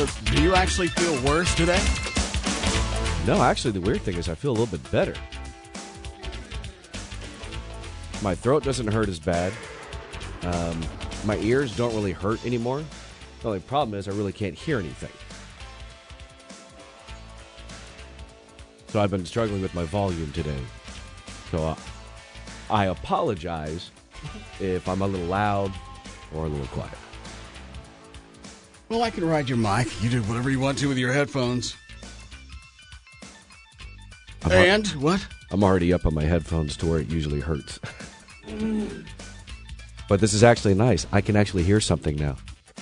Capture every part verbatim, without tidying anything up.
So, do you actually feel worse today? No, actually, the weird thing is I feel a little bit better. My throat doesn't hurt as bad. Um, my ears don't really hurt anymore. The only problem is I really can't hear anything. So I've been struggling with my volume today. So uh, I apologize if I'm a little loud or a little quiet. Well, I can ride your mic. You do whatever you want to with your headphones. I'm and al- what? I'm already up on my headphones to where it usually hurts. But this is actually nice. I can actually hear something now.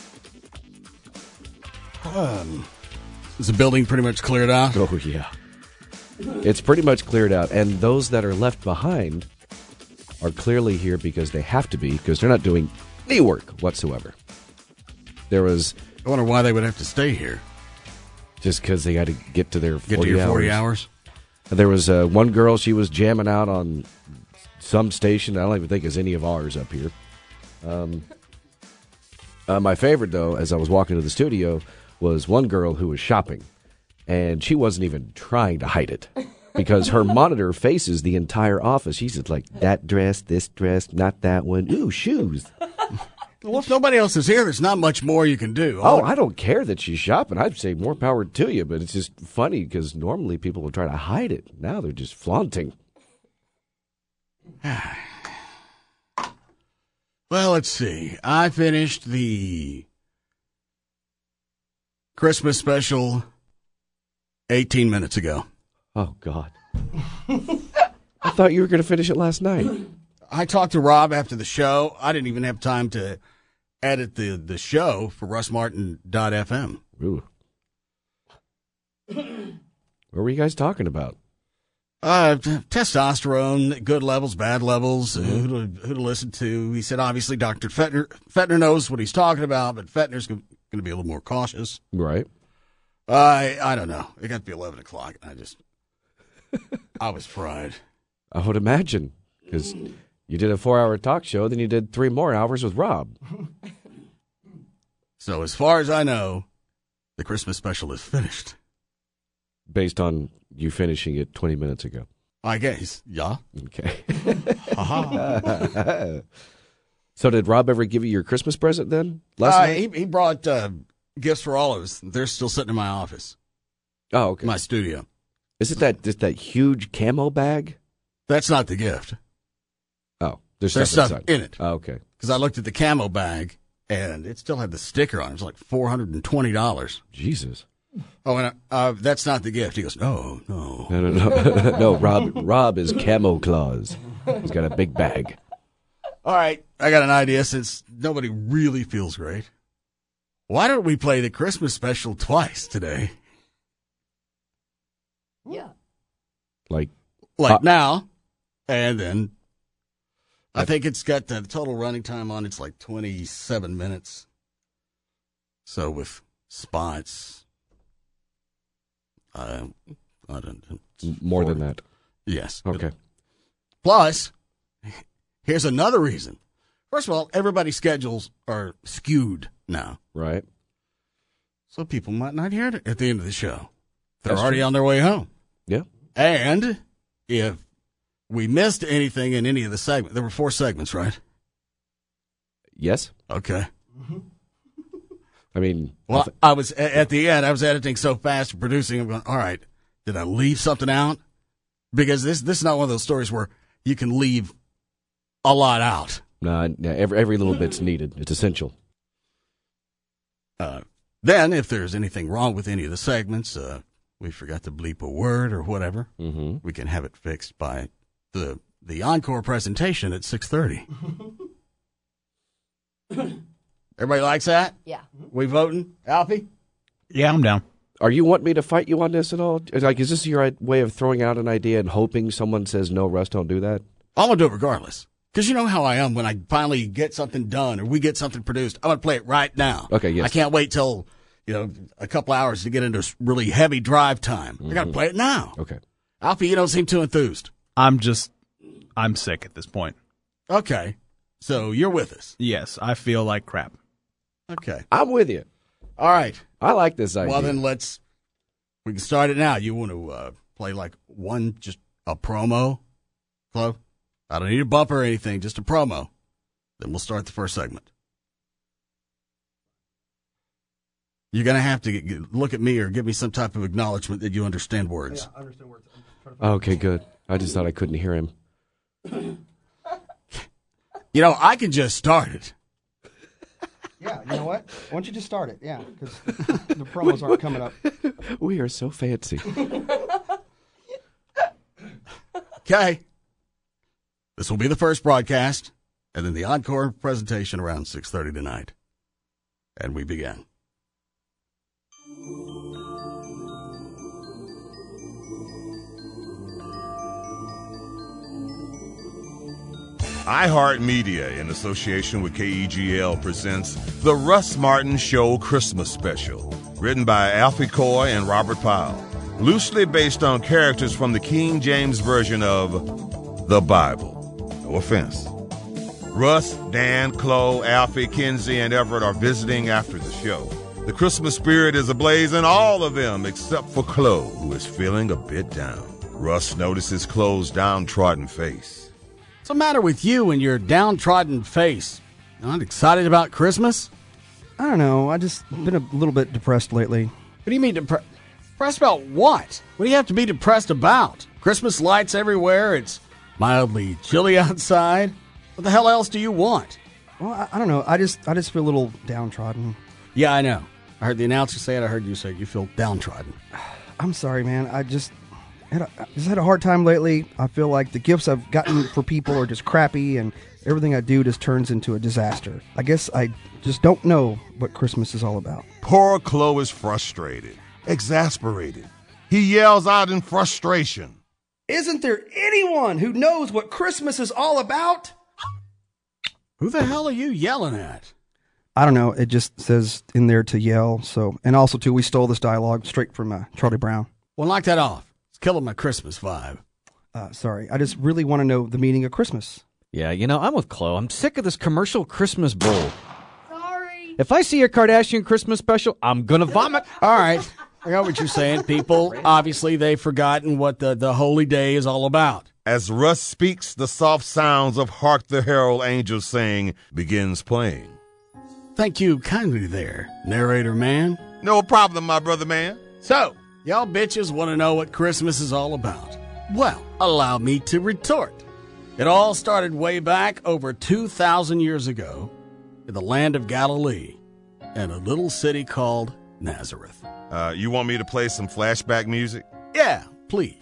Um, is the building pretty much cleared out? Oh, yeah. It's pretty much cleared out. And those that are left behind are clearly here because they have to be, because they're not doing any work whatsoever. There was... I wonder why they would have to stay here. Just because they got to get to their forty Get to your forty hours. hours? There was uh, one girl, she was jamming out on some station. I don't even think it's any of ours up here. Um, uh, my favorite, though, as I was walking to the studio, was one girl who was shopping. And she wasn't even trying to hide it. Because her monitor faces the entire office. She's just like, that dress, this dress, not that one. Ooh, shoes. Well, if nobody else is here, there's not much more you can do. Oh, I don't care that she's shopping. I'd say more power to you, but it's just funny because normally people will try to hide it. Now they're just flaunting. Well, let's see. I finished the Christmas special eighteen minutes ago. Oh, God. I thought you were going to finish it last night. I talked to Rob after the show. I didn't even have time to edit the, the show for russ martin dot f m. Ooh. What were you guys talking about? Uh, testosterone, good levels, bad levels, mm-hmm. who, to, who to listen to. He said, obviously, Doctor Fettner, Fettner knows what he's talking about, but Fettner's going to be a little more cautious. Right. I I don't know. It got to be eleven o'clock, and I just, I was fried. I would imagine, because you did a four-hour talk show, then you did three more hours with Rob. So as far as I know, the Christmas special is finished. Based on you finishing it twenty minutes ago. I guess, yeah. Okay. So did Rob ever give you your Christmas present then? Last uh, night? he, he brought uh, gifts for all of us. They're still sitting in my office. Oh, okay. My studio. Is it that just that huge camo bag? That's not the gift. Oh, there's, there's stuff, stuff inside. in it. Oh, okay. Because I looked at the camo bag, and it still had the sticker on it. It was like four hundred twenty dollars. Jesus. Oh, and uh, that's not the gift. He goes, no, no. No, no, no. No, Rob, Rob is camo claws. He's got a big bag. All right, I got an idea since nobody really feels great. Why don't we play the Christmas special twice today? Yeah. Like, Like uh, now, and then I think it's got the total running time on it's like twenty-seven minutes. So with spots, uh, I don't know. More than that. Yes. Okay. Plus, here's another reason. First of all, everybody's schedules are skewed now. Right. So people might not hear it at the end of the show. They're That's already true. on their way home. Yeah. And if we missed anything in any of the segments, there were four segments, right? Yes. Okay. I mean, Well, I was at the end. I was editing so fast and producing. I'm going, all right. Did I leave something out? Because this this is not one of those stories where you can leave a lot out. no, nah, every every little bit's needed. It's essential. Uh, then, if there's anything wrong with any of the segments, uh, we forgot to bleep a word or whatever, Mm-hmm. we can have it fixed by the the encore presentation at six thirty. Everybody likes that? Yeah. We voting? Alfie? Yeah, I'm down. Are you want me to fight you on this at all? Like, is this your way of throwing out an idea and hoping someone says, no, Russ, don't do that? I'm going to do it regardless. Because you know how I am when I finally get something done or we get something produced. I'm going to play it right now. Okay, yes. I can't wait till, you know, a couple hours to get into really heavy drive time. Mm-hmm. I got to play it now. Okay. Alfie, you don't seem too enthused. I'm just, I'm sick at this point. Okay. So you're with us. Yes, I feel like crap. Okay. I'm with you. All right. I like this idea. Well, then let's, we can start it now. You want to uh, play like one, just a promo, Flo? I don't need a bumper or anything, just a promo. Then we'll start the first segment. You're going to have to get, look at me or give me some type of acknowledgement that you understand words. Yeah, I understand words. I'm just trying to Oh, okay, good. I just thought I couldn't hear him. You know, I can just start it. Yeah, you know what? Why don't you just start it? Yeah, because the promos aren't coming up. We are so fancy. Okay. This will be the first broadcast, and then the encore presentation around six thirty tonight. And we begin. iHeartMedia, in association with K E G L, presents The Russ Martin Show Christmas Special, written by Alfie Coy and Robert Powell, loosely based on characters from the King James Version of the Bible. No offense. Russ, Dan, Chloe, Alfie, Kinsey, and Everett are visiting after the show. The Christmas spirit is ablaze in all of them except for Chloe, who is feeling a bit down. Russ notices Chloe's downtrodden face. What's the matter with you and your downtrodden face? You're not excited about Christmas? I don't know. I just been a little bit depressed lately. What do you mean depre- depressed about what? What do you have to be depressed about? Christmas lights everywhere. It's mildly chilly outside. What the hell else do you want? Well, I, I don't know. I just I just feel a little downtrodden. Yeah, I know. I heard the announcer say it. I heard you say it. You feel downtrodden. I'm sorry, man. I just had a, I just had a hard time lately. I feel like the gifts I've gotten for people are just crappy, and everything I do just turns into a disaster. I guess I just don't know what Christmas is all about. Poor Chloe is frustrated, exasperated. He yells out in frustration. Isn't there anyone who knows what Christmas is all about? Who the hell are you yelling at? I don't know. It just says in there to yell. So, and also too, we stole this dialogue straight from uh, Charlie Brown. Well, knock that off. It's killing my Christmas vibe. Uh, sorry, I just really want to know the meaning of Christmas. Yeah, you know, I'm with Chloe. I'm sick of this commercial Christmas bull. Sorry. If I see a Kardashian Christmas special, I'm gonna vomit. All right. I got what you're saying. People, obviously, they've forgotten what the, the holy day is all about. As Russ speaks, the soft sounds of Hark the Herald Angels Sing begins playing. Thank you kindly there, narrator man. No problem, my brother man. So, y'all bitches want to know what Christmas is all about. Well, allow me to retort. It all started way back over two thousand years ago in the land of Galilee in a little city called Nazareth. Uh, you want me to play some flashback music? Yeah, please.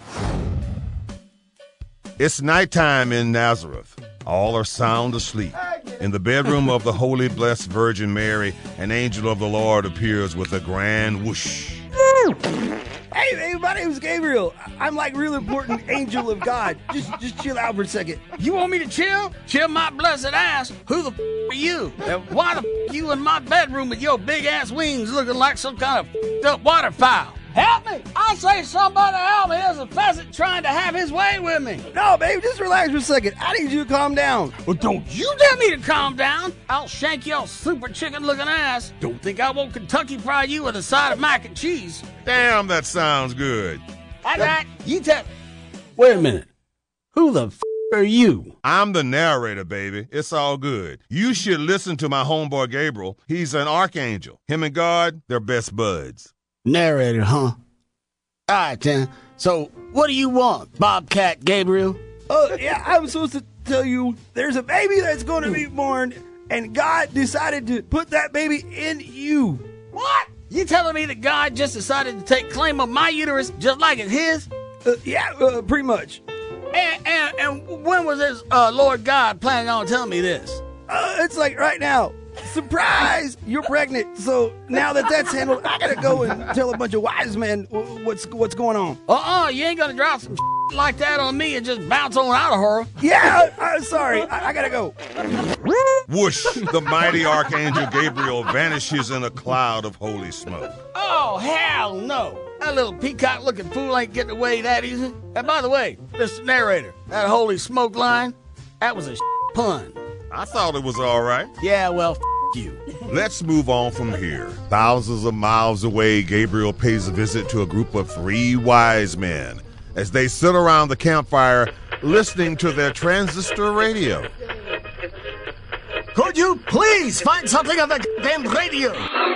It's nighttime in Nazareth. All are sound asleep. In the bedroom of the Holy Blessed Virgin Mary, an angel of the Lord appears with a grand whoosh. Hey, hey, my name's Gabriel. I'm like real important angel of God. Just just chill out for a second. You want me to chill? Chill my blessed ass? Who the f*** are you? And why the f*** you in my bedroom with your big ass wings looking like some kind of f***ed up waterfowl? Help me! I say somebody help me. There's a pheasant trying to have his way with me. No, babe, just relax for a second. I need you to calm down. Well, don't you tell me to calm down. I'll shank your super chicken looking ass. Don't think I won't Kentucky fry you with a side of mac and cheese. Damn, that sounds good. All right, you tell. Wait a minute. Who the f*** are you? I'm the narrator, baby. It's all good. You should listen to my homeboy Gabriel. He's an archangel. Him and God, they're best buds. Narrator, huh? All right, then. So, what do you want, Bobcat Gabriel? Oh, yeah, I'm supposed to tell you there's a baby that's going to be born, and God decided to put that baby in you. What? You telling me that God just decided to take claim of my uterus just like it's his? Uh, yeah, uh, pretty much. And, and, and when was this uh, Lord God planning on telling me this? Uh, it's like right now. Surprise! You're pregnant. So now that that's handled, I gotta go and tell a bunch of wise men what's what's going on. Uh-uh, you ain't gonna drop some like that on me and just bounce on out of her. Yeah, I'm sorry. I, I gotta go. Whoosh! The mighty archangel Gabriel vanishes in a cloud of holy smoke. Oh, hell no! That little peacock-looking fool ain't getting away that easy. And by the way, Mister Narrator, that holy smoke line, that was a pun. I thought it was all right. Yeah, well, f- you. Let's move on from here. Thousands of miles away, Gabriel pays a visit to a group of three wise men as they sit around the campfire listening to their transistor radio. Could you please find something on the damn radio?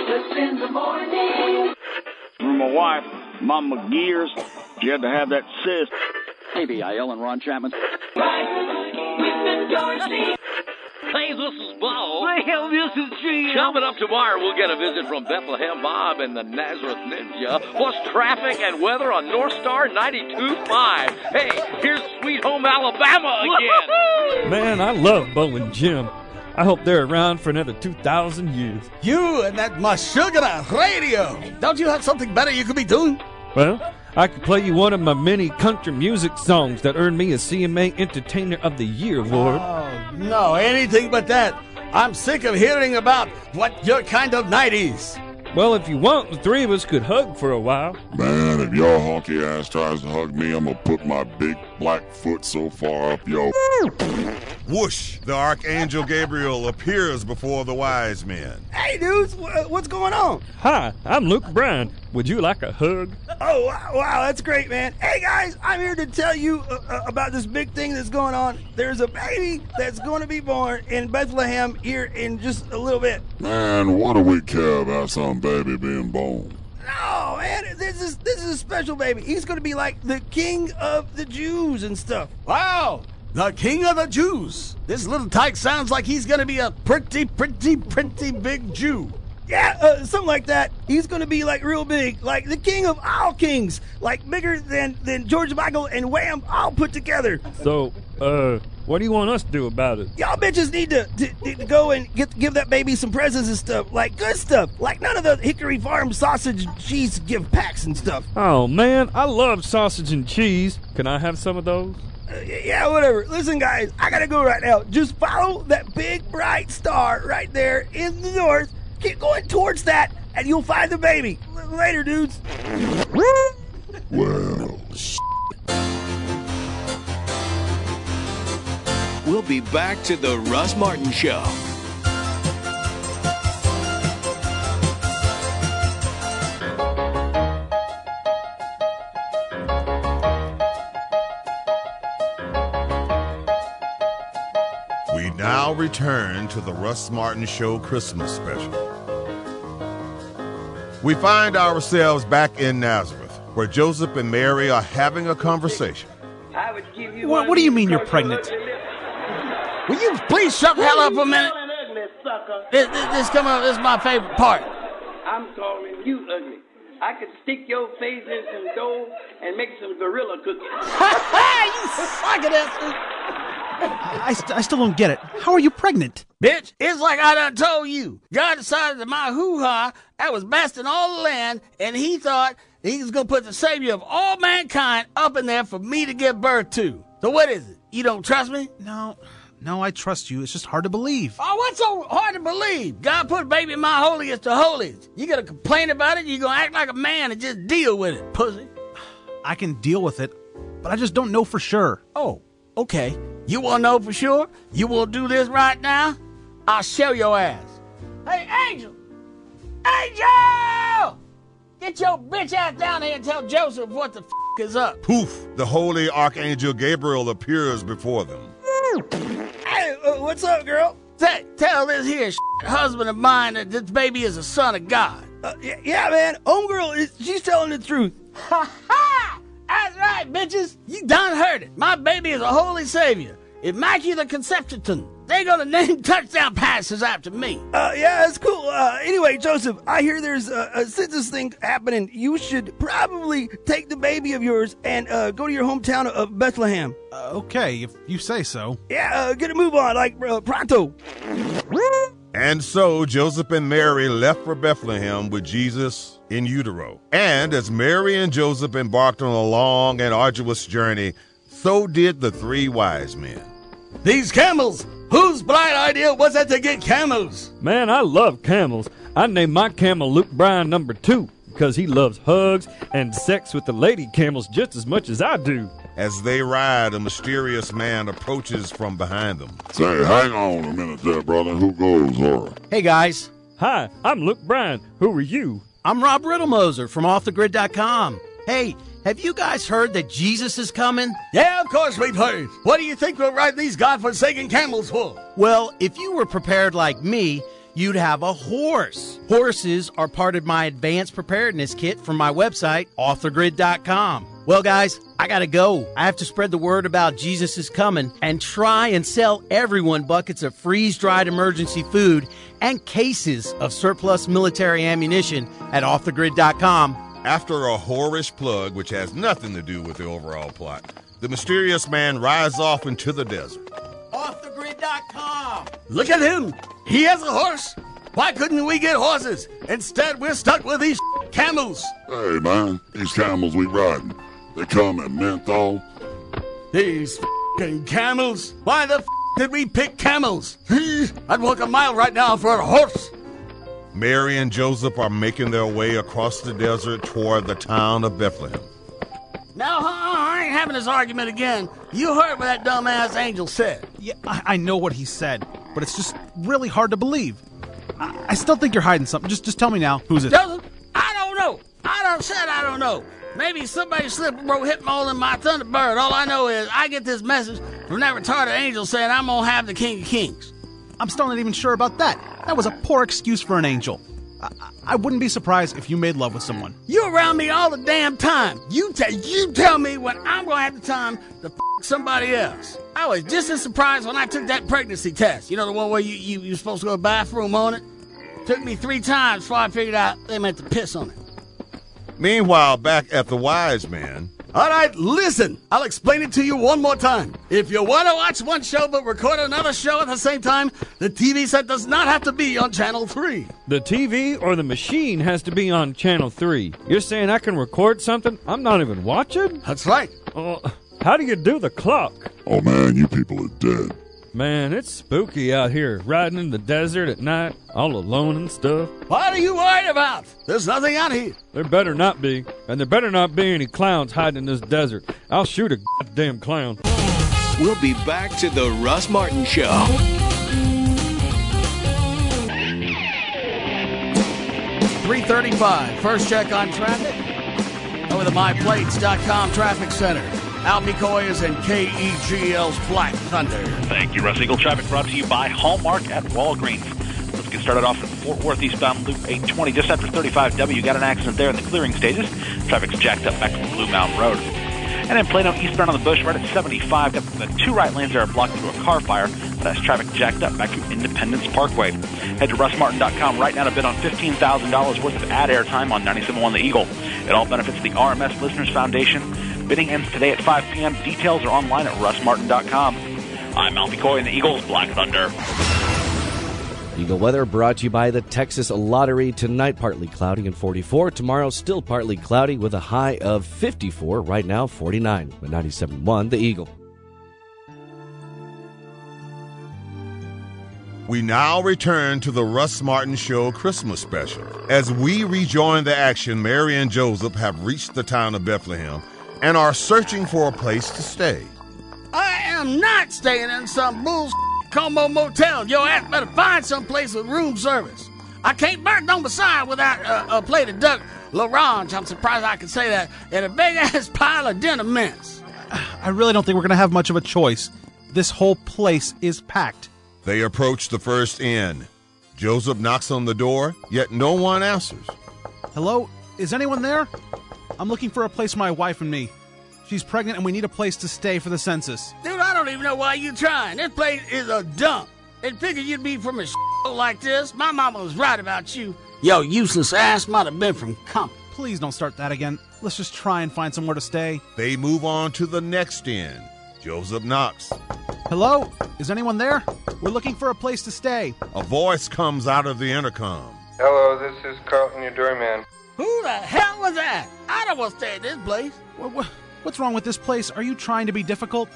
My wife, Mama Gears, she had to have that cyst. A B I L and Ron Chapman. Hey, this is Bo. Hey, this is G. Coming up tomorrow, we'll get a visit from Bethlehem Bob and the Nazareth Ninja. Plus traffic and weather on North Star ninety-two point five. Hey, here's Sweet Home Alabama again. Man, I love Bo and Jim. I hope they're around for another two thousand years. You and that Mashugana radio. Don't you have something better you could be doing? Well, I could play you one of my many country music songs that earned me a C M A Entertainer of the Year award. Oh, no, anything but that. I'm sick of hearing about what your kind of night is. Well, if you want, the three of us could hug for a while. Man, if your honky ass tries to hug me, I'm gonna put my big black foot so far up your... Whoosh! The Archangel Gabriel appears before the wise men. Hey, dudes, wh- what's going on? Hi, I'm Luke Bryan. Would you like a hug? Oh, wow, wow, that's great, man. Hey, guys, I'm here to tell you uh, uh, about this big thing that's going on. There's a baby that's going to be born in Bethlehem here in just a little bit. Man, what do we care about some baby being born? No, man, this is this is a special baby. He's going to be like the king of the Jews and stuff. Wow, the king of the Jews. This little tyke sounds like he's going to be a pretty, pretty, pretty big Jew. Yeah, uh, something like that. He's going to be like real big, like the king of all kings, like bigger than, than George Michael and Wham all put together. So, uh, what do you want us to do about it? Y'all bitches need to, to, to go and get give that baby some presents and stuff, like good stuff, like none of the Hickory Farm sausage cheese gift packs and stuff. Oh, man, I love sausage and cheese. Can I have some of those? Uh, yeah, whatever. Listen, guys, I gotta go right now. Just follow that big bright star right there in the north. Keep going towards that, and you'll find the baby. L- later, dudes. Well, We'll be back to the Russ Martin Show. We now return to the Russ Martin Show Christmas special. We find ourselves back in Nazareth, where Joseph and Mary are having a conversation. What, what do you mean you're pregnant? Will you please shut the hell up for a minute? This, this, this, come on, this is my favorite part. I'm calling you ugly. I could stick your face in some dough and make some gorilla cookies. You suck at that. I, st- I still don't get it. How are you pregnant? Bitch, it's like I done told you. God decided that my hoo-ha, that was best in all the land, and he thought he was going to put the savior of all mankind up in there for me to give birth to. So what is it? You don't trust me? No, no, I trust you. It's just hard to believe. Oh, what's so hard to believe? God put baby in my holiest of holies. You going to complain about it, you going to act like a man and just deal with it, pussy. I can deal with it, but I just don't know for sure. Oh, okay. You want to know for sure? You want to do this right now? I'll show your ass. Hey, Angel! Angel! Get your bitch ass down here and tell Joseph what the f*** is up. Poof! The holy Archangel Gabriel appears before them. Hey, uh, what's up, girl? Say, tell this here sh- husband of mine that this baby is a son of God. Uh, yeah, yeah, man. Homegirl, is she's telling the truth. Ha ha! That's right, bitches. You done heard it. My baby is a holy savior. Immaculate Conception. They're gonna name touchdown passes after me. Uh, yeah, that's cool. Uh, anyway, Joseph, I hear there's a, a census thing happening. You should probably take the baby of yours and uh, go to your hometown of Bethlehem. Uh, okay, if you say so. Yeah, uh, get a move on, like uh, pronto. And so Joseph and Mary left for Bethlehem with Jesus in utero. And as Mary and Joseph embarked on a long and arduous journey, so did the three wise men. These camels! Whose bright idea was it to get camels? Man, I love camels. I named my camel Luke Bryan number two because he loves hugs and sex with the lady camels just as much as I do. As they ride, a mysterious man approaches from behind them. Say, hang on a minute there, brother. Who goes, or? Hey, guys. Hi, I'm Luke Bryan. Who are you? I'm Rob Riddlemoser from off the grid dot com. Hey, have you guys heard that Jesus is coming? Yeah, of course we've heard. What do you think we're riding these godforsaken camels for? Well, if you were prepared like me, you'd have a horse. Horses are part of my advanced preparedness kit from my website, off the grid dot com. Well, guys, I gotta go. I have to spread the word about Jesus is coming and try and sell everyone buckets of freeze-dried emergency food and cases of surplus military ammunition at off the grid dot com. After a whorish plug, which has nothing to do with the overall plot, the mysterious man rides off into the desert. off the grid dot com. Look at him. He has a horse. Why couldn't we get horses? Instead, we're stuck with these camels. Hey, man, these camels we riding, they come in menthol. These f***ing camels? Why the f*** did we pick camels? I'd walk a mile right now for a horse. Mary and Joseph are making their way across the desert toward the town of Bethlehem. Now, I ain't having this argument again. You heard what that dumbass angel said. Yeah, I, I know what he said, but it's just really hard to believe. I, I still think you're hiding something. Just just tell me now. Who's it? Joseph, I don't know. I done said I don't know. Maybe somebody slipped a bro hit more than my Thunderbird. All I know is I get this message from that retarded angel saying I'm gonna have the King of Kings. I'm still not even sure about that. That was a poor excuse for an angel. I, I wouldn't be surprised if you made love with someone. You around me all the damn time. You, te- you tell me when I'm going to have the time to f*** somebody else. I was just as surprised when I took that pregnancy test. You know, the one where you, you, you're supposed to go to the bathroom on it? Took me three times before I figured out they meant to piss on it. Meanwhile, back at the Wise Man... All right, listen. I'll explain it to you one more time. If you want to watch one show but record another show at the same time, the T V set does not have to be on Channel three. The T V or the machine has to be on Channel three. You're saying I can record something I'm not even watching? That's right. Uh, how do you do the clock? Oh, man, you people are dead. Man, it's spooky out here, riding in the desert at night, all alone and stuff. What are you worried about? There's nothing out here. There better not be, and there better not be any clowns hiding in this desert. I'll shoot a goddamn clown. We'll be back to the Russ Martin Show. three thirty-five, first check on traffic. Over the my plates dot com traffic center. Al McCoy is in K E G L's Black Thunder. Thank you, Russ. Eagle traffic brought to you by Hallmark at Walgreens. Let's get started off in Fort Worth eastbound Loop eight twenty, just after thirty-five W. Got an accident there in the clearing stages. Traffic's jacked up back from Blue Mountain Road. And in Plano eastbound on the Bush, right at seventy-five, got the two right lanes there are blocked through a car fire. That's traffic jacked up back from Independence Parkway. Head to russ martin dot com right now to bid on fifteen thousand dollars worth of ad airtime on ninety-seven point one The Eagle. It all benefits the R M S Listeners Foundation. Bidding ends today at five p.m. Details are online at russ martin dot com. I'm Al McCoy in the Eagles Black Thunder. Eagle weather brought to you by the Texas Lottery. Tonight, partly cloudy and forty-four. Tomorrow, still partly cloudy with a high of fifty-four. Right now, forty-nine. With ninety-seven point one The Eagle. We now return to the Russ Martin Show Christmas special. As we rejoin the action, Mary and Joseph have reached the town of Bethlehem and are searching for a place to stay. I am not staying in some bull Como motel. Your ass better find some place with room service. I can't burn on the side without a, a plate of duck l'orange. I'm surprised I can say that. And a big-ass pile of dinner mints. I really don't think we're going to have much of a choice. This whole place is packed. They approach the first inn. Joseph knocks on the door, yet no one answers. Hello? Is anyone there? I'm looking for a place for my wife and me. She's pregnant and we need a place to stay for the census. Dude, I don't even know why you're trying. This place is a dump. And figured you'd be from a shithole like this. My mama was right about you. Yo, useless ass might have been from Compton. Please don't start that again. Let's just try and find somewhere to stay. They move on to the next inn. Joseph knocks. Hello? Is anyone there? We're looking for a place to stay. A voice comes out of the intercom. Hello, this is Carlton, your doorman. Who the hell was that? I don't want to stay at this place. What, what, what's wrong with this place? Are you trying to be difficult?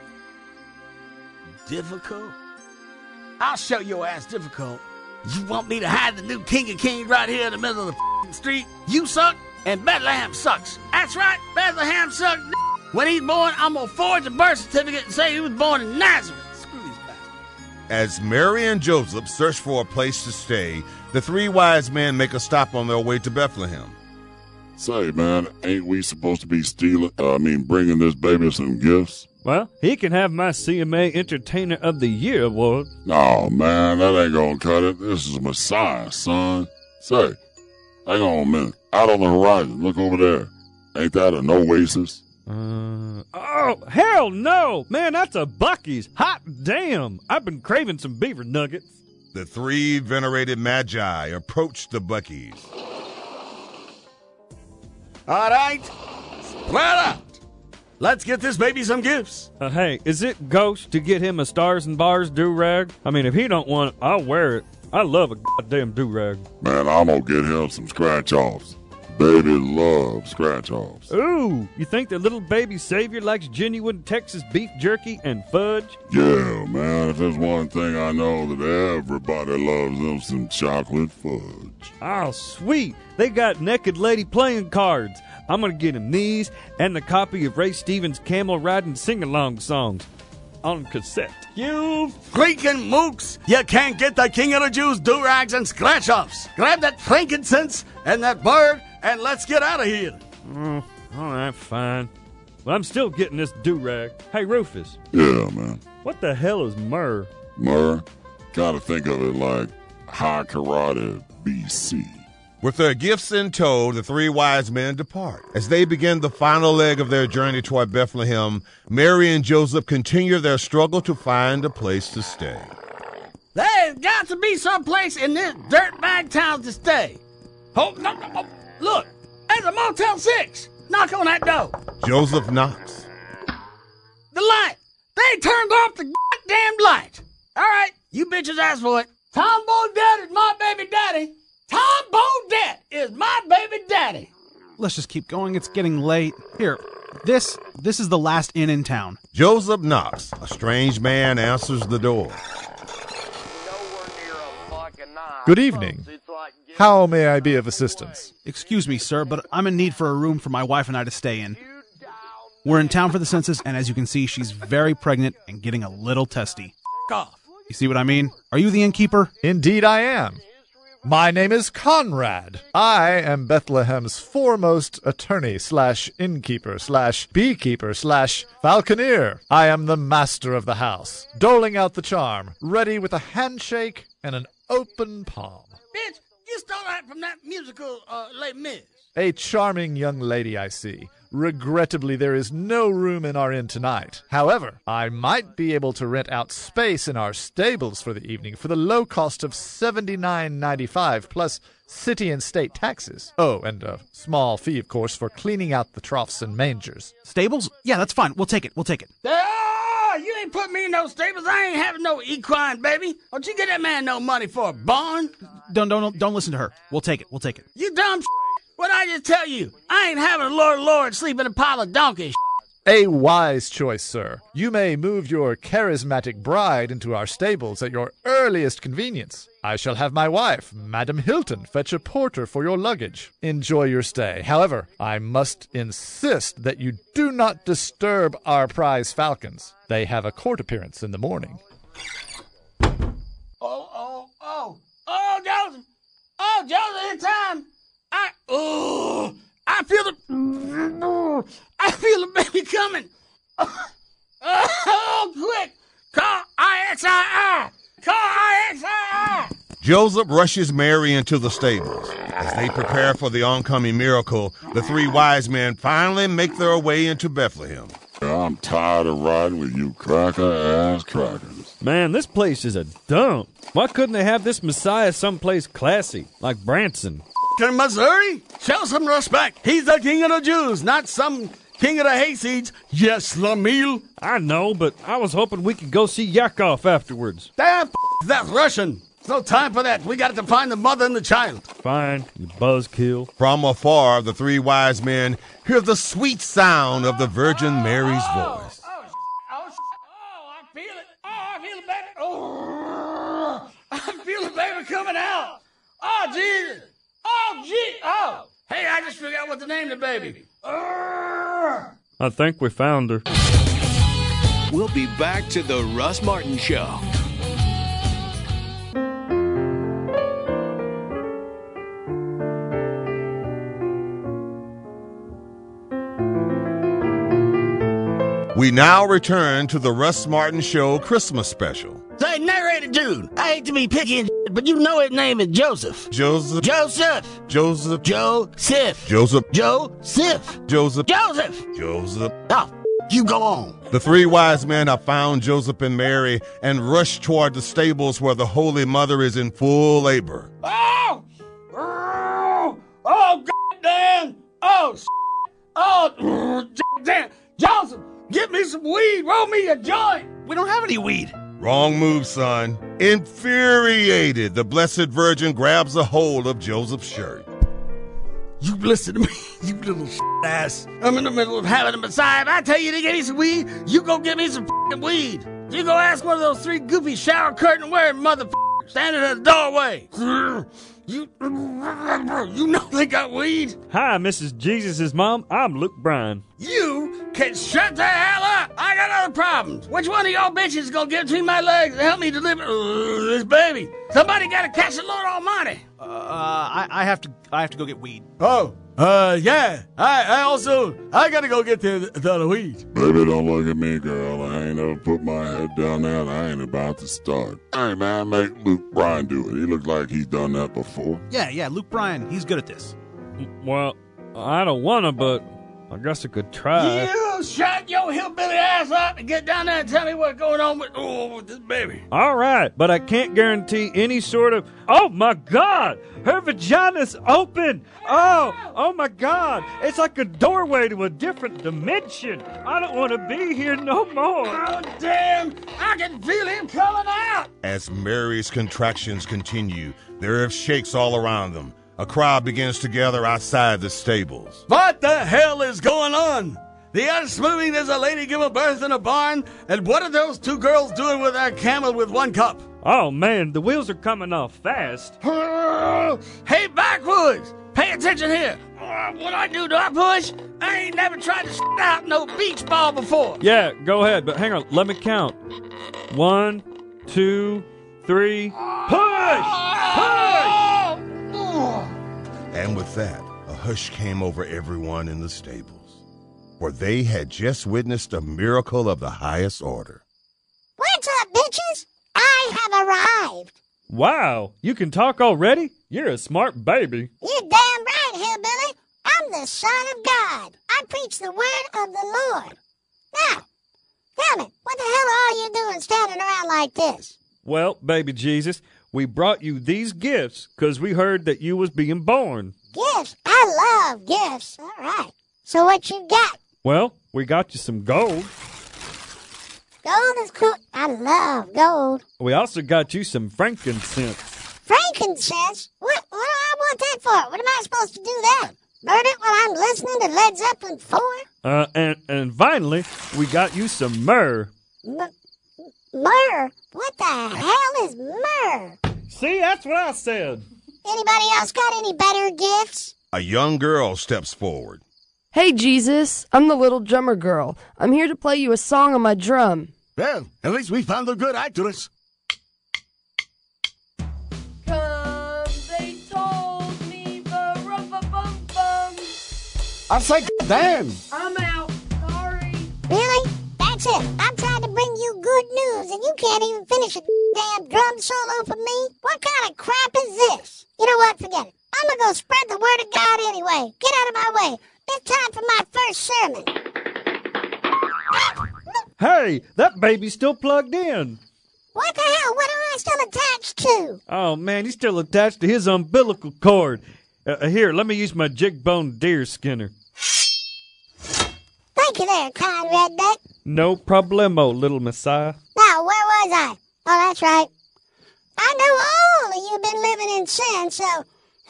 Difficult? I'll show your ass difficult. You want me to hide the new King of Kings right here in the middle of the f***ing street? You suck, and Bethlehem sucks. That's right, Bethlehem sucks. When he's born, I'm going to forge a birth certificate and say he was born in Nazareth. Screw these bastards. As Mary and Joseph search for a place to stay, the three wise men make a stop on their way to Bethlehem. Say, man, ain't we supposed to be stealing, uh, I mean, bringing this baby some gifts? Well, he can have my C M A Entertainer of the Year award. No, man, that ain't gonna cut it. This is Messiah, son. Say, hang on a minute. Out on the horizon, look over there. Ain't that an Oasis? Uh, oh, hell no! Man, that's a Buc-ee's. Hot damn! I've been craving some beaver nuggets. The three venerated magi approach the Buc-ee's. All right, spread out. Let's get this baby some gifts. Uh, hey, is it ghost to get him a Stars and Bars do-rag? I mean, if he don't want it, I'll wear it. I love a goddamn do-rag. Man, I'm gonna get him some scratch-offs. Baby loves scratch-offs. Ooh, you think the little baby savior likes genuine Texas beef jerky and fudge? Yeah, man, if there's one thing I know, that everybody loves them some chocolate fudge. Oh, sweet. They got Naked Lady playing cards. I'm going to get him these and the copy of Ray Stevens' Camel Riding Sing-Along songs on cassette. You freaking mooks! You can't get the King of the Jews do-rags and scratch-offs. Grab that frankincense and that bird and let's get out of here. Mm, all right, fine. But I'm still getting this do-rag. Hey, Rufus. Yeah, man. What the hell is myrrh? Myrrh? Gotta think of it like high karate B C. With their gifts in tow, the three wise men depart. As they begin the final leg of their journey toward Bethlehem, Mary and Joseph continue their struggle to find a place to stay. There's got to be some place in this dirtbag town to stay. Oh, no, no, no. Look, there's a Motel six. Knock on that door. Joseph knocks. The light. They turned off the goddamn light. All right, you bitches asked for it. Tom Bodette is my baby daddy. Tom Bodette is my baby daddy. Let's just keep going. It's getting late. Here, this this is the last inn in town. Joseph knocks. A strange man answers the door. Good evening. How may I be of assistance? Excuse me, sir, but I'm in need for a room for my wife and I to stay in. We're in town for the census, and as you can see, she's very pregnant and getting a little testy. Off. You see what I mean? Are you the innkeeper? Indeed I am. My name is Conrad. I am Bethlehem's foremost attorney slash innkeeper slash beekeeper slash falconer. I am the master of the house, doling out the charm, ready with a handshake and an open palm. Bitch, you stole that from that musical uh, Les Mis. A charming young lady, I see. Regrettably, there is no room in our inn tonight. However, I might be able to rent out space in our stables for the evening for the low cost of seventy-nine ninety-five plus city and state taxes. Oh, and a small fee, of course, for cleaning out the troughs and mangers. Stables? Yeah, that's fine. We'll take it. We'll take it. Ah, you ain't put me in no stables. I ain't having no equine, baby. Don't you get that man no money for a barn? Don't don't don't listen to her. We'll take it. We'll take it. You dumb. What'd I just tell you? I ain't having a Lord Lord sleep in a pile of donkey. A wise choice, sir. You may move your charismatic bride into our stables at your earliest convenience. I shall have my wife, Madam Hilton, fetch a porter for your luggage. Enjoy your stay. However, I must insist that you do not disturb our prize falcons. They have a court appearance in the morning. Oh, oh, oh. Oh, Joseph. Oh, Joseph, it's time. I, oh, I feel the, I feel the baby coming. Oh, oh quick. Call I X I I. Call I X I I. Joseph rushes Mary into the stables. As they prepare for the oncoming miracle, the three wise men finally make their way into Bethlehem. I'm tired of riding with you cracker-ass crackers. Man, this place is a dump. Why couldn't they have this Messiah someplace classy, like Branson? In Missouri? Show some respect. He's the king of the Jews, not some king of the hayseeds. Yes, Lamil. I know, but I was hoping we could go see Yakov afterwards. Damn, f- that's Russian. There's no time for that. We got to find the mother and the child. Fine, you buzzkill. From afar, the three wise men hear the sweet sound of the Virgin Mary's voice. Oh, oh, oh, oh, I feel it. Oh, I feel the baby. Oh, I feel the baby coming out. Oh, Jesus. Oh, gee. Oh, hey, I just forgot what to name the baby. Uh, I think we found her. We'll be back to the Russ Martin Show. We now return to the Russ Martin Show Christmas special. Say, narrator dude, I hate to be picky and shit, but you know his name is Joseph. Joseph. Joseph. Joseph. Joseph. Joseph. Joseph. Joseph. Joseph. Joseph. Oh, you go on. The three wise men have found Joseph and Mary and rushed toward the stables where the Holy Mother is in full labor. Oh! Oh! Oh, goddamn! Oh, shit. Oh, damn! Joseph, get me some weed. Roll me a joint. We don't have any weed. Wrong move, son. Infuriated, the Blessed Virgin grabs a hold of Joseph's shirt. You listen to me, you little shit ass. I'm in the middle of having a Messiah. If I tell you to get me some weed, you go get me some f***ing weed. You go ask one of those three goofy shower curtain wearing motherfuckers standing at the doorway. You, you know they got weed. Hi, Missus Jesus' mom. I'm Luke Bryan. You can shut the hell up. I got other problems. Which one of y'all bitches is gonna get between my legs and help me deliver uh, this baby? Somebody gotta catch the Lord Almighty. Uh, I, I have to. I have to go get weed. Oh, uh, yeah. I, I also, I gotta go get the, the weed. Baby, don't look at me, girl. I ain't ever put my head down there, and I ain't about to start. Hey, man, make Luke Bryan do it. He looks like he's done that before. Yeah, yeah, Luke Bryan, he's good at this. Well, I don't want to, but I guess I could try. You shut your hillbilly ass up and get down there and tell me what's going on with, oh, with this baby. All right, but I can't guarantee any sort of... Oh, my God! Her vagina's open! Oh, oh, my God! It's like a doorway to a different dimension! I don't want to be here no more! Oh, damn! I can feel him coming out! As Mary's contractions continue, there are shakes all around them. A crowd begins to gather outside the stables. What the hell is going on? The unsmoothing there's a lady giving birth in a barn, and what are those two girls doing with that camel with one cup? Oh, man, the wheels are coming off fast. Hey, backwoods! Pay attention here. Uh, what I do, do I push? I ain't never tried to st- out no beach ball before. Yeah, go ahead, but hang on, let me count. One, two, three, push! Push! And with that, a hush came over everyone in the stables, for they had just witnessed a miracle of the highest order. What's up, bitches? I have arrived. Wow, you can talk already? You're a smart baby. You're damn right, hillbilly. I'm the Son of God. I preach the word of the Lord. Now, tell me, what the hell are you doing standing around like this? Well, baby Jesus, we brought you these gifts because we heard that you was being born. Gifts? I love gifts. All right. So what you got? Well, we got you some gold. Gold is cool. I love gold. We also got you some frankincense. Frankincense? What, what do I want that for? What am I supposed to do that? Burn it while I'm listening to Led Zeppelin four? Uh, and, and finally, we got you some myrrh. M- myrrh? What the hell is myrrh? See, that's what I said. Anybody else got any better gifts? A young girl steps forward. Hey, Jesus, I'm the little drummer girl. I'm here to play you a song on my drum. Well, at least we found a good actress. Come, they told me the rum-a-bum-bum. I say, damn. I'm out. Sorry. Really? That's it. I'm trying to bring you good news, and you can't even finish a damn drum solo for me? What kind of crap is this? You know what? Forget it. I'm gonna go spread the word of God anyway. Get out of my way. It's time for my first sermon. Hey, that baby's still plugged in. What the hell? What am I still attached to? Oh, man, he's still attached to his umbilical cord. Uh, here, let me use my jig-bone deer skinner. Thank you there, kind redneck. No problemo, little Messiah. Now, where was I? Oh, that's right. I know all of you been living in sin, so...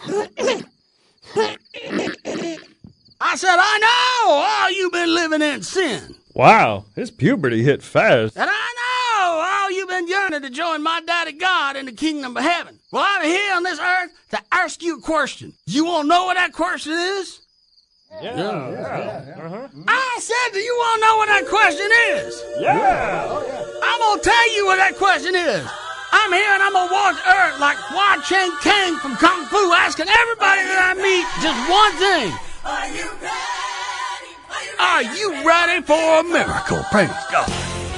I said, I know all you've been living in sin. Wow, his puberty hit fast. And I know all you've been yearning to join my daddy God in the kingdom of heaven. Well, I'm here on this earth to ask you a question. You want to know what that question is? Yeah. yeah, yeah. Uh-huh. I said, do you want to know what that question is? Yeah. I'm going to tell you what that question is. I'm here and I'm going to walk the earth like Hua Cheng King from Kung Fu, asking everybody that I meet just one thing. Are you ready? Are you ready for a miracle? Praise God.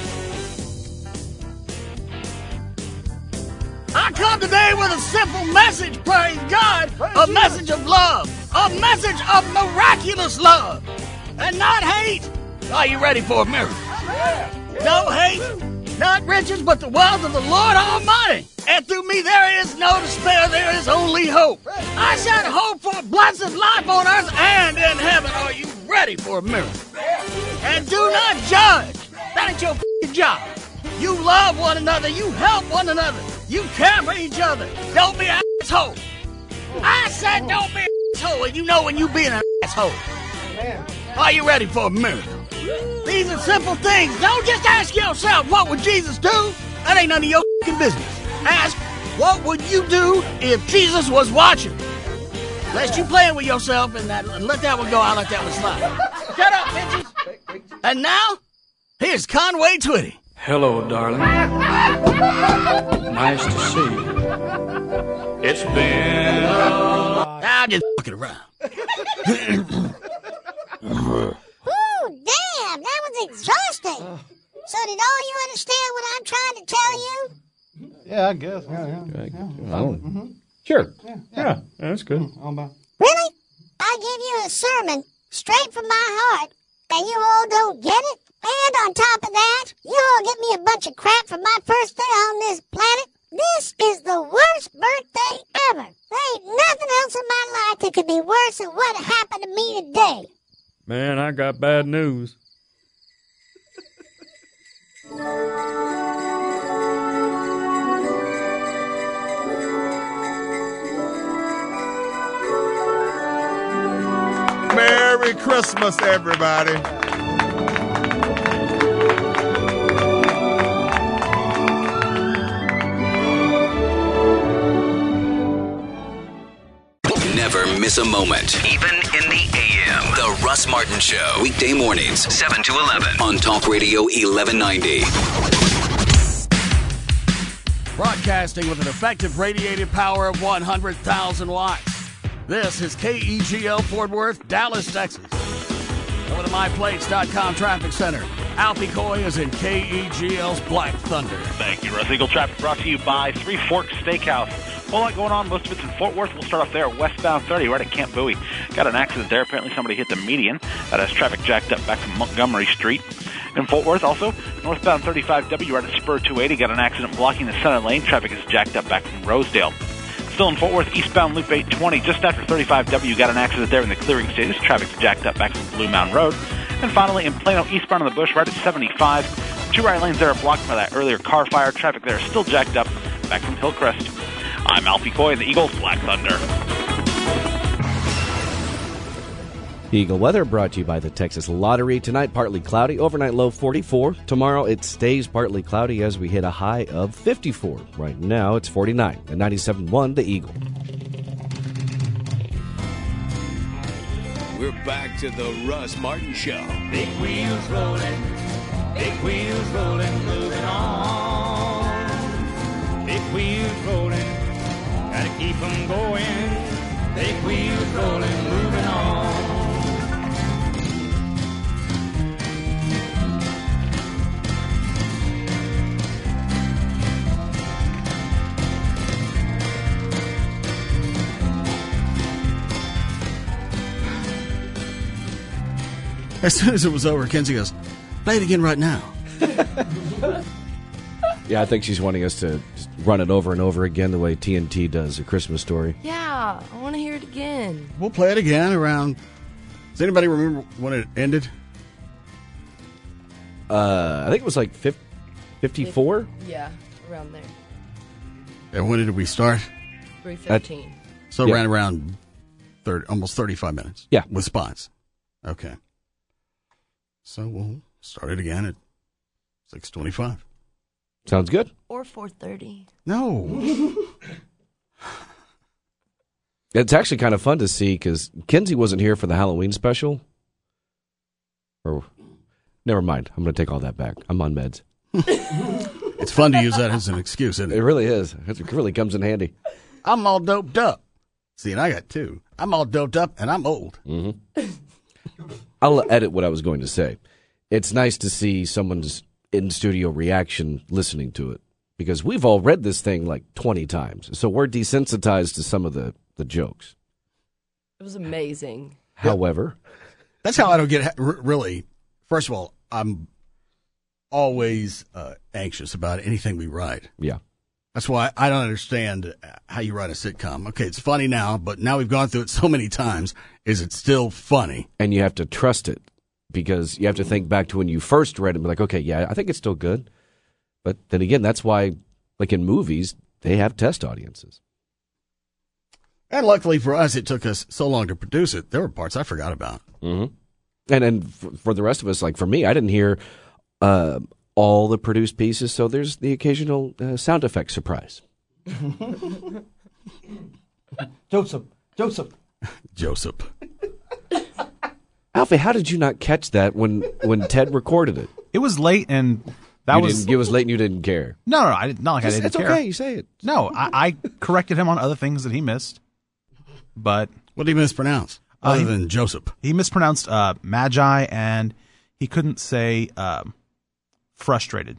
I come today with a simple message, praise God, a message of love, a message of miraculous love, and not hate. Are you ready for a miracle? No hate, not riches, but the wealth of the Lord Almighty. And through me there is no despair, there is only hope. I said hope for a blessed life on earth and in heaven. Are you ready for a miracle? And do not judge. That ain't your f***ing job. You love one another, you help one another. You care for each other. Don't be an asshole. I said don't be an asshole, and you know when you being an asshole. Are you ready for a miracle? These are simple things. Don't just ask yourself, what would Jesus do? That ain't none of your f***ing business. Ask, what would you do if Jesus was watching? Lest you playing with yourself and that, let that one go, I'll let that one slide. Shut up, bitches. And now, here's Conway Twitty. Hello, darling. Nice to see you. It's been a... I'm just fucking around. Ooh, damn, that was exhausting. So did all you understand what I'm trying to tell you? Yeah, I guess. Yeah, yeah. I yeah. don't. Mm-hmm. Sure. Yeah, yeah, that's good. Really? I give you a sermon straight from my heart, and you all don't get it? And on top of that, you all get me a bunch of crap for my first day on this planet? This is the worst birthday ever. There ain't nothing else in my life that could be worse than what happened to me today. Man, I got bad news. Merry Christmas, everybody. Never miss a moment, even in the A M. The Russ Martin Show, weekday mornings, seven to eleven, on Talk Radio eleven ninety. Broadcasting with an effective radiated power of one hundred thousand watts. This is K E G L Fort Worth, Dallas, Texas. Over to my plates dot com Traffic Center. Alfie Coy is in K E G L's Black Thunder. Thank you, Russ. Eagle Traffic brought to you by Three Forks Steakhouse. A whole lot going on. Most of it's in Fort Worth. We'll start off there, westbound thirty, right at Camp Bowie. Got an accident there. Apparently somebody hit the median. That has traffic jacked up back to Montgomery Street. In Fort Worth, also, northbound thirty-five W, right at Spur two eighty. Got an accident blocking the center lane. Traffic is jacked up back from Rosedale. Still in Fort Worth, eastbound Loop eight twenty, just after thirty-five W. Got an accident there in the clearing stages. Traffic's jacked up back from Blue Mountain Road. And finally, in Plano, eastbound on the Bush, right at seventy-five. Two right lanes there are blocked by that earlier car fire. Traffic there is still jacked up back from Hillcrest. I'm Alfie Coy, the Eagles Black Thunder. Eagle weather brought to you by the Texas Lottery. Tonight, partly cloudy. Overnight low forty-four. Tomorrow, it stays partly cloudy as we hit a high of fifty-four. Right now, it's forty-nine. At ninety-seven point one, the Eagle. We're back to the Russ Martin Show. Big wheels rolling, big wheels rolling, moving on. Big wheels rolling, gotta keep them going. Big wheels rolling, moving on. As soon as it was over, Kenzie goes, play it again right now. Yeah, I think she's wanting us to just run it over and over again the way T N T does A Christmas Story. Yeah, I want to hear it again. We'll play it again around... Does anybody remember when it ended? Uh, I think it was like fifty-four? Yeah, around there. And when did we start? three fifteen. So Yeah. ran around thirty, almost thirty-five minutes. Yeah. With spots. Okay. So we'll start it again at six twenty-five. Sounds good. Or four thirty. No. It's actually kind of fun to see because Kinsey wasn't here for the Halloween special. Or, never mind. I'm going to take all that back. I'm on meds. It's fun to use that as an excuse, isn't it? It really is. It really comes in handy. I'm all doped up. See, and I got two. I'm all doped up, and I'm old. Mm-hmm. I'll edit what I was going to say. It's nice to see someone's in-studio reaction listening to it. Because we've all read this thing like twenty times. So we're desensitized to some of the, the jokes. It was amazing. However. That's how I don't get, really. First of all, I'm always uh, anxious about anything we write. Yeah. That's why I don't understand how you write a sitcom. Okay, it's funny now, but now we've gone through it so many times. Is it still funny? And you have to trust it because you have to think back to when you first read it and be like, okay, yeah, I think it's still good. But then again, that's why, like in movies, they have test audiences. And luckily for us, it took us so long to produce it. There were parts I forgot about. Mm-hmm. And then for, for the rest of us, like for me, I didn't hear uh, all the produced pieces, so there's the occasional uh, sound effect surprise. Joseph, Joseph, Joseph. Alfie, how did you not catch that when, when Ted recorded it? It was late, and that you was didn't, it was late, and you didn't care. No, no, I didn't. Not like Just, I didn't it's care. okay. You say it. No, I, I corrected him on other things that he missed. But what did he mispronounce? Uh, Other he, than Joseph, he mispronounced uh, magi, and he couldn't say um, frustrated.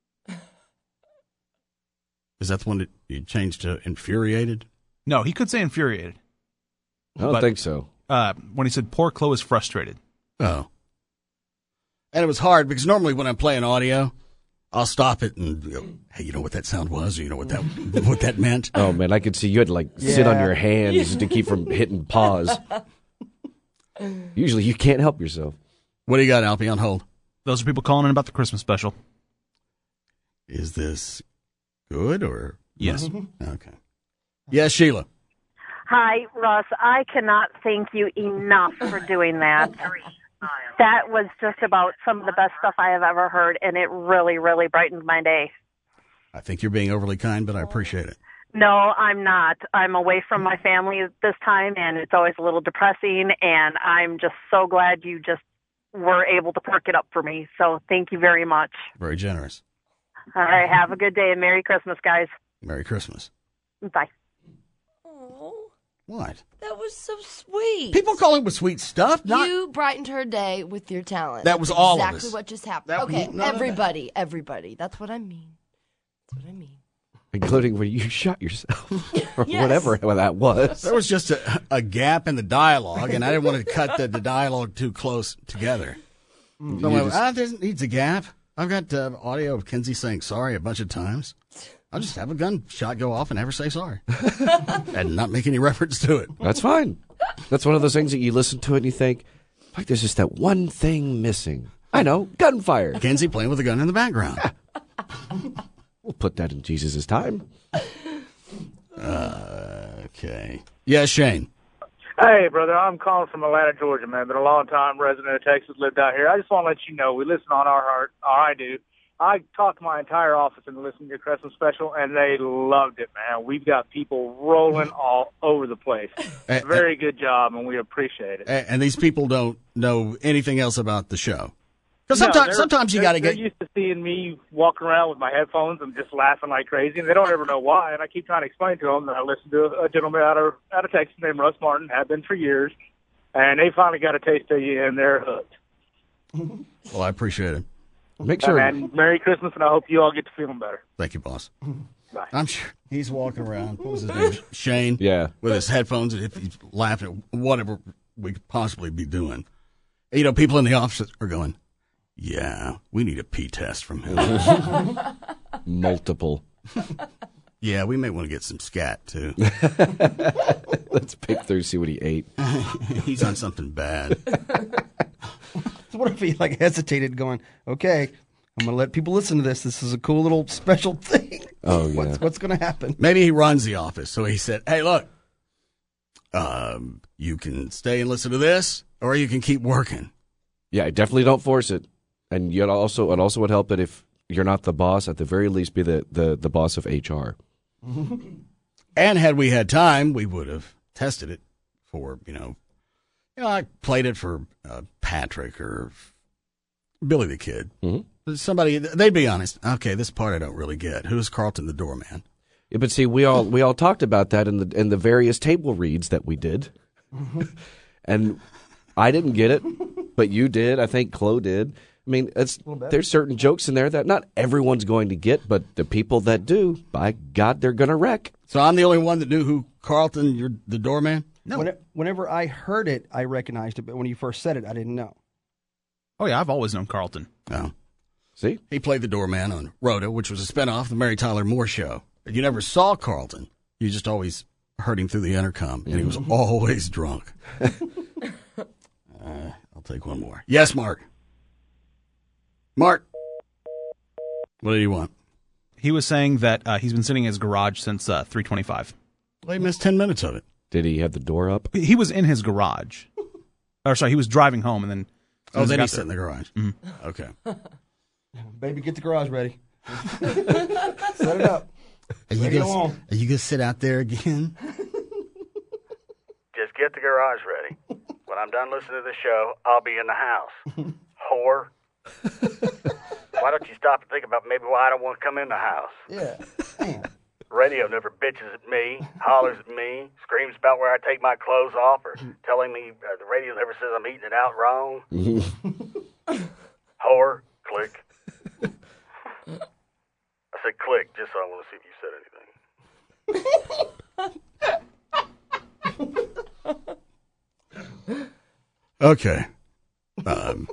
Is that the one that you changed to infuriated? No, he could say infuriated. I don't but, think so. Uh, when he said poor Chloe is frustrated. Oh. And it was hard because normally when I'm playing audio, I'll stop it and go, hey, you know what that sound was? Or you know what that what that meant? Oh, man, I could see you had to like yeah. sit on your hands Yeah. to keep from hitting pause. Usually you can't help yourself. What do you got, Alfie, on hold? Those are people calling in about the Christmas special. Is this good or? Yes. Okay. Yes, Sheila. Hi, Russ. I cannot thank you enough for doing that. That was just about some of the best stuff I have ever heard, and it really, really brightened my day. I think you're being overly kind, but I appreciate it. No, I'm not. I'm away from my family this time, and it's always a little depressing, and I'm just so glad you just were able to perk it up for me. So thank you very much. Very generous. All right, have a good day, and Merry Christmas, guys. Merry Christmas. Bye. What? That was so sweet. People call it with sweet stuff. Not... You brightened her day with your talent. That was That's all of exactly us. what just happened. That okay, was- everybody, everybody. That's what I mean. That's what I mean. Including when you shot yourself. Or Yes. whatever that was. There was just a, a gap in the dialogue, and I didn't want to cut the, the dialogue too close together. So I'm like, just- ah, there needs a gap. I've got uh, audio of Kinsey saying sorry a bunch of times. I'll just have a gunshot go off and have her say sorry. And not make any reference to it. That's fine. That's one of those things that you listen to it and you think, like, there's just that one thing missing. I know, gunfire. Kinsey playing with a gun in the background. We'll put that in Jesus' time. Uh, okay. Yeah, Shane. Hey, brother, I'm calling from Atlanta, Georgia, man. Been a long time resident of Texas, lived out here. I just want to let you know, we listen on our heart, or I do. I talked to my entire office and listened to your Christmas special, and they loved it, man. We've got people rolling all over the place. Uh, Very good job, and we appreciate it. And these people don't know anything else about the show. Because No, sometimes, they're- sometimes you they're- got to get. They're used to seeing me walking around with my headphones and just laughing like crazy, and they don't ever know why. And I keep trying to explain to them that I listen to a gentleman out of out of Texas named Russ Martin, have been for years, and they finally got a taste of you, and they're hooked. Well, I appreciate it. Make sure. And Merry Christmas, and I hope you all get to feeling better. Thank you, boss. Bye. I'm sure he's walking around. What was his name? Shane. Yeah. With his headphones, if he's laughing at whatever we could possibly be doing. You know, people in the office are going, yeah, we need a pee test from him. Multiple. Yeah, we may want to get some scat, too. Let's pick through, see what he ate. He's on something bad. So what if he like hesitated, going, "Okay, I'm gonna let people listen to this. This is a cool little special thing. Oh, yeah. What's what's gonna happen?" Maybe he runs the office. So he said, hey, look, um, you can stay and listen to this, or you can keep working. Yeah, definitely don't force it. And yet also, it also would help that if you're not the boss, at the very least be the, the, the boss of H R. And had we had time, we would have tested it for, you know, you know, I played it for uh, Patrick or Billy the Kid. Mm-hmm. Somebody, they'd be honest. Okay, this part I don't really get. Who's Carlton the Doorman? Yeah, but see, we all we all talked about that in the in the various table reads that we did, and I didn't get it, but you did. I think Chloe did. I mean, it's there's certain jokes in there that not everyone's going to get, but the people that do, by God, they're going to wreck. So I'm the only one that knew who Carlton, you're the Doorman? No. When it, whenever I heard it, I recognized it, but when you first said it, I didn't know. Oh, yeah, I've always known Carlton. Oh. See? He played the Doorman on Rhoda, which was a spinoff of the Mary Tyler Moore Show. You never saw Carlton. You just always heard him through the intercom, and he was always drunk. uh, I'll take one more. Yes, Mark. Mark. What do you want? He was saying that uh, he's been sitting in his garage since uh, three twenty-five. Well, he missed ten minutes of it. Did he have the door up? He was in his garage. Or sorry, he was driving home, and then... Oh, then he sat in the garage. Mm-hmm. Okay. Baby, get the garage ready. Set it up. Are you Ready gonna, along. are you going to sit out there again? Just get the garage ready. When I'm done listening to the show, I'll be in the house. Whore. Why don't you stop and think about maybe why I don't want to come in the house? Yeah. Man. Radio never bitches at me, hollers at me, screams about where I take my clothes off, or telling me uh, the radio never says I'm eating it out wrong. Whore. Click. I said click just so I want to see if you said anything. Okay. Um,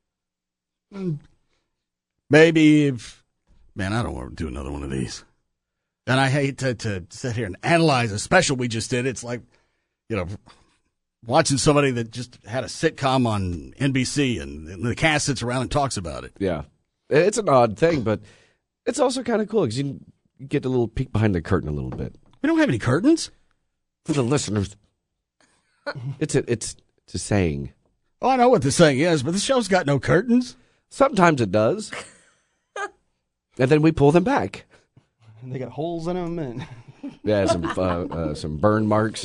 maybe if, man, I don't want to do another one of these. And I hate to, to sit here and analyze a special we just did. It's like, you know, watching somebody that just had a sitcom on N B C and, and the cast sits around and talks about it. Yeah. It's an odd thing, but it's also kind of cool because you get a little peek behind the curtain a little bit. We don't have any curtains. For the listeners. It's a, it's, it's a saying. Oh, I know what the saying is, but the show's got no curtains. Sometimes it does. And then we pull them back. And they got holes in them. And yeah, some uh, uh, some burn marks.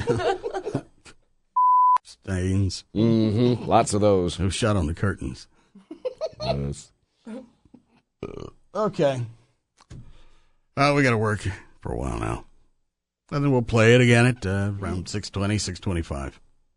Stains. Mm-hmm. Lots of those. Who shot on the curtains? Yes. Okay. Uh, we got to work for a while now. And then we'll play it again at uh, around six twenty, six twenty-five.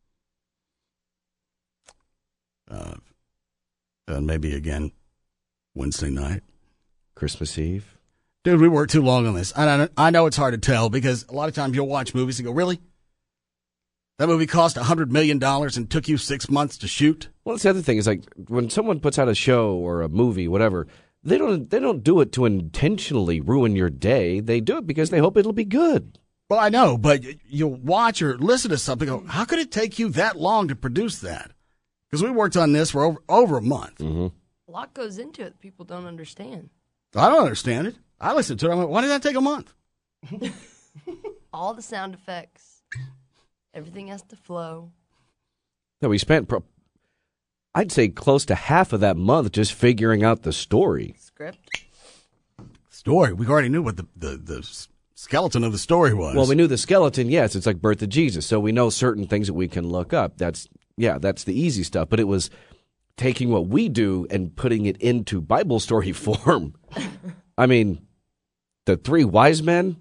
Uh, and maybe again Wednesday night. Christmas Eve. Dude, we worked too long on this. I, I know it's hard to tell because a lot of times you'll watch movies and go, really? That movie cost one hundred million dollars and took you six months to shoot? Well, that's the other thing is like when someone puts out a show or a movie, whatever, they don't they don't do it to intentionally ruin your day. They do it because they hope it'll be good. Well, I know, but you'll watch or listen to something and go, how could it take you that long to produce that? Because we worked on this for over, over a month. Mm-hmm. A lot goes into it that people don't understand. I don't understand it. I listened to it. I went, why did that take a month? All the sound effects, everything has to flow. No, we spent, pro- I'd say, close to half of that month just figuring out the story. Script. Story. We already knew what the, the, the skeleton of the story was. Well, we knew the skeleton, yes. It's like Birth of Jesus. So we know certain things that we can look up. That's, yeah, that's the easy stuff. But it was taking what we do and putting it into Bible story form. I mean, the three wise men.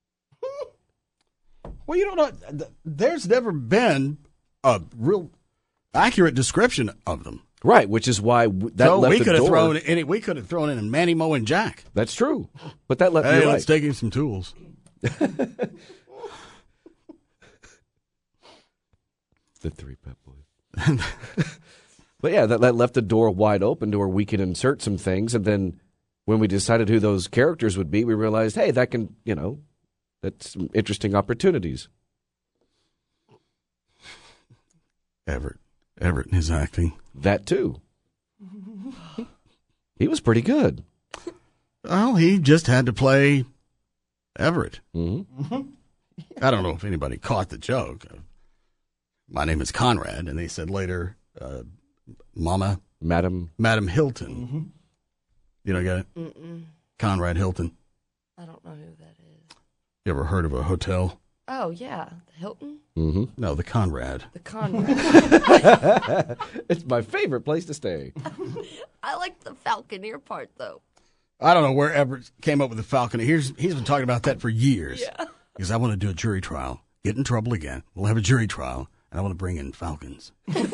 Well, you don't know. There's never been a real accurate description of them. Right, which is why w- that so left we the could have door. thrown any. We could have thrown in Manny, Mo, and Jack. That's true, but that left. Hey, you're let's right. take him some tools. The three pet boys. But yeah, that, that left the door wide open to where we could insert some things, and then when we decided who those characters would be, we realized, hey, that can, you know, that's some interesting opportunities. Everett, Everett and his acting. That too. He was pretty good. Well, he just had to play Everett. Mm-hmm. I don't know if anybody caught the joke. My name is Conrad, and they said later, uh, Mama, Madam, Madam Hilton. Mm-hmm. You don't get it? Mm-mm. Conrad Hilton. I don't know who that is. You ever heard of a hotel? Oh, yeah. The Hilton? Mm-hmm. No, the Conrad. The Conrad. It's my favorite place to stay. I like the Falconeer part, though. I don't know where Everett came up with the Falconer. Here's, he's been talking about that for years. Yeah. Because I want to do a jury trial. Get in trouble again. We'll have a jury trial, and I want to bring in falcons.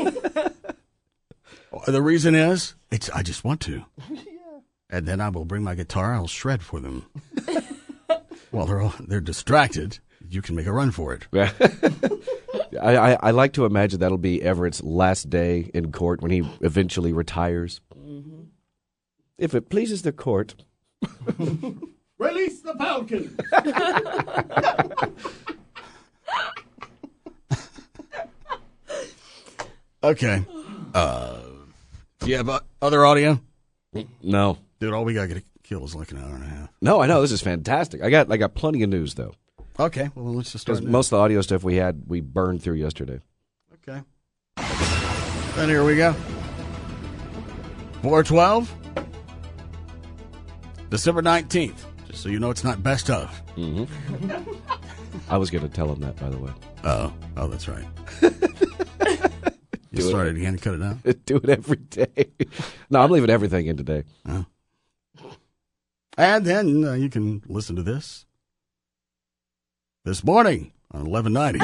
The reason is, it's I just want to. Yeah. And then I will bring my guitar. I'll shred for them. While they're all, they're distracted, you can make a run for it. Yeah. I, I, I like to imagine that'll be Everett's last day in court when he eventually retires. Mm-hmm. If it pleases the court. Release the falcon! Okay. Uh, do you have uh, other audio? No. Dude, all we got to kill is like an hour and a half. No, I know. This is fantastic. I got I got plenty of news, though. Okay. Well, let's just start. Because most of the audio stuff we had, we burned through yesterday. Okay. Then here we go. four twelve. December nineteenth. Just so you know it's not best of. Mm-hmm. I was going to tell him that, by the way. Oh. Oh, that's right. You Do started it. again to cut it out? Do it every day. No, I'm leaving everything in today. Oh. And then uh, you can listen to this this morning on eleven ninety.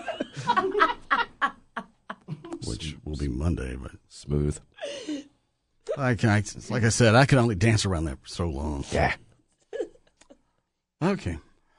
Which will be Monday, but smooth. I can, I, like I said, I can only dance around that for so long. Yeah. Okay.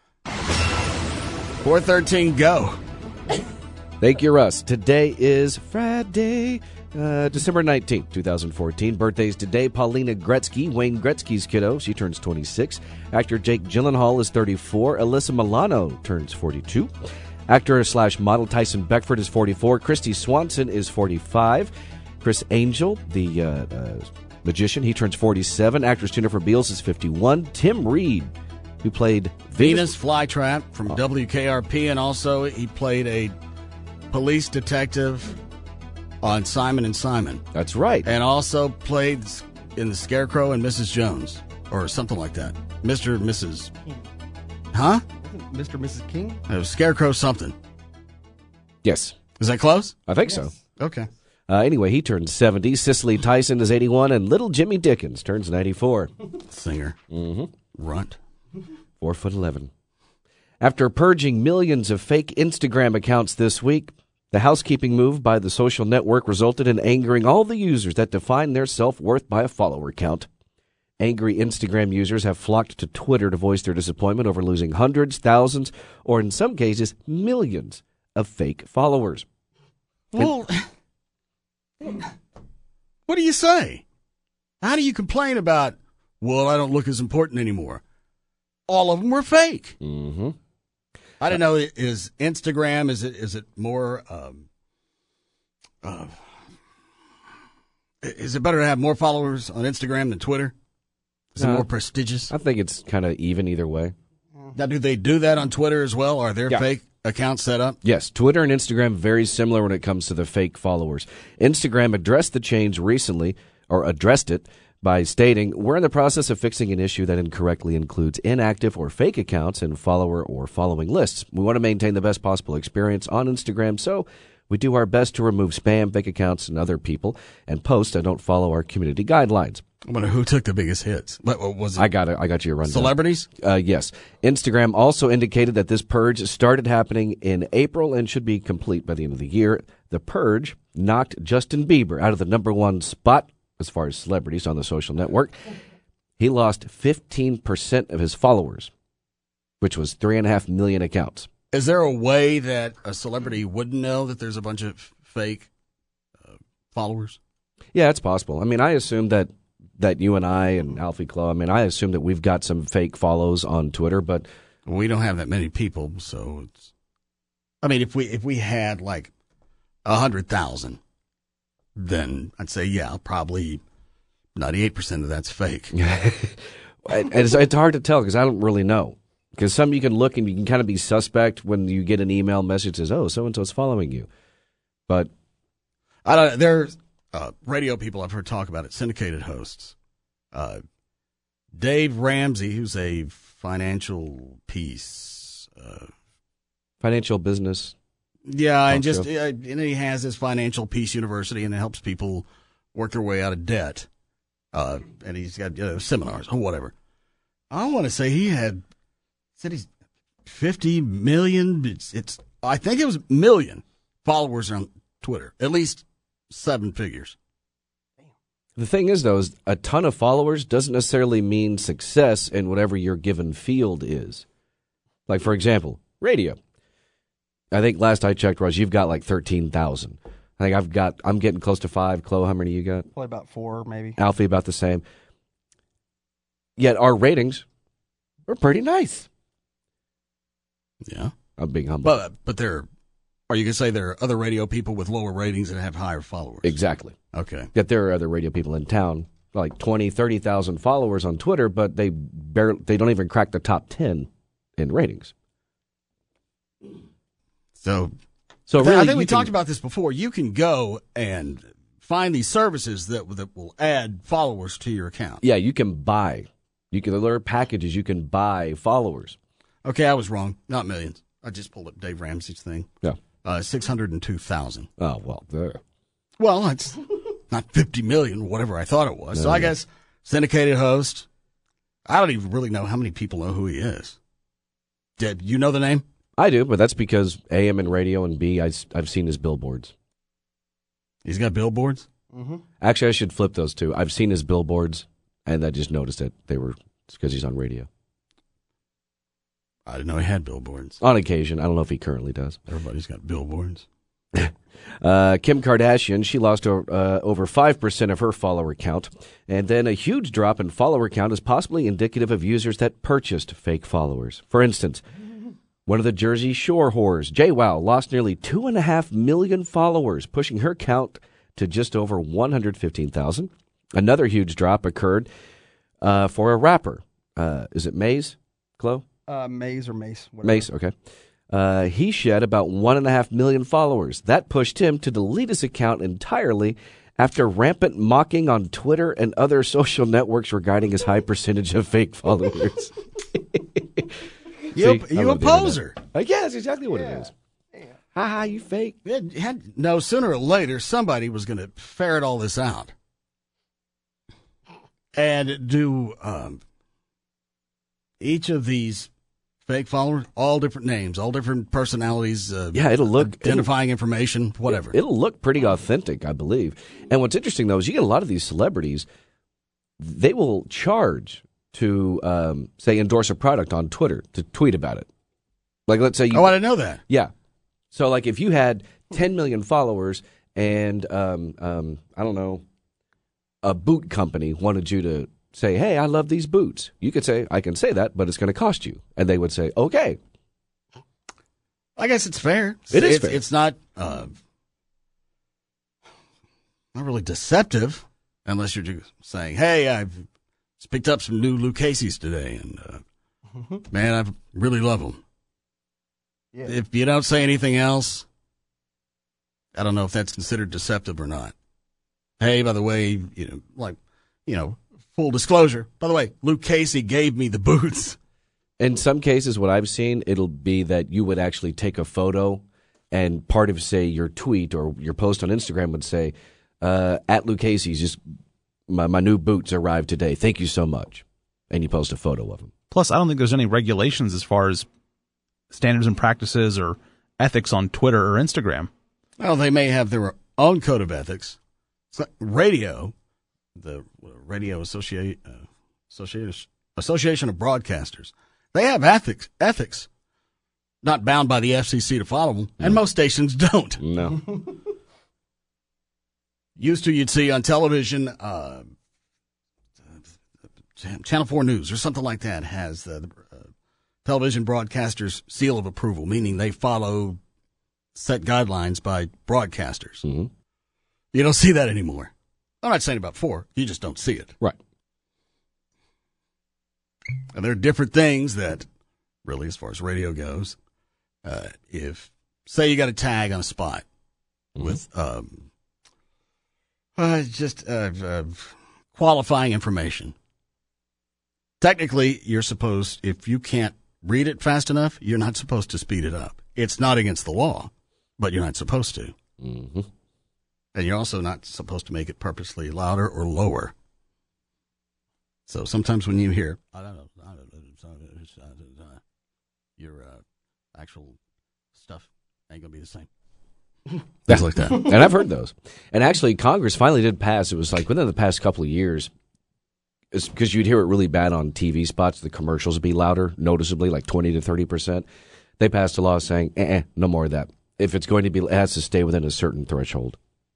four thirteen, go. Thank you, Russ. Today is Friday, uh, December nineteenth, twenty fourteen. Birthdays today, Paulina Gretzky, Wayne Gretzky's kiddo. She turns twenty-six. Actor Jake Gyllenhaal is thirty-four. Alyssa Milano turns forty-two. Actor slash model Tyson Beckford is forty-four. Christy Swanson is forty-five. Chris Angel, the uh, uh, magician, he turns forty-seven. Actress Jennifer Beals is fifty-one. Tim Reed, who played Venus Flytrap from oh. W K R P, and also he played a police detective on Simon and Simon. That's right. And also played in The Scarecrow and Missus Jones, or something like that. Mister and Missus Huh? Mister and Missus King? It was Scarecrow something. Yes. Is that close? I think yes. so. Okay. Uh, anyway, he turns seventy. Cicely Tyson is eighty-one, and little Jimmy Dickens turns ninety-four. Singer. Mm-hmm. Runt. Four foot eleven. After purging millions of fake Instagram accounts this week, the housekeeping move by the social network resulted in angering all the users that define their self-worth by a follower count. Angry Instagram users have flocked to Twitter to voice their disappointment over losing hundreds, thousands, or in some cases, millions of fake followers. Well, what do you say? How do you complain about, well, I don't look as important anymore? All of them were fake. Mm-hmm. I don't know. Is Instagram, is it is it more, um, uh, is it better to have more followers on Instagram than Twitter? Is no, it more prestigious? I think it's kind of even either way. Now, do they do that on Twitter as well? Are there yeah. fake accounts set up? Yes, Twitter and Instagram very similar when it comes to the fake followers. Instagram addressed the change recently, or addressed it, by stating, we're in the process of fixing an issue that incorrectly includes inactive or fake accounts in follower or following lists. We want to maintain the best possible experience on Instagram, so we do our best to remove spam, fake accounts, and other people, and posts that don't follow our community guidelines. I wonder who took the biggest hits. What, what was it? I got it. I got you a rundown. Celebrities? Uh, yes. Instagram also indicated that this purge started happening in April and should be complete by the end of the year. The purge knocked Justin Bieber out of the number one spot as far as celebrities on the social network. He lost fifteen percent of his followers, which was three and a half million accounts. Is there a way that a celebrity wouldn't know that there's a bunch of fake uh, followers? Yeah, it's possible. I mean, I assume that that you and I and Alfie Claw, I mean, I assume that we've got some fake follows on Twitter, but we don't have that many people, so it's. I mean, if we if we had like a hundred thousand, then I'd say yeah, probably ninety-eight percent of that's fake. it's, it's hard to tell because I don't really know. Because some you can look and you can kind of be suspect when you get an email message that says, "Oh, so and so's following you," but I don't. There's uh, radio people I've heard talk about it. Syndicated hosts, uh, Dave Ramsey, who's a financial piece, uh, financial business Yeah, and Talk just show. uh, and he has his Financial Peace University, and it helps people work their way out of debt. Uh, and he's got uh, seminars or whatever. I want to say he had said he's fifty million. It's, it's I think it was million followers on Twitter, at least seven figures. The thing is, though, is a ton of followers doesn't necessarily mean success in whatever your given field is. Like, for example, radio. I think last I checked, Russ, you've got like thirteen thousand. I think I've got, I'm getting close to five. Chloe, how many you got? Probably about four, maybe. Alfie, about the same. Yet our ratings are pretty nice. Yeah. I'm being humble. But, but there, are you going to say there are other radio people with lower ratings that have higher followers? Exactly. Okay. Yet there are other radio people in town, like twenty, thirty thousand followers on Twitter, but they barely, they don't even crack the top ten in ratings. So, so really, I think we you can- talked about this before. You can go and find these services that that will add followers to your account. Yeah, you can buy. You can there are packages you can buy followers. Okay, I was wrong. Not millions. I just pulled up Dave Ramsey's thing. Yeah. Uh, six hundred and two thousand. Oh well, there. Well, it's not fifty million, whatever I thought it was. No, so I no. guess syndicated host. I don't even really know how many people know who he is. Did you know the name? I do, but that's because A M and radio, and B, I, I've seen his billboards. He's got billboards? Mm-hmm. Actually, I should flip those two. I've seen his billboards, and I just noticed that they were because he's on radio. I didn't know he had billboards. On occasion. I don't know if he currently does. Everybody's got billboards. Uh, Kim Kardashian, she lost uh, over five percent of her follower count. And then a huge drop in follower count is possibly indicative of users that purchased fake followers. For instance, one of the Jersey Shore whores, JWoww, lost nearly two and a half million followers, pushing her count to just over one hundred fifteen thousand. Another huge drop occurred uh, for a rapper. Uh, is it Maze, Chloe? Uh, Maze or Mace. Whatever. Mace, okay. Uh, he shed about one and a half million followers. That pushed him to delete his account entirely after rampant mocking on Twitter and other social networks regarding his high percentage of fake followers. You, See, I you a love the poser. internet. Uh, yeah, that's exactly what it is. Ha ha, you fake. It had, no, sooner or later, somebody was going to ferret all this out. And do um, each of these fake followers, all different names, all different personalities. Uh, Yeah, it'll look identifying information, whatever. It, it'll look pretty authentic, I believe. And what's interesting though is you get a lot of these celebrities. They will charge to um, say endorse a product on Twitter to tweet about it. Like let's say you. Oh, I didn't know that. Yeah. So like if you had ten million followers and um, um, I don't know, a boot company wanted you to say, "Hey, I love these boots," you could say, "I can say that, but it's going to cost you," and they would say, "Okay." I guess it's fair. It is it's, fair. It's not uh, not really deceptive unless you're just saying, "Hey, I've picked up some new Lucchese's today, and uh, man, I really love them." Yeah. If you don't say anything else, I don't know if that's considered deceptive or not. Hey, by the way, you know, like, you know, full disclosure. By the way, Luke Casey gave me the boots. In some cases, what I've seen, it'll be that you would actually take a photo and part of, say, your tweet or your post on Instagram would say, uh, at Luke Casey's, just my, my new boots arrived today. Thank you so much. And you post a photo of them. Plus, I don't think there's any regulations as far as standards and practices or ethics on Twitter or Instagram. Well, they may have their own code of ethics. So radio, the Radio Associate, uh, Association, Association of Broadcasters, they have ethics, ethics, not bound by the F C C to follow them, and most stations don't. No. Used to, you'd see on television, uh, Channel four News or something like that has the, the uh, television broadcasters' seal of approval, meaning they follow set guidelines by broadcasters. Mm-hmm. You don't see that anymore. I'm not saying about four. You just don't see it. Right. And there are different things that, really, as far as radio goes, uh, if, say you got a tag on a spot mm-hmm. with um, uh, just uh, uh, qualifying information, technically, you're supposed, if you can't read it fast enough, you're not supposed to speed it up. It's not against the law, but you're not supposed to. Mm-hmm. And you're also not supposed to make it purposely louder or lower. So sometimes when you hear, I don't know, your uh, actual stuff ain't going to be the same. Things like that. And I've heard those. And actually, Congress finally did pass. It was like within the past couple of years, because you'd hear it really bad on T V spots. The commercials would be louder, noticeably, like twenty to thirty percent. They passed a law saying, eh, eh, no more of that. If it's going to be, it has to stay within a certain threshold.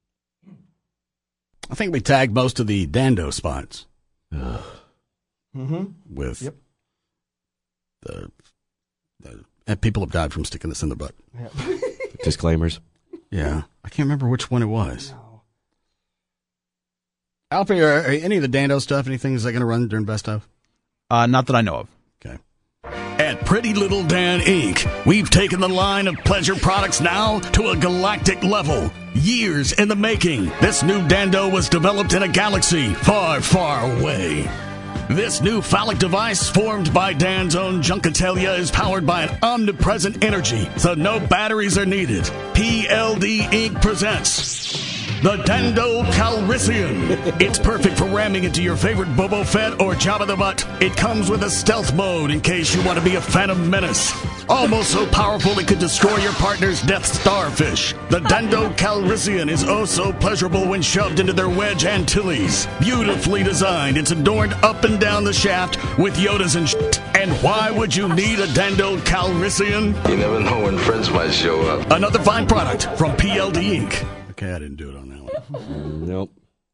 I think we tagged most of the Dando spots Mm-hmm. with Yep. the, the and people have died from sticking this in their butt. Yep. Disclaimers. Yeah. I can't remember which one it was. No. Alfie, are, are any of the Dando stuff, anything, is that going to run during Best Of? Uh, not that I know of. Okay. At Pretty Little Dan Incorporated, we've taken the line of pleasure products now to a galactic level. Years in the making, this new Dando was developed in a galaxy far, far away. This new phallic device, formed by Dan's own Junkatelia, is powered by an omnipresent energy, so no batteries are needed. P L D Incorporated presents the Dando Calrissian. It's perfect for ramming into your favorite Boba Fett or Jabba the Hutt. It comes with a stealth mode in case you want to be a Phantom Menace. Almost so powerful it could destroy your partner's Death Starfish. The Dando Calrissian is oh so pleasurable when shoved into their Wedge Antilles. Beautifully designed, it's adorned up and down the shaft with Yodas and shit. And why would you need a Dando Calrissian? You never know when friends might show up. Another fine product from P L D Incorporated. Okay, I didn't do it on that one. Nope.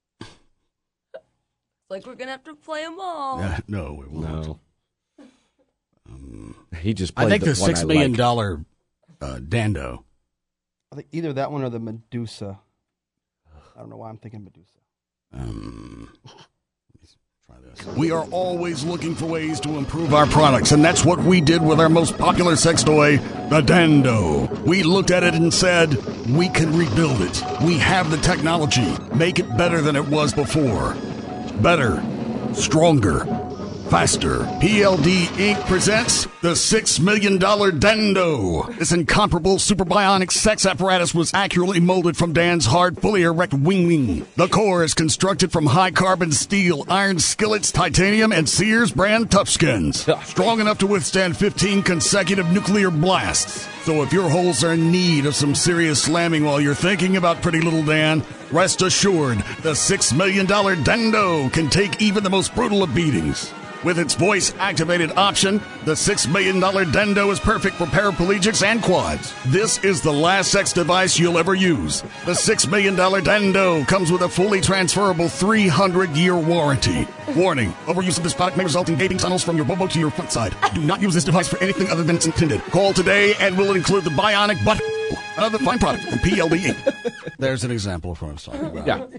Like we're gonna have to play them all. Uh, no, we won't. No. Um, he just played I think the, the one six I million like. dollar uh, Dando. I think either that one or the Medusa. I don't know why I'm thinking Medusa. Um, let's try this. We are always looking for ways to improve our products, and that's what we did with our most popular sex toy, the Dando. We looked at it and said, we can rebuild it. We have the technology. Make it better than it was before. Better, stronger, faster. P L D Incorporated presents the six million dollar Dando. This incomparable super bionic sex apparatus was accurately molded from Dan's hard, fully erect wing wing. The core is constructed from high-carbon steel, iron skillets, titanium, and Sears brand toughskins. Strong enough to withstand fifteen consecutive nuclear blasts. So if your holes are in need of some serious slamming while you're thinking about Pretty Little Dan, rest assured, the six million dollar Dando can take even the most brutal of beatings. With its voice-activated option, the six million dollar Dando is perfect for paraplegics and quads. This is the last sex device you'll ever use. The six million dollar Dando comes with a fully transferable three hundred year warranty. Warning, overuse of this product may result in gaping tunnels from your bobo to your front side. Do not use this device for anything other than it's intended. Call today and we'll include the bionic butt. Another fine product from P L D Incorporated. There's an example of what I was talking about. Yeah.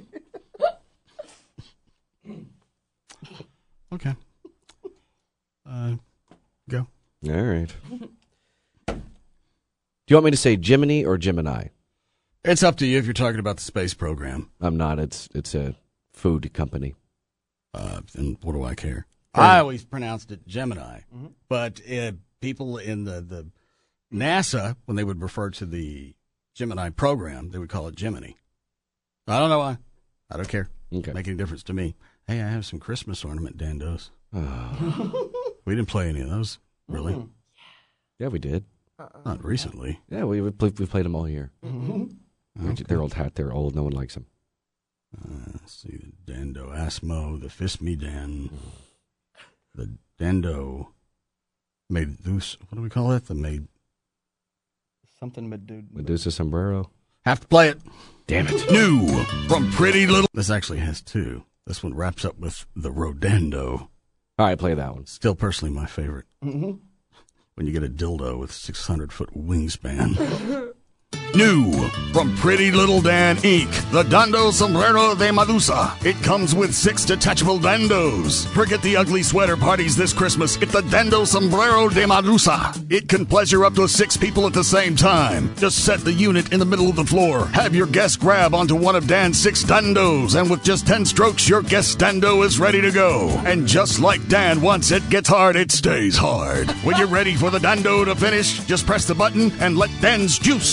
Okay. Uh, go. All right. Do you want me to say Gemini or Gemini? It's up to you if you're talking about the space program. I'm not. It's it's a food company. Uh, and what do I care? I always pronounced it Gemini, mm-hmm. but uh, people in the, the NASA, when they would refer to the Gemini program, they would call it Gemini. I don't know why. I don't care. Okay. Make any difference to me. Hey, I have some Christmas ornament Dandos. We didn't play any of those, really. Mm. Yeah, we did. Uh-uh. Not recently. Yeah, we we played, we played them all here. Mm-hmm. Okay. They're old hat. They're old. No one likes them. Uh, let's see, the Dando Asmo, the Fist Me Dan, the Dando Medusa. What do we call it? The Med something Medusa. Medusa sombrero. Have to play it. Damn it! New from Pretty Little. This actually has two. This one wraps up with the Rodando. All right, play that one. Still personally my favorite. Mm-hmm. When you get a dildo with six hundred foot wingspan. New from Pretty Little Dan Incorporated, the Dando Sombrero de Medusa. It comes with six detachable Dandos. Forget the ugly sweater parties this Christmas. It's the Dando Sombrero de Medusa. It can pleasure up to six people at the same time. Just set the unit in the middle of the floor. Have your guest grab onto one of Dan's six Dandos, and with just ten strokes, your guest Dando is ready to go. And just like Dan, once it gets hard, it stays hard. When you're ready for the Dando to finish, just press the button and let Dan's juice shoot you in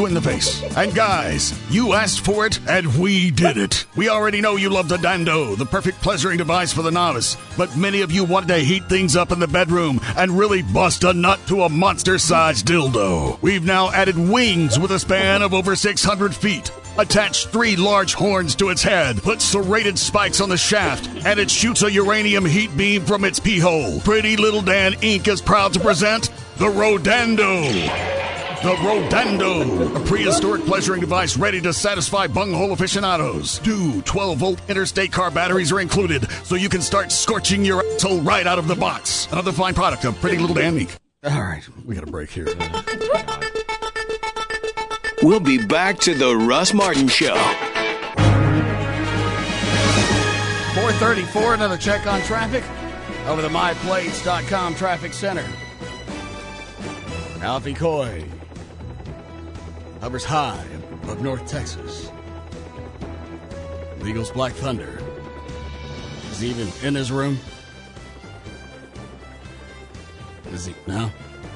in the face. And guys, you asked for it, and we did it. We already know you love the Dando, the perfect pleasuring device for the novice. But many of you wanted to heat things up in the bedroom and really bust a nut to a monster-sized dildo. We've now added wings with a span of over six hundred feet. Attach three large horns to its head, put serrated spikes on the shaft, and it shoots a uranium heat beam from its pee hole. Pretty Little Dan Incorporated is proud to present the Rodando. The Rodando, a prehistoric pleasuring device ready to satisfy bunghole aficionados. Two twelve-volt interstate car batteries are included, so you can start scorching your asshole right out of the box. Another fine product of Pretty Little Dan Incorporated. All right, we got a break here. We'll be back to the Russ Martin Show. four thirty-four, another check on traffic over the my plates dot com traffic center. Alfie Coy hovers high above North Texas. The Eagles' Black Thunder is he even in his room. Is he? No?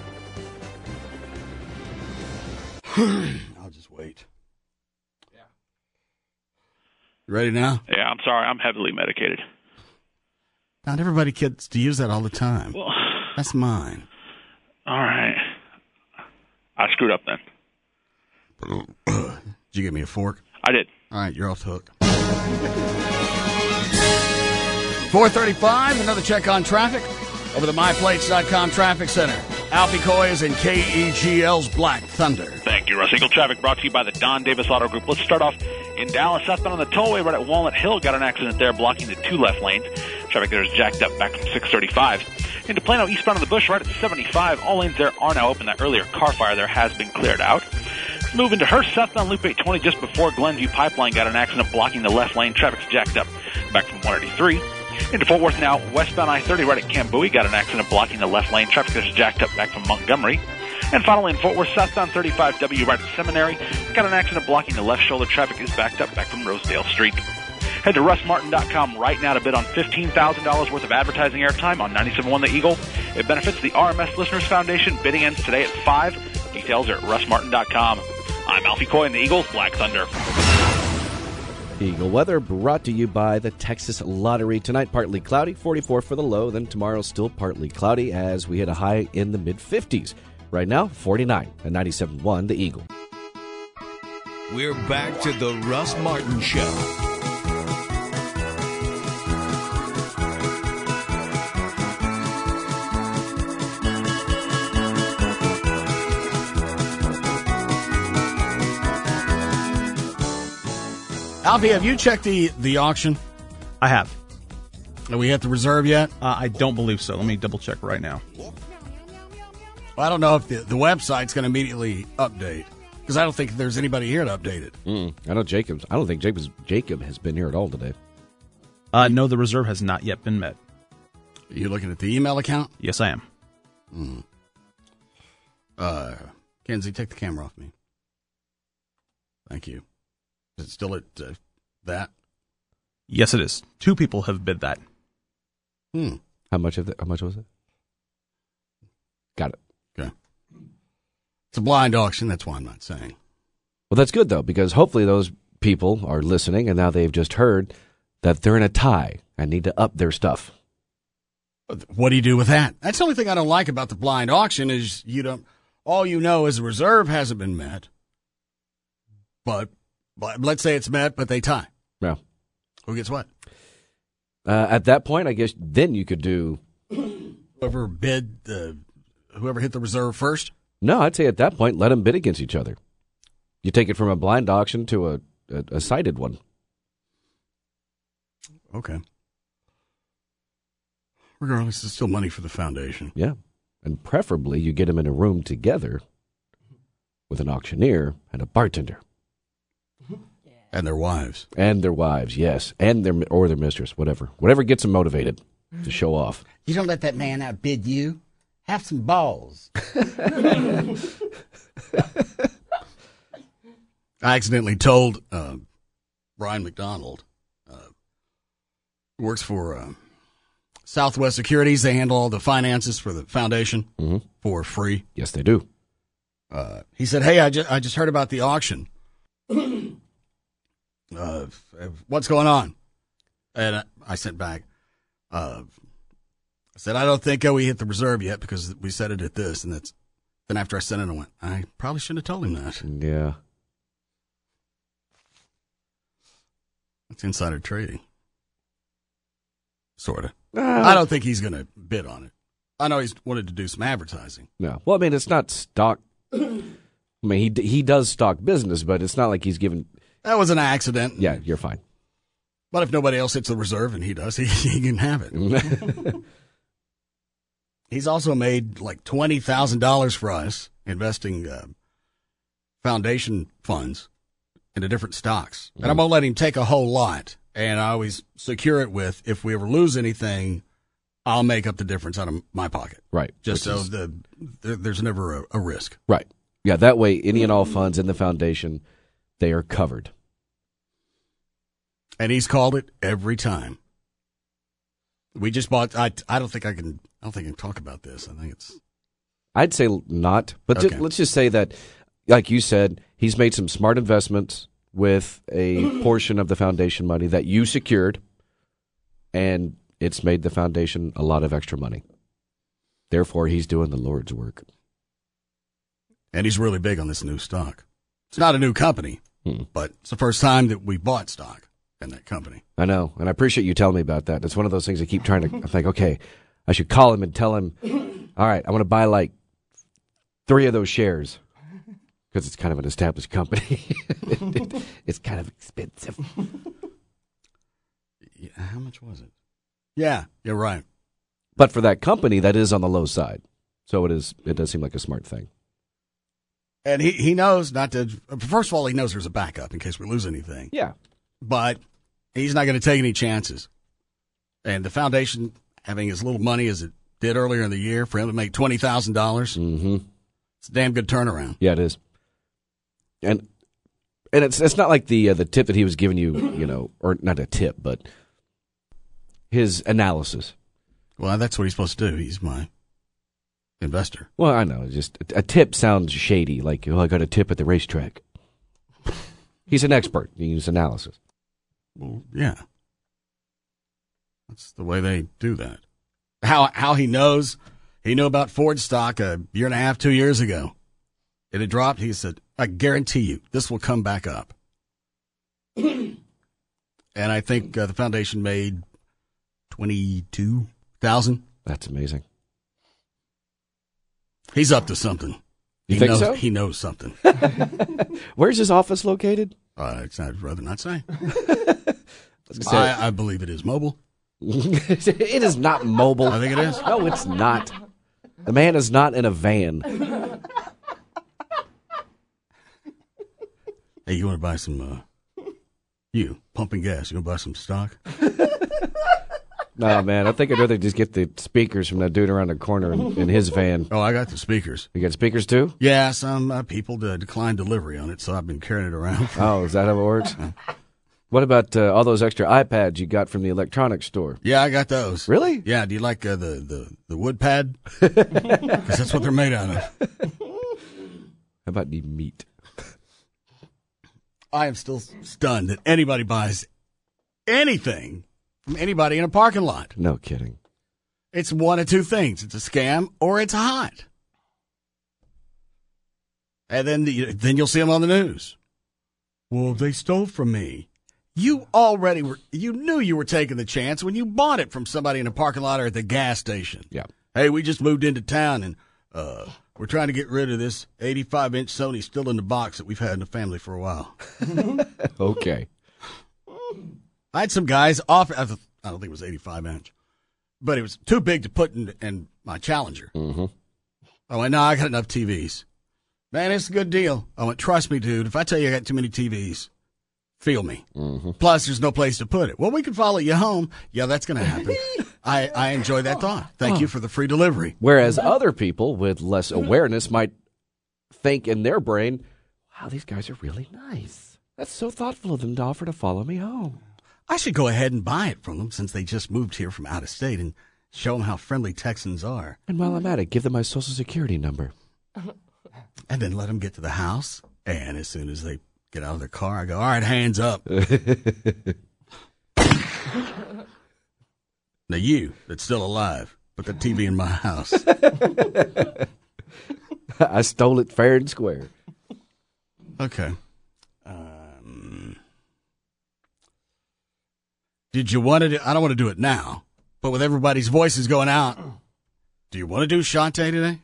I'll just wait. Yeah. You ready now? Yeah, I'm sorry. I'm heavily medicated. Not everybody gets to use that all the time. Well, that's mine. All right. I screwed up then. Did you give me a fork? I did. All right, you're off the hook. four thirty-five, another check on traffic over the my plates dot com traffic center. Alfie Coy is in K E G L's Black Thunder. Thank you, Russ. Eagle traffic brought to you by the Don Davis Auto Group. Let's start off in Dallas. Southbound on the tollway right at Walnut Hill. Got an accident there blocking the two left lanes. Traffic there is jacked up back from six thirty-five. Into Plano, eastbound on the Bush right at seventy-five. All lanes there are now open. That earlier car fire there has been cleared out. Moving to Hearst, southbound Loop eight twenty just before Glenview Pipeline. Got an accident blocking the left lane. Traffic's jacked up back from one eighty-three. Into Fort Worth now, westbound I thirty right at Cambui. Got an accident blocking the left lane. Traffic is jacked up back from Montgomery. And finally in Fort Worth, southbound thirty-five W right at Seminary. Got an accident blocking the left shoulder. Traffic is backed up back from Rosedale Street. Head to russ martin dot com right now to bid on fifteen thousand dollars worth of advertising airtime on ninety-seven point one The Eagle. It benefits the R M S Listeners Foundation. Bidding ends today at five. Details are at russ martin dot com. I'm Alfie Coy in the Eagles Black Thunder. Eagle weather brought to you by the Texas Lottery. Tonight, partly cloudy, forty-four for the low. Then tomorrow, still partly cloudy as we hit a high in the mid-fifties. Right now, forty-nine at ninety-seven point one The Eagle. We're back to the Russ Martin Show. Alfie, have you checked the, the auction? I have. Are we at the reserve yet? Uh, I don't believe so. Let me double check right now. Well, I don't know if the, the website's going to immediately update because I don't think there's anybody here to update it. Mm, I know Jacob's. I don't think Jacob's, Jacob has been here at all today. Uh, no, the reserve has not yet been met. Are you looking at the email account? Yes, I am. Mm. Uh, Kenzie, take the camera off me. Thank you. Is it still at uh, that? Yes, it is. Two people have bid that. Hmm. How much of the, How much was it? Got it. Okay. It's a blind auction. That's why I'm not saying. Well, that's good, though, because hopefully those people are listening, and now they've just heard that they're in a tie and need to up their stuff. What do you do with that? That's the only thing I don't like about the blind auction is you don't. All you know is the reserve hasn't been met, but. But let's say it's met, but they tie. Yeah. Who gets what? Uh, at that point, I guess then you could do whoever bid, uh, whoever hit the reserve first. No, I'd say at that point, let them bid against each other. You take it from a blind auction to a, a, a cited one. Okay. Regardless, it's still money for the foundation. Yeah, and preferably you get them in a room together with an auctioneer and a bartender. And their wives. And their wives, yes. And their or their mistress, whatever. Whatever gets them motivated to show off. You don't let that man outbid you. Have some balls. I accidentally told uh, Brian McDonald, uh, who works for uh, Southwest Securities. They handle all the finances for the foundation mm-hmm. for free. Yes, they do. Uh, he said, hey, I, ju- I just heard about the auction. uh, what's going on? And I, I sent back, uh, I said, I don't think uh, we hit the reserve yet because we set it at this. And that's, then after I sent it, I went, I probably shouldn't have told him that. Yeah. It's insider trading. Sort of. Uh, I don't think he's going to bid on it. I know he's wanted to do some advertising. No. Well, I mean, it's not stock. I mean, he he does stock business, but it's not like he's given. That was an accident. Yeah, you're fine. But if nobody else hits the reserve and he does, he, he can have it. He's also made like twenty thousand dollars for us investing uh, foundation funds into different stocks. And I'm going to let him take a whole lot. And I always secure it with, if we ever lose anything, I'll make up the difference out of my pocket. Right. Just Which so is- the, there, there's never a, a risk. Right. Yeah, that way, any and all funds in the foundation, they are covered. And he's called it every time. We just bought, I, I don't think I can, I don't think I can talk about this. I think it's. I'd say not, but ju- Okay. let's just say that, like you said, he's made some smart investments with a portion of the foundation money that you secured, and it's made the foundation a lot of extra money. Therefore, he's doing the Lord's work. And he's really big on this new stock. It's not a new company, Hmm. but it's the first time that we bought stock in that company. I know, and I appreciate you telling me about that. It's one of those things I keep trying to I think, okay, I should call him and tell him, all right, I want to buy like three of those shares because it's kind of an established company. It's kind of expensive. Yeah, how much was it? Yeah, you're right. But for that company, that is on the low side. So it is. It does seem like a smart thing. And he, he knows not to, first of all, he knows there's a backup in case we lose anything. Yeah. But he's not going to take any chances. And the foundation, having as little money as it did earlier in the year, for him to make twenty thousand dollars, mm-hmm. it's a damn good turnaround. Yeah, it is. And and it's it's not like the uh, the tip that he was giving you, you know, or not a tip, but his analysis. Well, that's what he's supposed to do. He's my investor. Well, I know. It's just a tip sounds shady, like, oh, I got a tip at the racetrack. He's an expert. He uses analysis. Well, yeah. That's the way they do that. How how he knows, he knew about Ford stock a year and a half, two years ago. It had dropped. He said, I guarantee you, this will come back up. And I think uh, the foundation made twenty-two thousand dollars. That's amazing. He's up to something. You he think knows, so? He knoes something. Where's his office located? Uh, it's not, I'd rather not say. say- I, I believe it is mobile. It is not mobile. I think it is. No, it's not. The man is not in a van. Hey, you want to buy some, uh, you, pumping gas, you want to buy some stock? No, man, I think I'd rather just get the speakers from that dude around the corner in, in his van. Oh, I got the speakers. You got speakers too? Yeah, some uh, people uh, declined delivery on it, so I've been carrying it around. Oh, is that how it works? What about uh, all those extra iPads you got from the electronics store? Yeah, I got those. Really? Yeah, do you like uh, the, the, the wood pad? Because that's what they're made out of. How about the meat? I am still stunned that anybody buys anything from anybody in a parking lot. No kidding. It's one of two things. It's a scam or it's hot. And then the, then you'll see them on the news. Well, they stole from me. You already were, you knew you were taking the chance when you bought it from somebody in a parking lot or at the gas station. Yeah. Hey, we just moved into town and uh, we're trying to get rid of this eighty-five inch Sony still in the box that we've had in the family for a while. Okay. I had some guys offer, I don't think it was eighty-five inch, but it was too big to put in, in my Challenger. Mm-hmm. I went, no, I got enough T Vs. Man, it's a good deal. I went, trust me, dude, if I tell you I got too many T Vs, feel me. Mm-hmm. Plus, there's no place to put it. Well, we can follow you home. Yeah, that's going to happen. I, I enjoy that thought. Thank you for the free delivery. Whereas other people with less awareness might think in their brain, wow, these guys are really nice. That's so thoughtful of them to offer to follow me home. I should go ahead and buy it from them since they just moved here from out of state and show them how friendly Texans are. And while I'm at it, give them my social security number. and then let them get to the house. And as soon as they get out of their car, I go, all right, hands up. Now you, that's still alive, put the T V in my house. I stole it fair and square. Okay. Um, did you want to do, I don't want to do it now, but with everybody's voices going out, do you want to do Shantae today?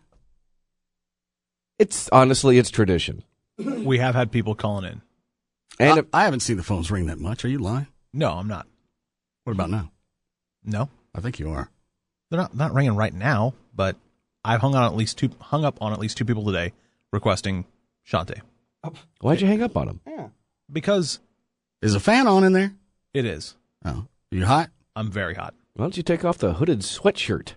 It's honestly, it's tradition. We have had people calling in. And I, I haven't seen the phones ring that much. Are you lying? No, I'm not. What about now? No, I think you are. They're not not ringing right now, but I've hung on at least two hung up on at least two people today requesting Shantae. Why'd you hang up on them? Yeah. Because is a fan on in there? It is. Oh, you hot? I'm very hot. Why don't you take off the hooded sweatshirt?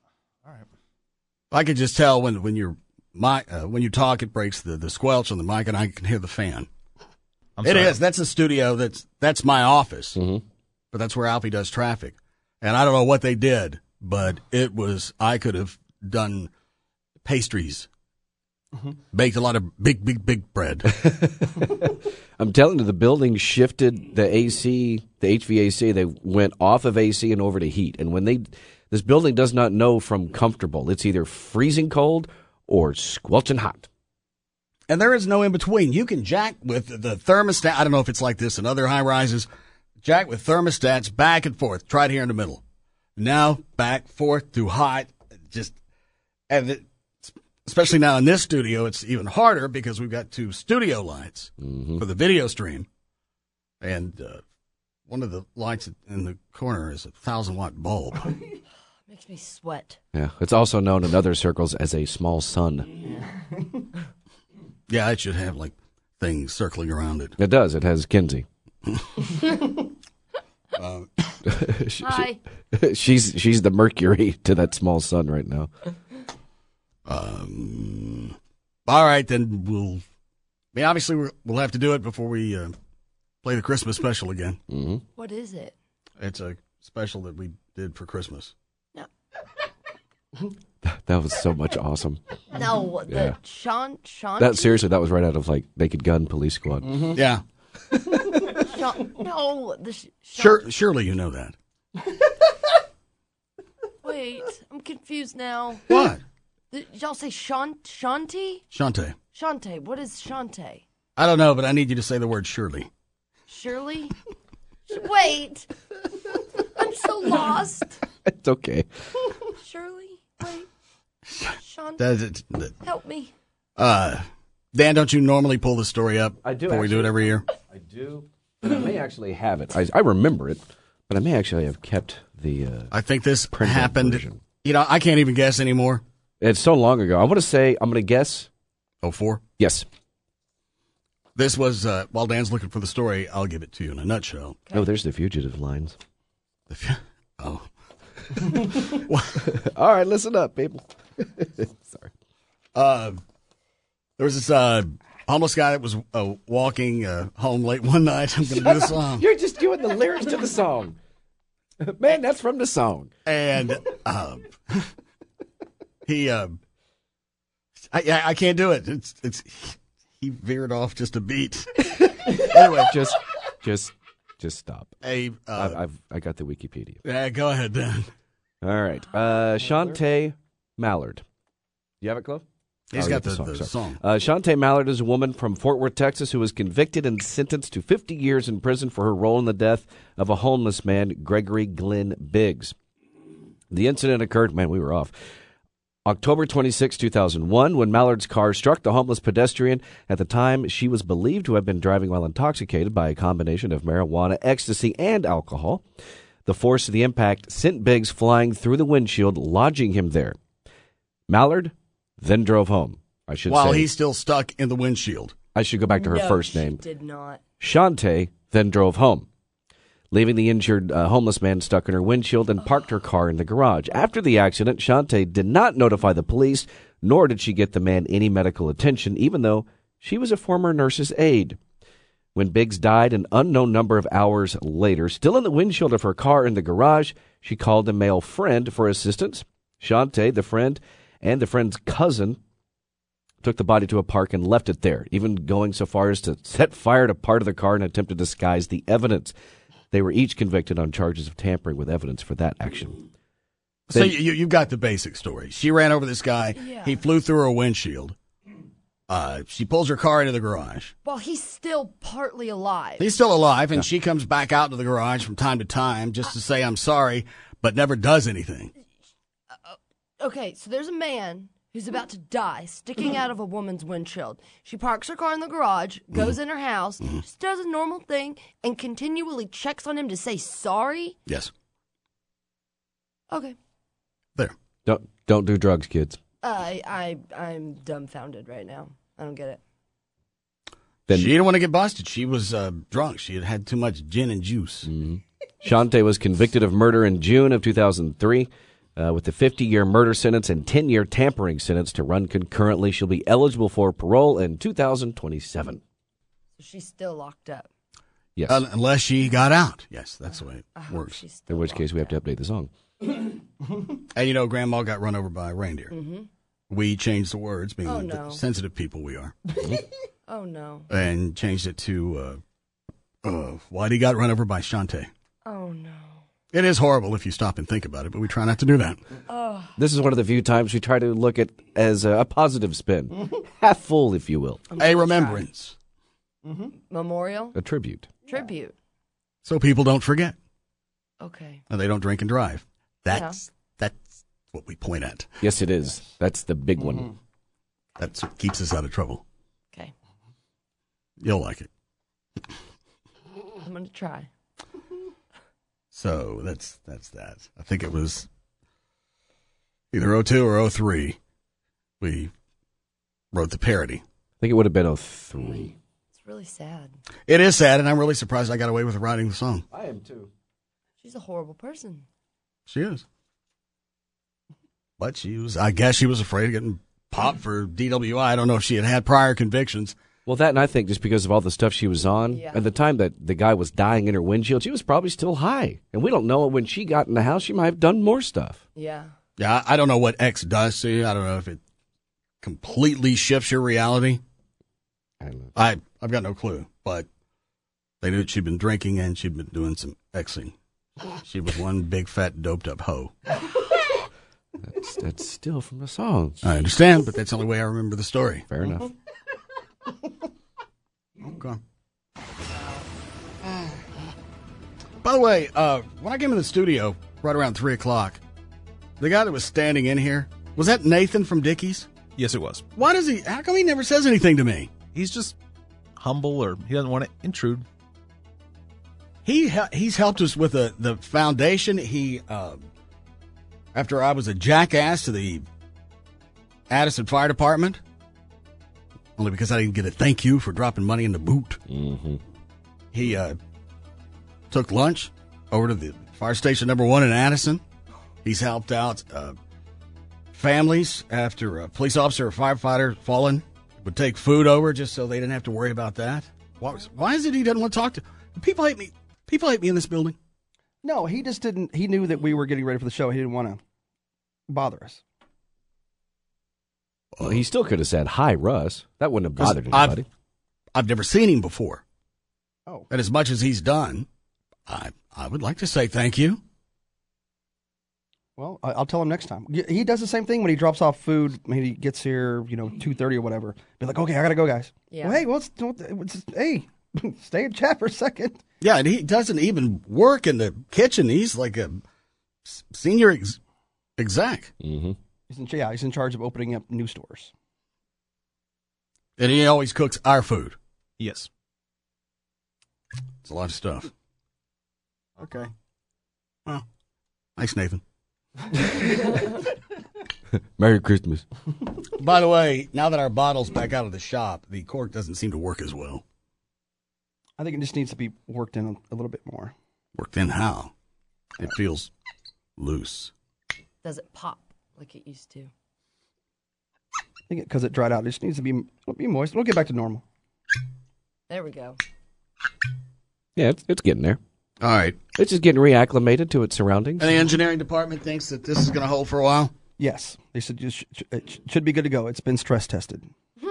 I could just tell when when you're my uh, when you talk, it breaks the, the squelch on the mic, and I can hear the fan. I'm it sorry. is. That's a studio. That's that's my office, mm-hmm. but that's where Alfie does traffic. And I don't know what they did, but it was. I could have done pastries, mm-hmm. baked a lot of big, big, big bread. I'm telling you, the building shifted the A C, the H V A C. They went off of A C and over to heat. And when they, this building does not know from comfortable. It's either freezing cold or squelching hot. And there is no in between. You can jack with the thermostat. I don't know if it's like this in other high rises. Jack with thermostats back and forth. Try it here in the middle. Now back, forth to hot. Just, and it, especially now in this studio, it's even harder because we've got two studio lights mm-hmm. for the video stream. And uh, one of the lights in the corner is a thousand watt bulb. Makes me sweat. Yeah, it's also known in other circles as a small sun. Yeah. Yeah, it should have like things circling around it. It does. It has Kinsey. uh, she, Hi. She's she's the Mercury to that small sun right now. Um. All right, then we'll. I mean, obviously we're, we'll have to do it before we uh, play the Christmas special again. Mm-hmm. What is it? It's a special that we did for Christmas. No. That was so much awesome. No, the Yeah. Sean Sean. That seriously, that was right out of like Naked Gun Police Squad. Mm-hmm. Yeah. Sean, no, the sh- Sure, surely you know that. Wait, I'm confused now. What? Did y'all say Shan Shanti? Shantae. Shantae. What is Shantae? I don't know, but I need you to say the word surely. Shirley? Wait. I'm so lost. It's okay. Shirley? Wait. Shantae. That, that, that, Help me. uh, Dan, don't you normally pull the story up I do, before we do it actually. every year? I do. But I may actually have it. I, I remember it, but I may actually have kept the. Uh, I think this printed happened. version. You know, I can't even guess anymore. It's so long ago. I want to say, I'm going to guess. Oh, four? Yes. This was, uh, while Dan's looking for the story, I'll give it to you in a nutshell. Okay. Oh, there's the fugitive lines. The fu- oh. All right, listen up, people. Sorry. Uh, there was this uh, homeless guy that was uh, walking uh, home late one night. I'm going to do the song. You're just doing the lyrics to the song. Man, that's from the song. And um, he, uh, I, I I can't do it. It's it's he veered off just a beat. Anyway, just just just stop. A, uh, I've, I've I got the Wikipedia. Yeah, go ahead, Dan. All right, uh, Shantae Mallard. You have it, Chloe? He's Oh, got you the, have the sorry. song. Uh, Shantae Mallard is a woman from Fort Worth, Texas, who was convicted and sentenced to fifty years in prison for her role in the death of a homeless man, Gregory Glenn Biggs. The incident occurred, man, we were off, October twenty-sixth, two thousand one, when Mallard's car struck the homeless pedestrian. At the time, she was believed to have been driving while intoxicated by a combination of marijuana, ecstasy, and alcohol. The force of the impact sent Biggs flying through the windshield, lodging him there. Mallard then drove home, I should While say. he's still stuck in the windshield. I should go back to her No, first she name. did not. Shantae then drove home, leaving the injured uh, homeless man stuck in her windshield and parked her car in the garage. After the accident, Shantae did not notify the police, nor did she get the man any medical attention, even though she was a former nurse's aide. When Biggs died an unknown number of hours later, still in the windshield of her car in the garage, she called a male friend for assistance. Shantae, the friend, and the friend's cousin took the body to a park and left it there, even going so far as to set fire to part of the car and attempt to disguise the evidence. They were each convicted on charges of tampering with evidence for that action. So Then- you, you've got the basic story. She ran over this guy. Yeah. He flew through her windshield. Uh, she pulls her car into the garage. Well, he's still partly alive. He's still alive, and she comes back out to the garage from time to time just to say, I'm sorry, but never does anything. Okay, so there's a man who's about to die sticking out of a woman's windshield. She parks her car in the garage, goes in her house, just does a normal thing, and continually checks on him to say sorry? Yes. Okay. There. Don't don't do drugs, kids. I, I, I'm dumbfounded right now. I don't get it. Then she didn't want to get busted. She was uh, drunk. She had had too much gin and juice. Mm-hmm. Shante was convicted of murder in June of two thousand three. Uh, with a fifty-year murder sentence and ten-year tampering sentence to run concurrently. She'll be eligible for parole in two thousand twenty-seven. So she's still locked up. Yes. Uh, unless she got out. Yes, that's the way it works. In which case, we have to update the song. And you know, Grandma got run over by a reindeer. Mm-hmm. We changed the words, being Oh, the no. sensitive people we are, Oh, no. and changed it to uh, uh, Whitey got run over by Shante. Oh, no. It is horrible if you stop and think about it, but we try not to do that. Oh. This is one of the few times we try to look at as a, a positive spin. Half full, if you will. A remembrance. Mm-hmm. Memorial? A tribute. Tribute. So people don't forget. Okay. And they don't drink and drive. That's that's what we point at. Yes, it is. That's the big one. That's what keeps us out of trouble. Okay. You'll like it. I'm going to try. So that's that's that. I think it was either oh two or oh three. We wrote the parody. I think it would have been oh three. It's really sad. It is sad, and I'm really surprised I got away with writing the song. I am too. She's a horrible person. She is. But she was, I guess she was afraid of getting popped for D W I. I don't know if she had had prior convictions. Well, that and I think just because of all the stuff she was on, Yeah. and the time that the guy was dying in her windshield, she was probably still high. And we don't know when she got in the house, she might have done more stuff. Yeah. Yeah, I I don't know what X does to you. I don't know if it completely shifts your reality. I don't know. I, I've got no clue. But they knew she'd been drinking and she'd been doing some Xing. She was one big, fat, doped-up hoe. That's, that's still from the song. I understand, but that's the only way I remember the story. Fair enough. Okay. By the way, uh, when I came in the studio right around three o'clock, the guy that was standing in here, was that Nathan from Dickies? Yes, it was. Why does he, how come he never says anything to me? He's just humble, or he doesn't want to intrude. He he's helped us with the, the foundation. He uh, after I was a jackass to the Addison Fire Department, only because I didn't get a thank you for dropping money in the boot. Mm-hmm. He uh, took lunch over to the fire station number one in Addison. He's helped out uh, families after a police officer or firefighter fallen would take food over just so they didn't have to worry about that. Why, why is it he doesn't want to talk to people? Hate me. People hate me in this building. No, he just didn't. He knew that we were getting ready for the show. He didn't want to bother us. Well, he still could have said, hi, Russ. That wouldn't have bothered I've, anybody. I've never seen him before. Oh. And as much as he's done, I I would like to say thank you. Well, I- I'll tell him next time. Y- He does the same thing when he drops off food. When he gets here, you know, two thirty or whatever. Be like, okay, I gotta go, guys. Yeah. Well, hey, what's, what's hey, stay and chat for a second. Yeah, and he doesn't even work in the kitchen. He's like a s- senior ex- exec. Mm-hmm. He's in, yeah, he's in charge of opening up new stores. And he always cooks our food. Yes. It's a lot of stuff. Okay. Well, thanks, Nathan. Merry Christmas. By the way, now that our bottle's back out of the shop, the cork doesn't seem to work as well. I think it just needs to be worked in a, a little bit more. Worked in how? It feels loose. Does it pop like it used to? I think because it, it dried out, it just needs to be it'll be moist. It'll get back to normal. There we go. Yeah, it's, it's getting there. All right. It's just getting reacclimated to its surroundings. And the engineering department thinks that this is going to hold for a while? Yes, they said you sh- sh- it sh- should be good to go. It's been stress tested.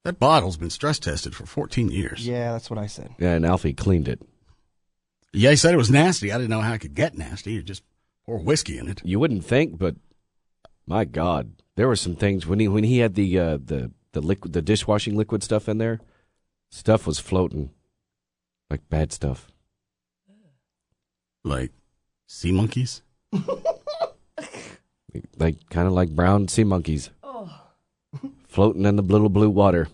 That bottle's been stress tested for fourteen years. Yeah, that's what I said. Yeah, and Alfie cleaned it. Yeah, he said it was nasty. I didn't know how it could get nasty. You just pour whiskey in it. You wouldn't think, but my God, there were some things when he when he had the uh, the the liquid the dishwashing liquid stuff in there. Stuff was floating, like bad stuff, like sea monkeys, like kind of like brown sea monkeys, oh. floating in the little blue water,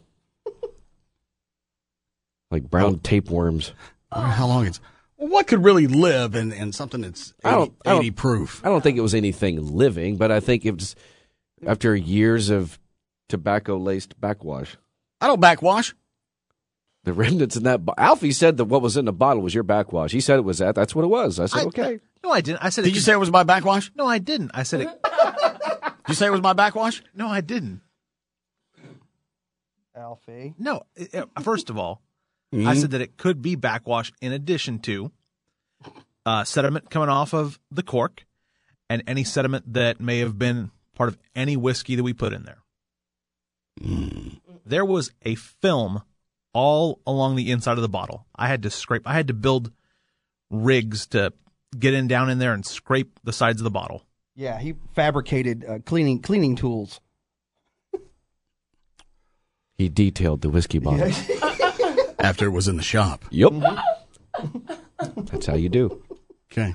like brown oh. tapeworms. I wonder how long it's. What could really live in, in something that's eighty, I don't, I don't, eighty proof? I don't think it was anything living, but I think it was after years of tobacco-laced backwash. I don't backwash. The remnants in that... Bo- Alfie said that what was in the bottle was your backwash. He said it was that. That's what it was. I said, I, okay. I, no, I didn't. I said. Did it you say it was my backwash? No, I didn't. I said it... Did you say it was my backwash? No, I didn't. Alfie? No. It, first of all, mm-hmm. I said that it could be backwash in addition to uh, sediment coming off of the cork and any sediment that may have been part of any whiskey that we put in there. Mm. There was a film all along the inside of the bottle. I had to scrape. I had to build rigs to get in down in there and scrape the sides of the bottle. Yeah, he fabricated uh, cleaning cleaning tools. He detailed the whiskey bottle. After it was in the shop. Yep. That's how you do. Okay.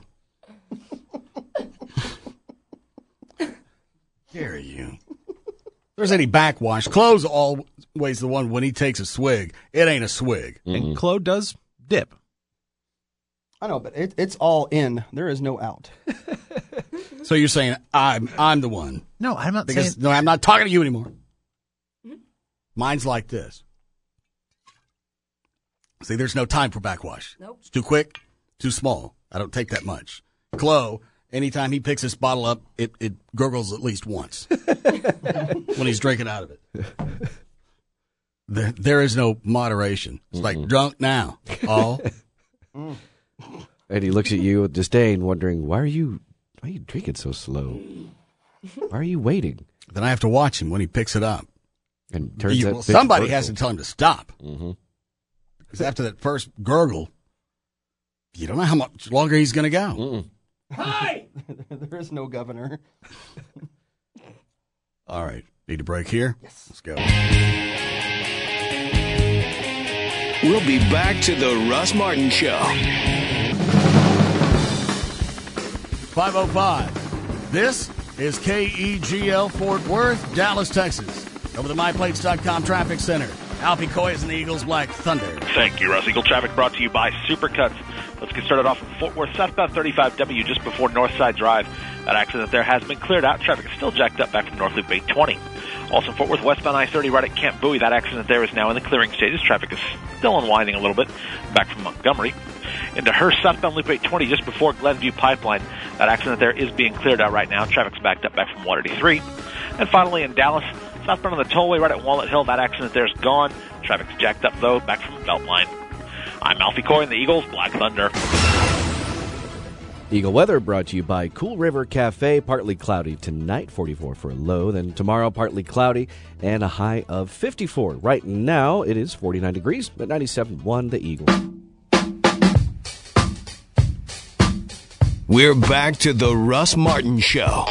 Dare you. If there's any backwash, Chloe's always the one when he takes a swig. It ain't a swig. Mm-hmm. And Chloe does dip. I know, but it, it's all in. There is no out. So you're saying I'm I'm the one? No, I'm not because, saying. No, I'm not talking to you anymore. Mine's like this. See, there's no time for backwash. Nope. It's too quick, too small. I don't take that much. Chloe, anytime he picks this bottle up, it, it gurgles at least once when he's drinking out of it. There, there is no moderation. It's mm-hmm. like drunk now. All. And he looks at you with disdain, wondering, why are you why are you drinking so slow? Why are you waiting? Then I have to watch him when he picks it up. And turns you, that well, somebody vertical. has to tell him to stop. Mm-hmm. Because after that first gurgle, you don't know how much longer he's going to go. Mm-mm. Hi! There is no governor. All right. Need a break here? Yes. Let's go. We'll be back to the Russ Martin Show. five oh five. This is K E G L Fort Worth, Dallas, Texas. Over the my plates dot com Traffic Center. Alfie Coy is in the Eagles Black Thunder. Thank you, Russ. Eagle Traffic brought to you by Supercuts. Let's get started off in Fort Worth, southbound thirty-five W, just before Northside Drive. That accident there has been cleared out. Traffic is still jacked up back from North Loop eight twenty. Also, Fort Worth, westbound I thirty, right at Camp Bowie. That accident there is now in the clearing stages. Traffic is still unwinding a little bit back from Montgomery. Into Hearst, southbound Loop eight twenty, just before Glenview Pipeline. That accident there is being cleared out right now. Traffic's backed up back from one eighty-three. And finally, in Dallas, southbound on the tollway right at Walnut Hill. That accident there is gone. Traffic's jacked up, though, back from Beltline. I'm Alfie Coy in the Eagles Black Thunder. Eagle weather brought to you by Cool River Cafe. Partly cloudy tonight, forty-four for a low. Then tomorrow, partly cloudy and a high of fifty-four. Right now, it is forty-nine degrees at ninety-seven point one The Eagle. We're back to the Russ Martin Show.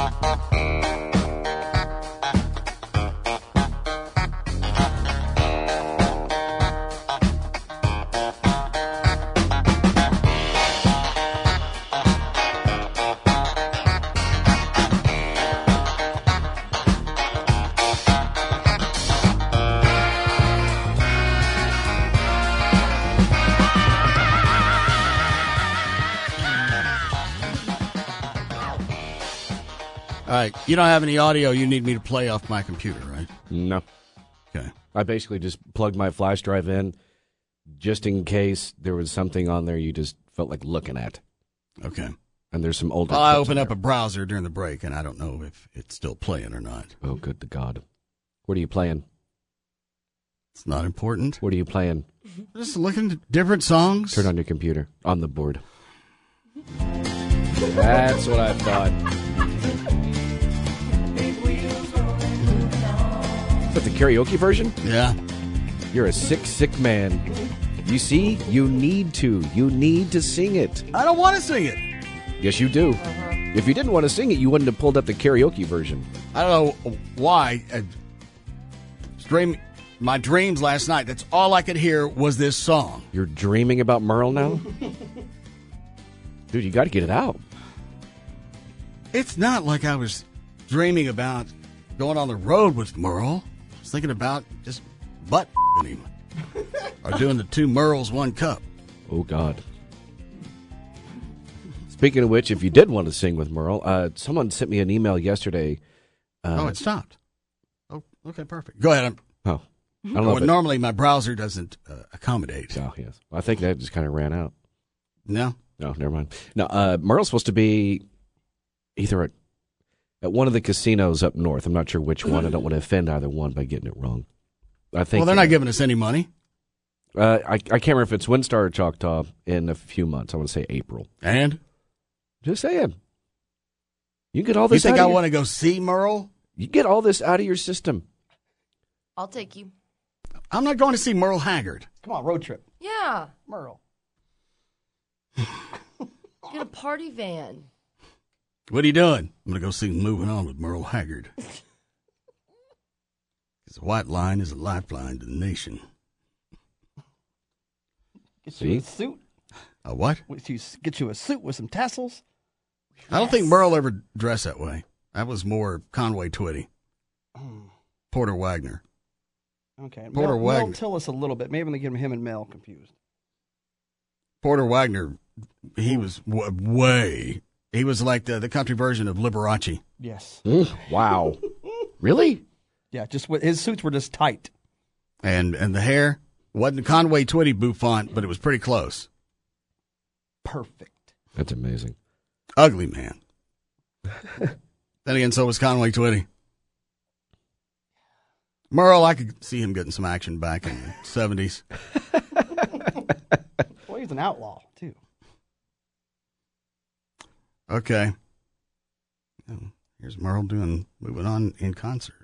All right. You don't have any audio you need me to play off my computer, right? No. Okay. I basically just plugged my flash drive in just in case there was something on there you just felt like looking at. Okay. And there's some older Well, I clips opened in up there. a browser during the break, and I don't know if it's still playing or not. Oh, good to God. What are you playing? It's not important. What are you playing? Just looking at different songs. Turn on your computer. On the board. That's what I thought. Put the karaoke version? Yeah. You're a sick, sick man. You see? You need to. You need to sing it. I don't want to sing it. Yes, you do. Uh-huh. If you didn't want to sing it, you wouldn't have pulled up the karaoke version. I don't know why. Uh, dream, my dreams last night, that's all I could hear was this song. You're dreaming about Merle now? Dude, you got to get it out. It's not like I was dreaming about going on the road with Merle. I was thinking about just butt him. Or doing the two Merles, one cup. Oh, God. Speaking of which, if you did want to sing with Merle, uh, someone sent me an email yesterday. Uh, oh, it stopped. Oh, okay, perfect. Go ahead. I'm, oh. I don't know well, if it, normally my browser doesn't uh, accommodate. Oh, yes. Well, I think that just kind of ran out. No? No, never mind. No, uh, Merle's supposed to be either at, at one of the casinos up north. I'm not sure which one. I don't want to offend either one by getting it wrong. I think. Well, they're uh, not giving us any money. Uh, I, I can't remember if it's Windstar or Choctaw in a few months. I want to say April. And? Just saying. You get all this. You think out I of your, want to go see Merle? You get all this out of your system. I'll take you. I'm not going to see Merle Haggard. Come on, road trip. Yeah. Merle. Get a party van. What are you doing? I'm going to go see Moving On with Merle Haggard. His white line is a lifeline to the nation. Get you See? a suit. A what? Get you, get you a suit with some tassels. I don't think Merle ever dressed that way. That was more Conway Twitty. Porter Wagner. Okay. Porter Mel, Wagner. Mel, tell us a little bit. Maybe they get him and Mel confused. Porter Wagner, he was w- way. He was like the, the country version of Liberace. Yes. Wow. Really? Yeah, just with, his suits were just tight. And and the hair wasn't Conway Twitty bouffant, but it was pretty close. Perfect. That's amazing. Ugly man. Then again, so was Conway Twitty. Merle, I could see him getting some action back in the seventies. Well, he's an outlaw, too. Okay. Here's Merle doing Moving On in concert.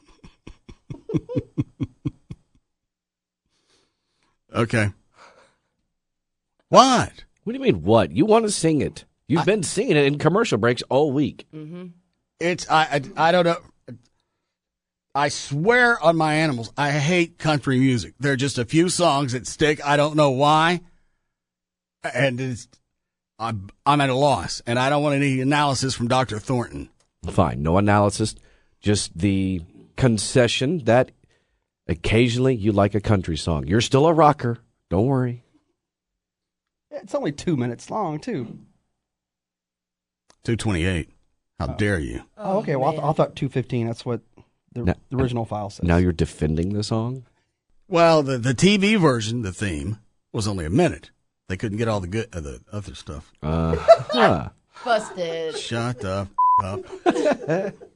Okay. What? What do you mean, what? You want to sing it. You've I, been singing it in commercial breaks all week. Mm-hmm. It's, I, I, I don't know. I swear on my animals, I hate country music. There are just a few songs that stick. I don't know why. And it's, I'm, I'm at a loss. And I don't want any analysis from Doctor Thornton. Fine. No analysis. Just the concession that occasionally you like a country song. You're still a rocker. Don't worry. It's only two minutes long, too. two twenty-eight. How oh. dare you? Oh, okay. Well, I, th- I thought two fifteen. That's what the, now, the original file says. Now you're defending the song? Well, the, the T V version, the theme, was only a minute. They couldn't get all the good, uh, the other stuff. Uh, huh. Busted. Shut the f- up.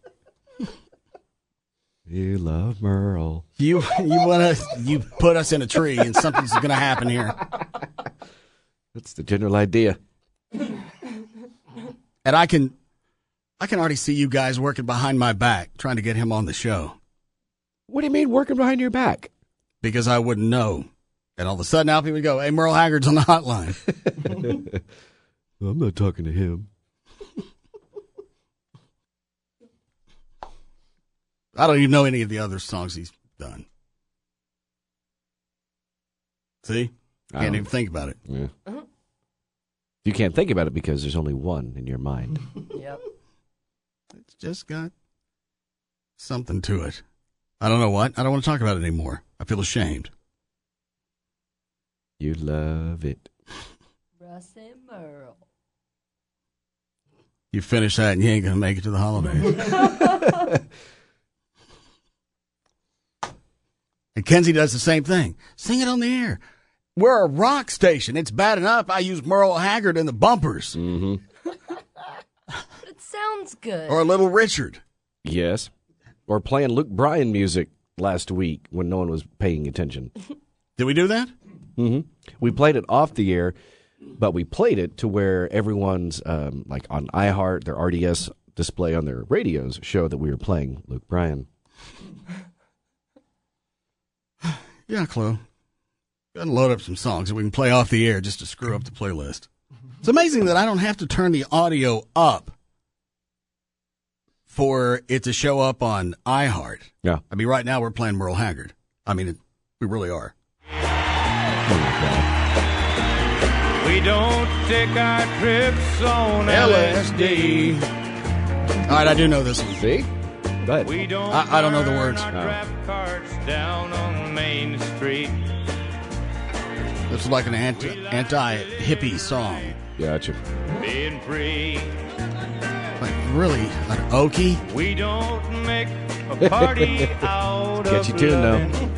You love Merle. You you want to you put us in a tree and something's going to happen here. That's the general idea. And I can I can already see you guys working behind my back trying to get him on the show. What do you mean working behind your back? Because I wouldn't know. And all of a sudden Alfie would go, "Hey, Merle Haggard's on the hotline." I'm not talking to him. I don't even know any of the other songs he's done. See? Can't even think about it. Yeah. Uh-huh. You can't think about it because there's only one in your mind. Yep. It's just got something to it. I don't know what. I don't want to talk about it anymore. I feel ashamed. You love it. Russ and Merle. You finish that and you ain't going to make it to the holidays. And Kenzie does the same thing. Sing it on the air. We're a rock station. It's bad enough I use Merle Haggard in the bumpers. Mm-hmm. It sounds good. Or Little Richard. Yes. Or playing Luke Bryan music last week when no one was paying attention. Did we do that? Mm-hmm. We played it off the air, but we played it to where everyone's, um, like on iHeart, their R D S display on their radios show that we were playing Luke Bryan. Yeah, Chloe. Go ahead and load up some songs that we can play off the air just to screw up the playlist. It's amazing that I don't have to turn the audio up for it to show up on iHeart. Yeah. I mean, right now we're playing Merle Haggard. I mean, it, we really are. We don't take our trips on L S D. All right, I do know this one. See? Go ahead. We don't I, I don't know the words. our draft cards down on Main Street. This is like an anti, anti-hippie song. Gotcha. Being free. Like, really? Like oaky? We don't make a party out of Catchy tune, though. loving.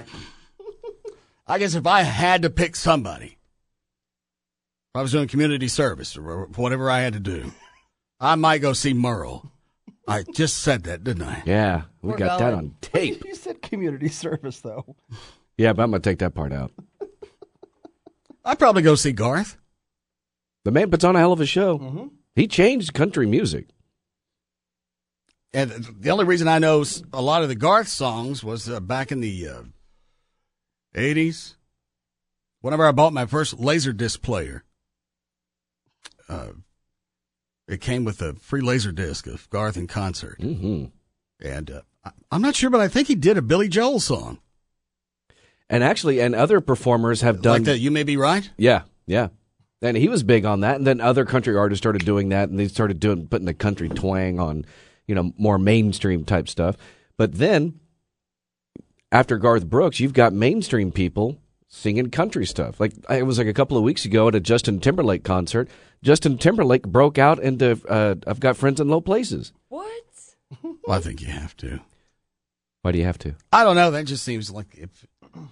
I guess if I had to pick somebody, if I was doing community service or whatever I had to do, I might go see Merle. I just said that, didn't I? Yeah, we We're got that going. on tape. You said community service, though. Yeah, but I'm going to take that part out. I'd probably go see Garth. The man puts on a hell of a show. Mm-hmm. He changed country music. And the only reason I know a lot of the Garth songs was uh, back in the uh, eighties. Whenever I bought my first Laserdisc player, uh, it came with a free Laserdisc of Garth in concert. Mm-hmm. And uh, I- I'm not sure, but I think he did a Billy Joel song. And actually, and other performers have done Like that, You May Be Right? Yeah, yeah. And he was big on that, and then other country artists started doing that, and they started doing putting the country twang on, you know, more mainstream type stuff. But then, after Garth Brooks, you've got mainstream people singing country stuff. Like it was like a couple of weeks ago at a Justin Timberlake concert. Justin Timberlake broke out into uh, "I've Got Friends in Low Places." What? Well, I think you have to. Why do you have to? I don't know. That just seems like if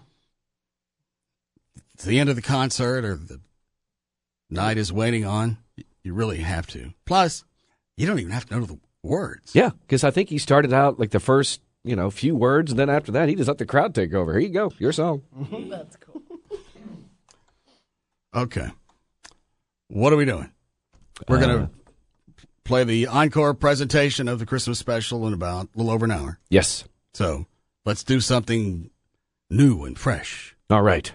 it's the end of the concert or the night is waiting on, you really have to. Plus, you don't even have to know the words. Yeah, because I think he started out like the first, you know, few words, and then after that, he just let the crowd take over. Here you go, your song. That's cool. Okay. What are we doing? We're going Uh, to play the encore presentation of the Christmas special in about a little over an hour. Yes. So let's do something new and fresh. All right.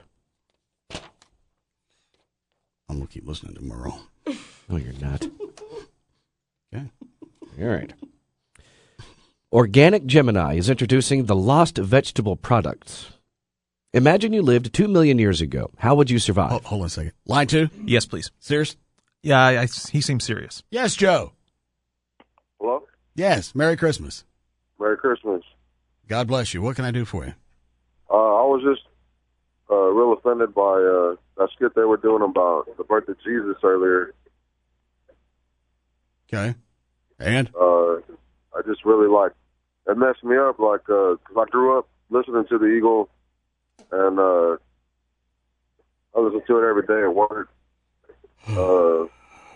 I'm going to keep listening to Merle. No, you're not. Okay. All right. Organic Gemini is introducing the lost vegetable products. Imagine you lived two million years ago. How would you survive? Hold, hold on a second. Line two? Yes, please. Serious? Yeah, I, I, he seems serious. Yes, Joe. Hello? Yes. Merry Christmas. Merry Christmas. God bless you. What can I do for you? Uh, I was just uh, real offended by uh, that skit they were doing about the birth of Jesus earlier. Okay. And? Uh, I just really like, it messed me up, like, because I grew up listening to the Eagle, and uh, I listen to it every day at work. Uh,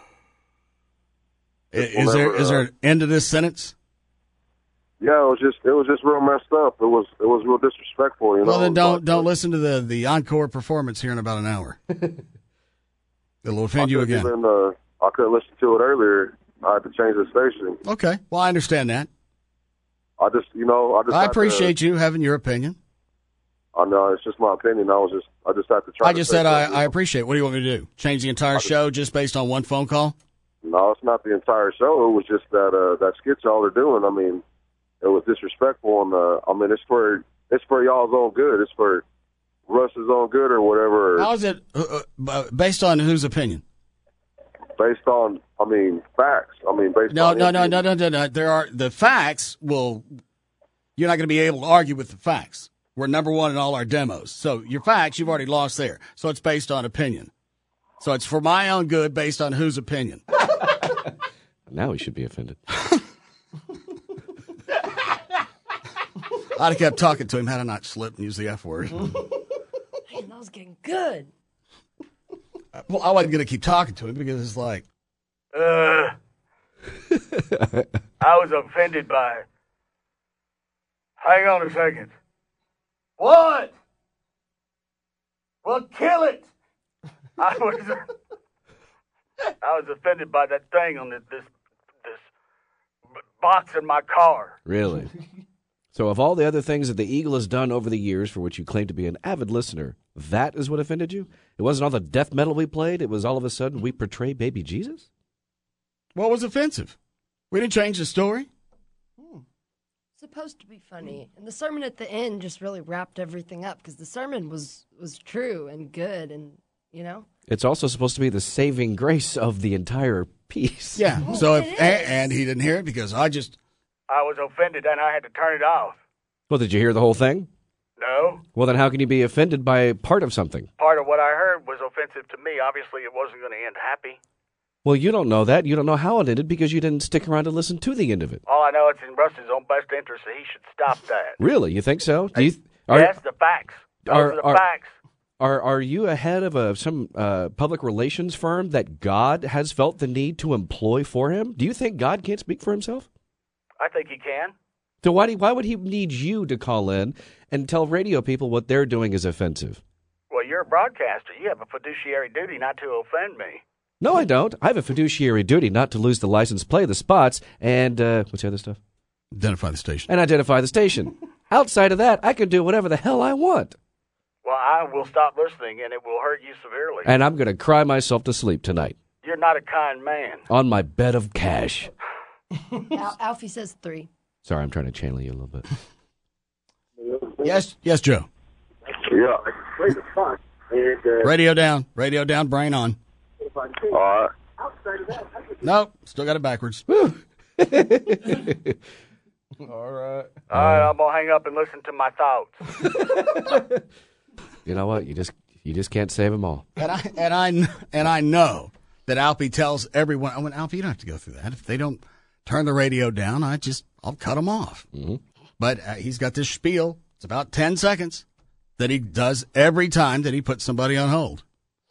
Is whenever, there is there uh, an end to this sentence? Yeah, it was just it was just real messed up. It was it was real disrespectful. You know. Well, then don't But, don't listen to the, the encore performance here in about an hour. It'll offend you I couldn't again. Even, uh, I couldn't listen to it earlier. I had to change the station. Okay. Well, I understand that. I just, you know, I just. I had appreciate to, you having your opinion. I know it's just my opinion. I was just, I just had to try. I to just say said I, something. I appreciate it. What do you want me to do? Change the entire show just based on one phone call? No, it's not the entire show. It was just that uh, that skit y'all are doing. I mean, it was disrespectful, and uh, I mean, it's for it's for y'all's own good. It's for Russ's own good or whatever. How is it uh, uh, based on whose opinion? Based on, I mean, facts. I mean, based No, on no, no, no, no, no, no. There are the facts will. You're not going to be able to argue with the facts. We're number one in all our demos. So your facts, you've already lost there. So it's based on opinion. So it's for my own good based on whose opinion. Now he should be offended. I'd have kept talking to him had I not slipped and used the F word. Man, that was getting good. Well, I wasn't going to keep talking to him because it's like, Uh, I was offended by it. Hang on a second. What? Well, kill it. I was, I was offended by that thing on the, this, this box in my car. Really? So of all the other things that the Eagle has done over the years for which you claim to be an avid listener, that is what offended you? It wasn't all the death metal we played. It was all of a sudden we portray baby Jesus? What was offensive? We didn't change the story. Supposed to be funny, and the sermon at the end just really wrapped everything up because the sermon was was true and good, and you know. It's also supposed to be the saving grace of the entire piece. Yeah. Well, so if it and, is. and he didn't hear it because I just I was offended and I had to turn it off. Well, did you hear the whole thing? No. Well, then how can you be offended by part of something? Part of what I heard was offensive to me. Obviously, it wasn't going to end happy. Well, you don't know that. You don't know how it ended because you didn't stick around to listen to the end of it. All I know it's in Russ's own best interest, so he should stop that. Really? You think so? Do you, are, yes, the facts. Those are- are, the are- facts. Are are you ahead of a, some uh, public relations firm that God has felt the need to employ for him? Do you think God can't speak for himself? I think he can. So why do, why would he need you to call in and tell radio people what they're doing is offensive? Well, you're a broadcaster. You have a fiduciary duty not to offend me. No, I don't. I have a fiduciary duty not to lose the license, play the spots, and uh, what's the other stuff? Identify the station. And identify the station. Outside of that, I can do whatever the hell I want. Well, I will stop listening, and it will hurt you severely. And I'm going to cry myself to sleep tonight You're not a kind man. on my bed of cash. Al- Alfie says three. Sorry, I'm trying to channel you a little bit. Yes, yes, Joe. Yeah, I played the fun. And, uh, Radio down, radio down, brain on. all right. Nope, still got it backwards. All right. All right, I'm going to hang up and listen to my thoughts. You know what? You just you just can't save them all. And I and I kn- and I know that Alfie tells everyone. I went, Alfie, you don't have to go through that. If they don't turn the radio down, I just I'll cut them off. Mm-hmm. But uh, he's got this spiel. It's about ten seconds that he does every time that he puts somebody on hold.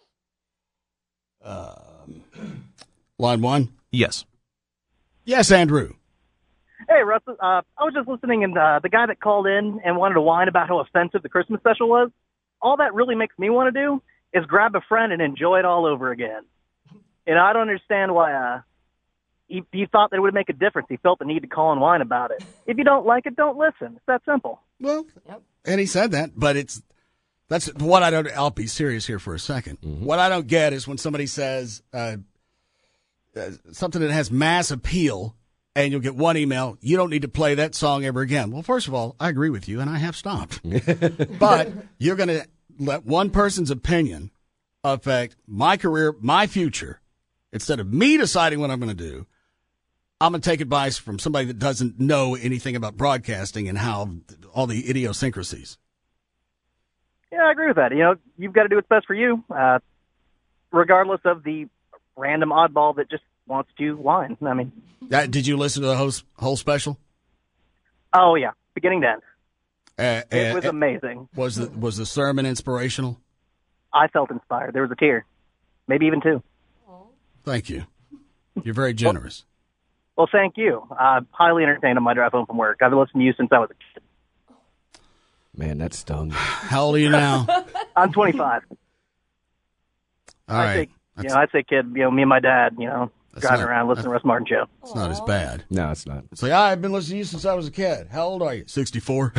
Um, line one. Yes. Yes, Andrew. Hey, Russ. Uh, I was just listening, and uh, the guy that called in and wanted to whine about how offensive the Christmas special was, all that really makes me want to do is grab a friend and enjoy it all over again. And I don't understand why uh, he, he thought that it would make a difference. He felt the need to call and whine about it. If you don't like it, don't listen. It's that simple. Well, and he said that, but it's that's what I don't. I'll be serious here for a second. What I don't get is when somebody says uh, uh, something that has mass appeal, and you'll get one email. You don't need to play that song ever again. Well, first of all, I agree with you, and I have stopped. But you're going to let one person's opinion affect my career, my future, instead of me deciding what I'm going to do. I'm going to take advice from somebody that doesn't know anything about broadcasting and how all the idiosyncrasies. Yeah, I agree with that. You know, you've got to do what's best for you, uh, regardless of the random oddball that just wants to whine. I mean, Uh, did you listen to the whole, whole special? oh yeah, beginning to end. Uh, It uh, was uh, amazing. Was the was the sermon inspirational? I felt inspired. There was a tear, maybe even two. Thank you. You're very generous. Well, thank you. Uh, highly entertained on my drive home from work. I've listened to you since I was a kid. Man, that stung. How old are you now? I'm twenty-five. All I'd right. Say, you know, I'd say kid, you know, me and my dad, you know, That's driving not- around listening to Russ Martin show. It's not as bad. No, it's not. It's like, ah, I've been listening to you since I was a kid. How old are you? sixty-four.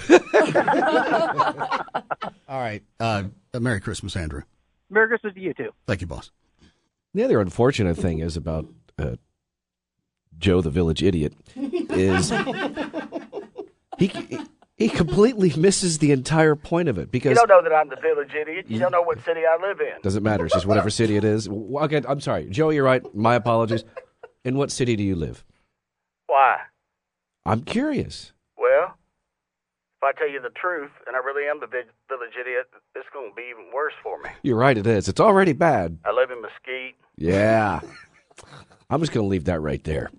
All right. Uh, Merry Christmas, Andrew. Merry Christmas to you, too. Thank you, boss. The other unfortunate thing is about uh, Joe the Village Idiot is he he completely misses the entire point of it You because don't know that I'm the village idiot. You don't know what city I live in. doesn't matter. It's just whatever city it is. Well, okay, I'm sorry, Joe. You're right. My apologies. In what city do you live? Why? I'm curious. Well, if I tell you the truth, and I really am the vi- village idiot, it's going to be even worse for me. You're right. It is. It's already bad. I live in Mesquite. Yeah. I'm just going to leave that right there.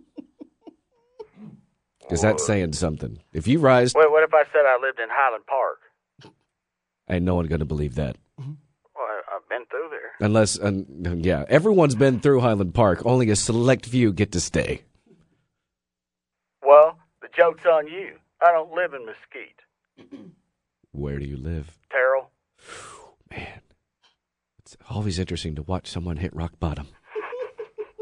Because that's saying something. If you rise, Wait, what if I said I lived in Highland Park? ain't no one going to believe that. Well, I- I've been through there. Unless, uh, yeah, everyone's been through Highland Park. Only a select few get to stay. Well, the joke's on you. I don't live in Mesquite. Where do you live? Terrell. Man, it's always interesting to watch someone hit rock bottom.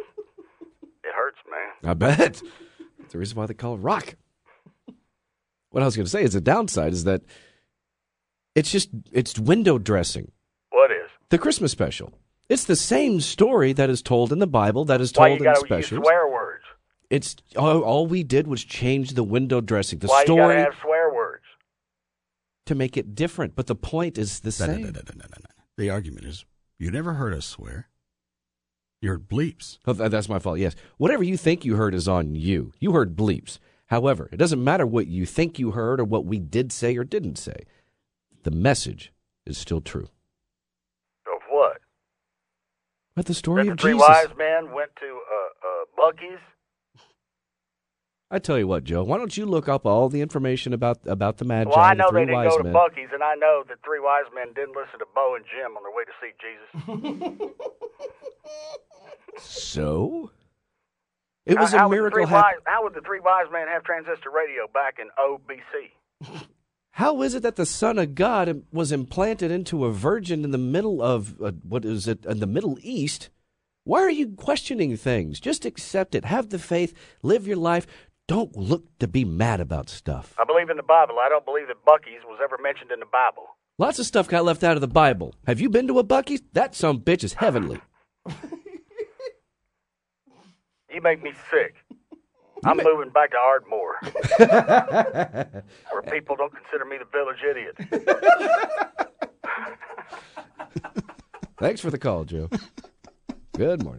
It hurts, man. I bet. That's the reason why they call it rock. What I was going to say is the downside is that it's just it's window dressing. What is? The Christmas special. It's the same story that is told in the Bible, that is told Why you in the gotta specials. use swear words? It's all, all we did was change the window dressing. The Why story you gotta have swear words? to make it different, but the point is the No, no, same. no, no, no, no, no. The argument is, you never heard us swear. You heard bleeps. Oh, th- that's my fault. Yes, whatever you think you heard is on you. You heard bleeps. However, it doesn't matter what you think you heard or what we did say or didn't say. The message is still true. Of what? But the story That of the three Jesus. wise men went to uh, uh, Buc-ee's? I tell you what, Joe. Why don't you look up all the information about about the Magi, Well, I the know three they didn't wise go to men? Buc-ee's, and I know that three wise men didn't listen to Bo and Jim on their way to see Jesus. So it was how, a how miracle. Would the three hap- wise, how would the three wise men have transistor radio back in O B C? How is it that the Son of God was implanted into a virgin in the middle of uh, what is it in the Middle East? Why are you questioning things? Just accept it. Have the faith. Live your life. Don't look to be mad about stuff. I believe in the Bible. I don't believe that Buc-ee's was ever mentioned in the Bible. Lots of stuff got left out of the Bible. Have you been to a Buc-ee's? That some bitch is heavenly. You make me sick. I'm moving back to Ardmore, where people don't consider me the village idiot. Thanks for the call, Joe. Good morning.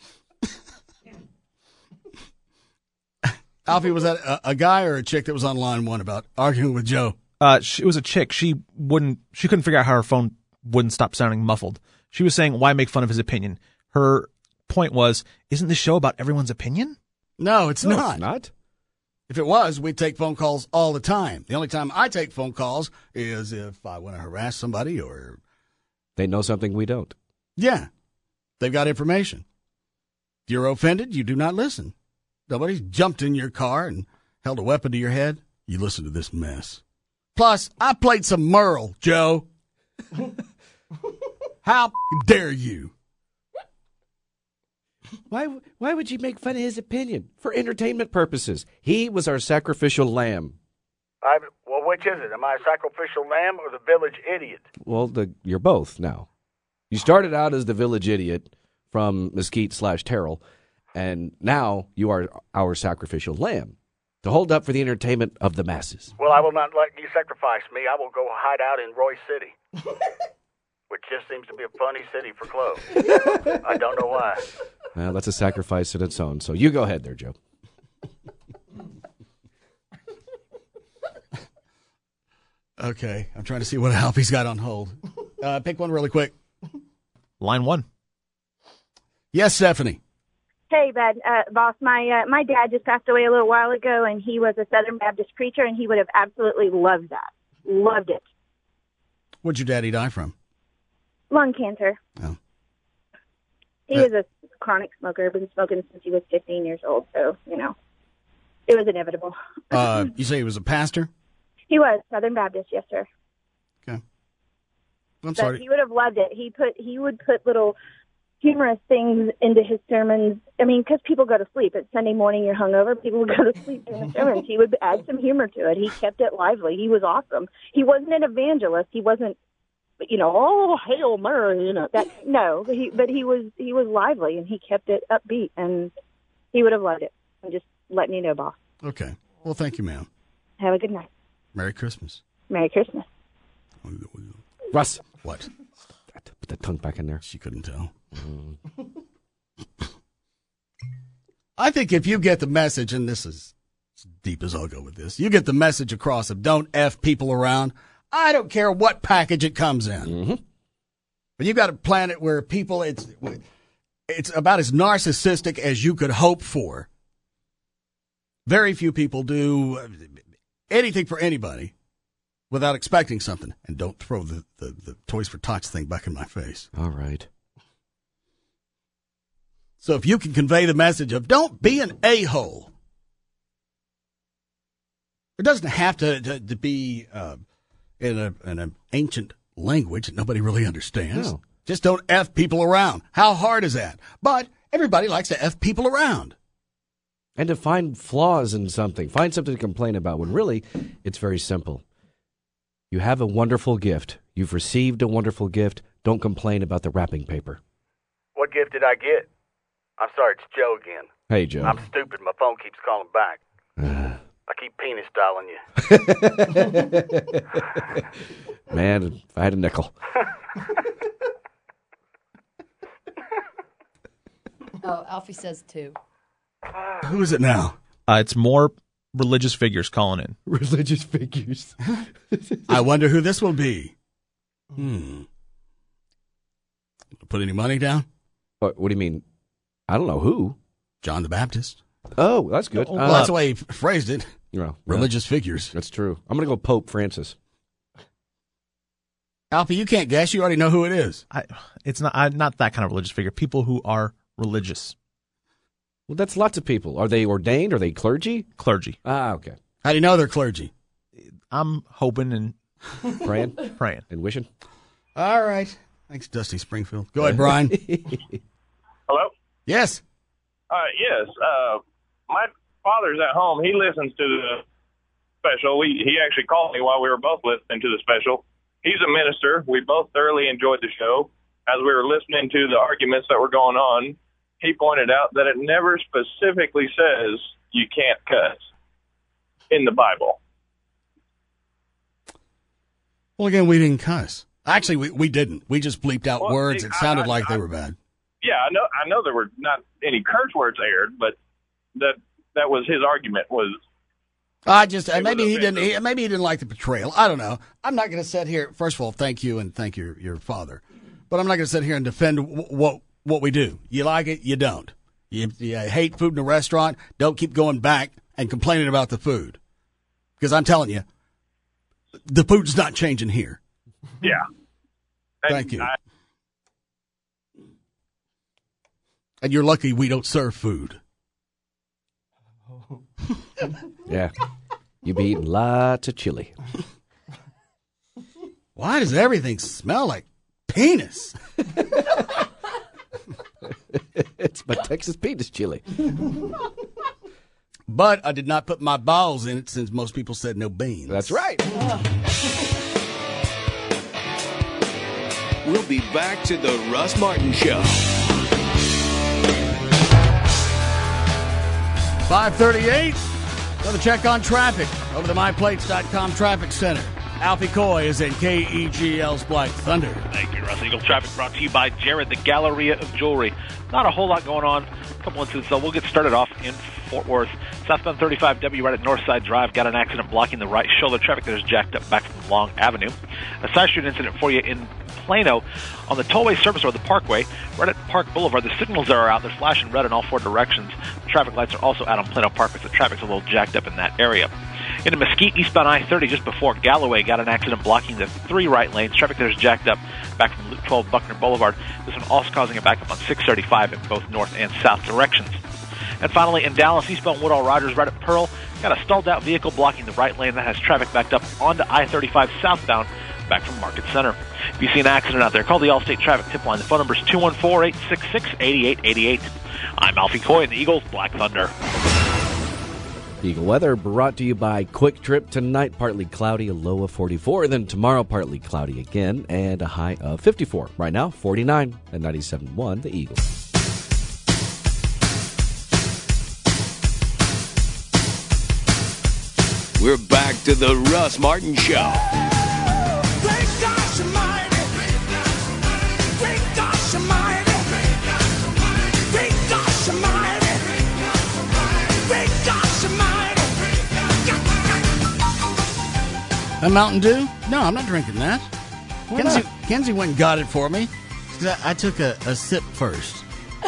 Alfie, was that a, a guy or a chick that was on line one about arguing with Joe? Uh, she, it was a chick. She wouldn't. She couldn't figure out how her phone wouldn't stop sounding muffled. She was saying, "Why make fun of his opinion?" Her point was, "Isn't this show about everyone's opinion?" No, it's No, not. it's not. If it was, we'd take phone calls all the time. The only time I take phone calls is if I want to harass somebody or... They know something we don't. Yeah, they've got information. If you're offended, you do not listen. Nobody's jumped in your car and held a weapon to your head. You listen to this mess. Plus, I played some Merle, Joe. How dare you? Why why would you make fun of his opinion? For entertainment purposes. He was our sacrificial lamb. I, well, which is it? Am I a sacrificial lamb or the village idiot? Well, the, you're both now. You started out as the village idiot from Mesquite slash Terrell, and now you are our sacrificial lamb to hold up for the entertainment of the masses. Well, I will not let you sacrifice me. I will go hide out in Roy City, which just seems to be a funny city for clothes. I don't know why. Well, that's a sacrifice in its own. So you go ahead there, Joe. Okay, I'm trying to see what Alfie's got on hold. Uh, pick one really quick. Line one. Yes, Stephanie. Hey, bud, uh, boss. My uh, my dad just passed away a little while ago, and he was a Southern Baptist preacher, and he would have absolutely loved that. Loved it. What'd your daddy die from? Lung cancer. Oh. He Uh, was a chronic smoker. Been smoking since he was fifteen years old. So you know, it was inevitable. Uh, you say he was a pastor? He was Southern Baptist, yes, sir. I'm But sorry. he would have loved it. He put he would put little humorous things into his sermons. I mean, because people go to sleep. It's Sunday morning, you're hungover. People would go to sleep during the sermons. He would add some humor to it. He kept it lively. He was awesome. He wasn't an evangelist. He wasn't, you know, oh, Hail Mary, you know, that, no, but he, but he was, he was lively and he kept it upbeat, and he would have loved it. I'm just letting you know, boss. Okay. Well, thank you, ma'am. Have a good night. Merry Christmas. Merry Christmas. Russ. What? Put the tongue back in there. She couldn't tell. I think if you get the message, and this is as deep as I'll go with this, you get the message across of don't F people around, I don't care what package it comes in. Mm-hmm. But you've got a planet where people, it's it's about as narcissistic as you could hope for. Very few people do anything for anybody without expecting something. And don't throw the, the, the Toys for Tots thing back in my face. All right. So if you can convey the message of don't be an a-hole. It doesn't have to, to, to be uh, in, a, in an ancient language that nobody really understands. No. Just don't F people around. How hard is that? But everybody likes to F people around. and to find flaws in something. Find something to complain about when really it's very simple. You have a wonderful gift. You've received a wonderful gift. Don't complain about the wrapping paper. What gift did I get? I'm sorry, it's Joe again. Hey, Joe. I'm stupid. My phone keeps calling back. I keep penis dialing you. Man, if I had a nickel. Oh, Alfie says two. Who is it now? Uh, it's more religious figures calling in. Religious figures. I wonder who this will be. Hmm. Put any money down? What, what do you mean? I don't know who. John the Baptist. Oh, that's good. Well, uh, that's the way he phrased it. You know, religious yeah. figures. That's true. I'm going to go Pope Francis. Alfie, you can't guess. You already know who it is. I, it's not I, not that kind of religious figure. People who are religious. Well, that's lots of people. Are they ordained? Are they clergy? Clergy. Ah, okay. How do you know they're clergy? I'm hoping and praying, praying and wishing. All right. Thanks, Dusty Springfield. Go ahead, Brian. Hello? Yes. Uh, yes. Uh, my father's at home. He listens to the special. We, he actually called me while we were both listening to the special. He's a minister. We both thoroughly enjoyed the show. As we were listening to the arguments that were going on, he pointed out that it never specifically says you can't cuss in the Bible. Well, again, we didn't cuss. Actually, we, we didn't. We just bleeped out Well, words. see, It sounded I- like I- they were bad. Yeah, I know. I know there were not any curse words aired, but that that was his argument. Was I just uh, It maybe was he didn't. He, maybe he didn't like the portrayal. I don't know. I'm not going to sit here. First of all, thank you and thank your your father, but I'm not going to sit here and defend w- what what we do. You like it, you don't. You, you hate food in a restaurant. Don't keep going back and complaining about the food, because I'm telling you, the food's not changing here. yeah. And Thank you. I, And you're lucky we don't serve food. Yeah. You be eating lots of chili. Why does everything smell like penis? It's my Texas penis chili. But I did not put my balls in it since most people said no beans. That's right. We'll be back to the Russ Martin Show. five thirty-eight. Going to check on traffic over the my plates dot com Traffic Center. Alfie Coy is in K E G L's Black Thunder. Thank you, Russ. Eagle Traffic brought to you by Jared, the Galleria of Jewelry. Not a whole lot going on. A couple incidents, though. We'll get started off in Fort Worth. Southbound thirty-five W right at Northside Drive. Got an accident blocking the right shoulder. Traffic there is jacked up back from Long Avenue. A side street incident for you in Plano on the tollway service road, the Parkway, right at Park Boulevard. The signals are out. They're flashing red in all four directions. The traffic lights are also out on Plano Parkway. The traffic's a little jacked up in that area. In Mesquite, eastbound I thirty, just before Galloway, got an accident blocking the three right lanes. Traffic there is jacked up back from Loop twelve Buckner Boulevard. This one also causing a backup on six thirty-five in both north and south directions. And finally, in Dallas, eastbound Woodall Rogers, right at Pearl, got a stalled-out vehicle blocking the right lane that has traffic backed up onto I thirty-five southbound back from Market Center. If you see an accident out there, call the Allstate Traffic Tip Line. The phone number is two one four, eight six six, eight eight eight eight. I'm Alfie Coy in the Eagles Black Thunder. Eagle weather brought to you by Quick Trip. Tonight, partly cloudy, a low of forty-four. Then tomorrow, partly cloudy again, and a high of fifty-four. Right now, forty-nine at ninety-seven point one, the Eagle. We're back to the Russ Martin Show. A Mountain Dew? No, I'm not drinking that. Why Kenzie, not? Kenzie went and got it for me. 'Cause I, I took a, a sip first.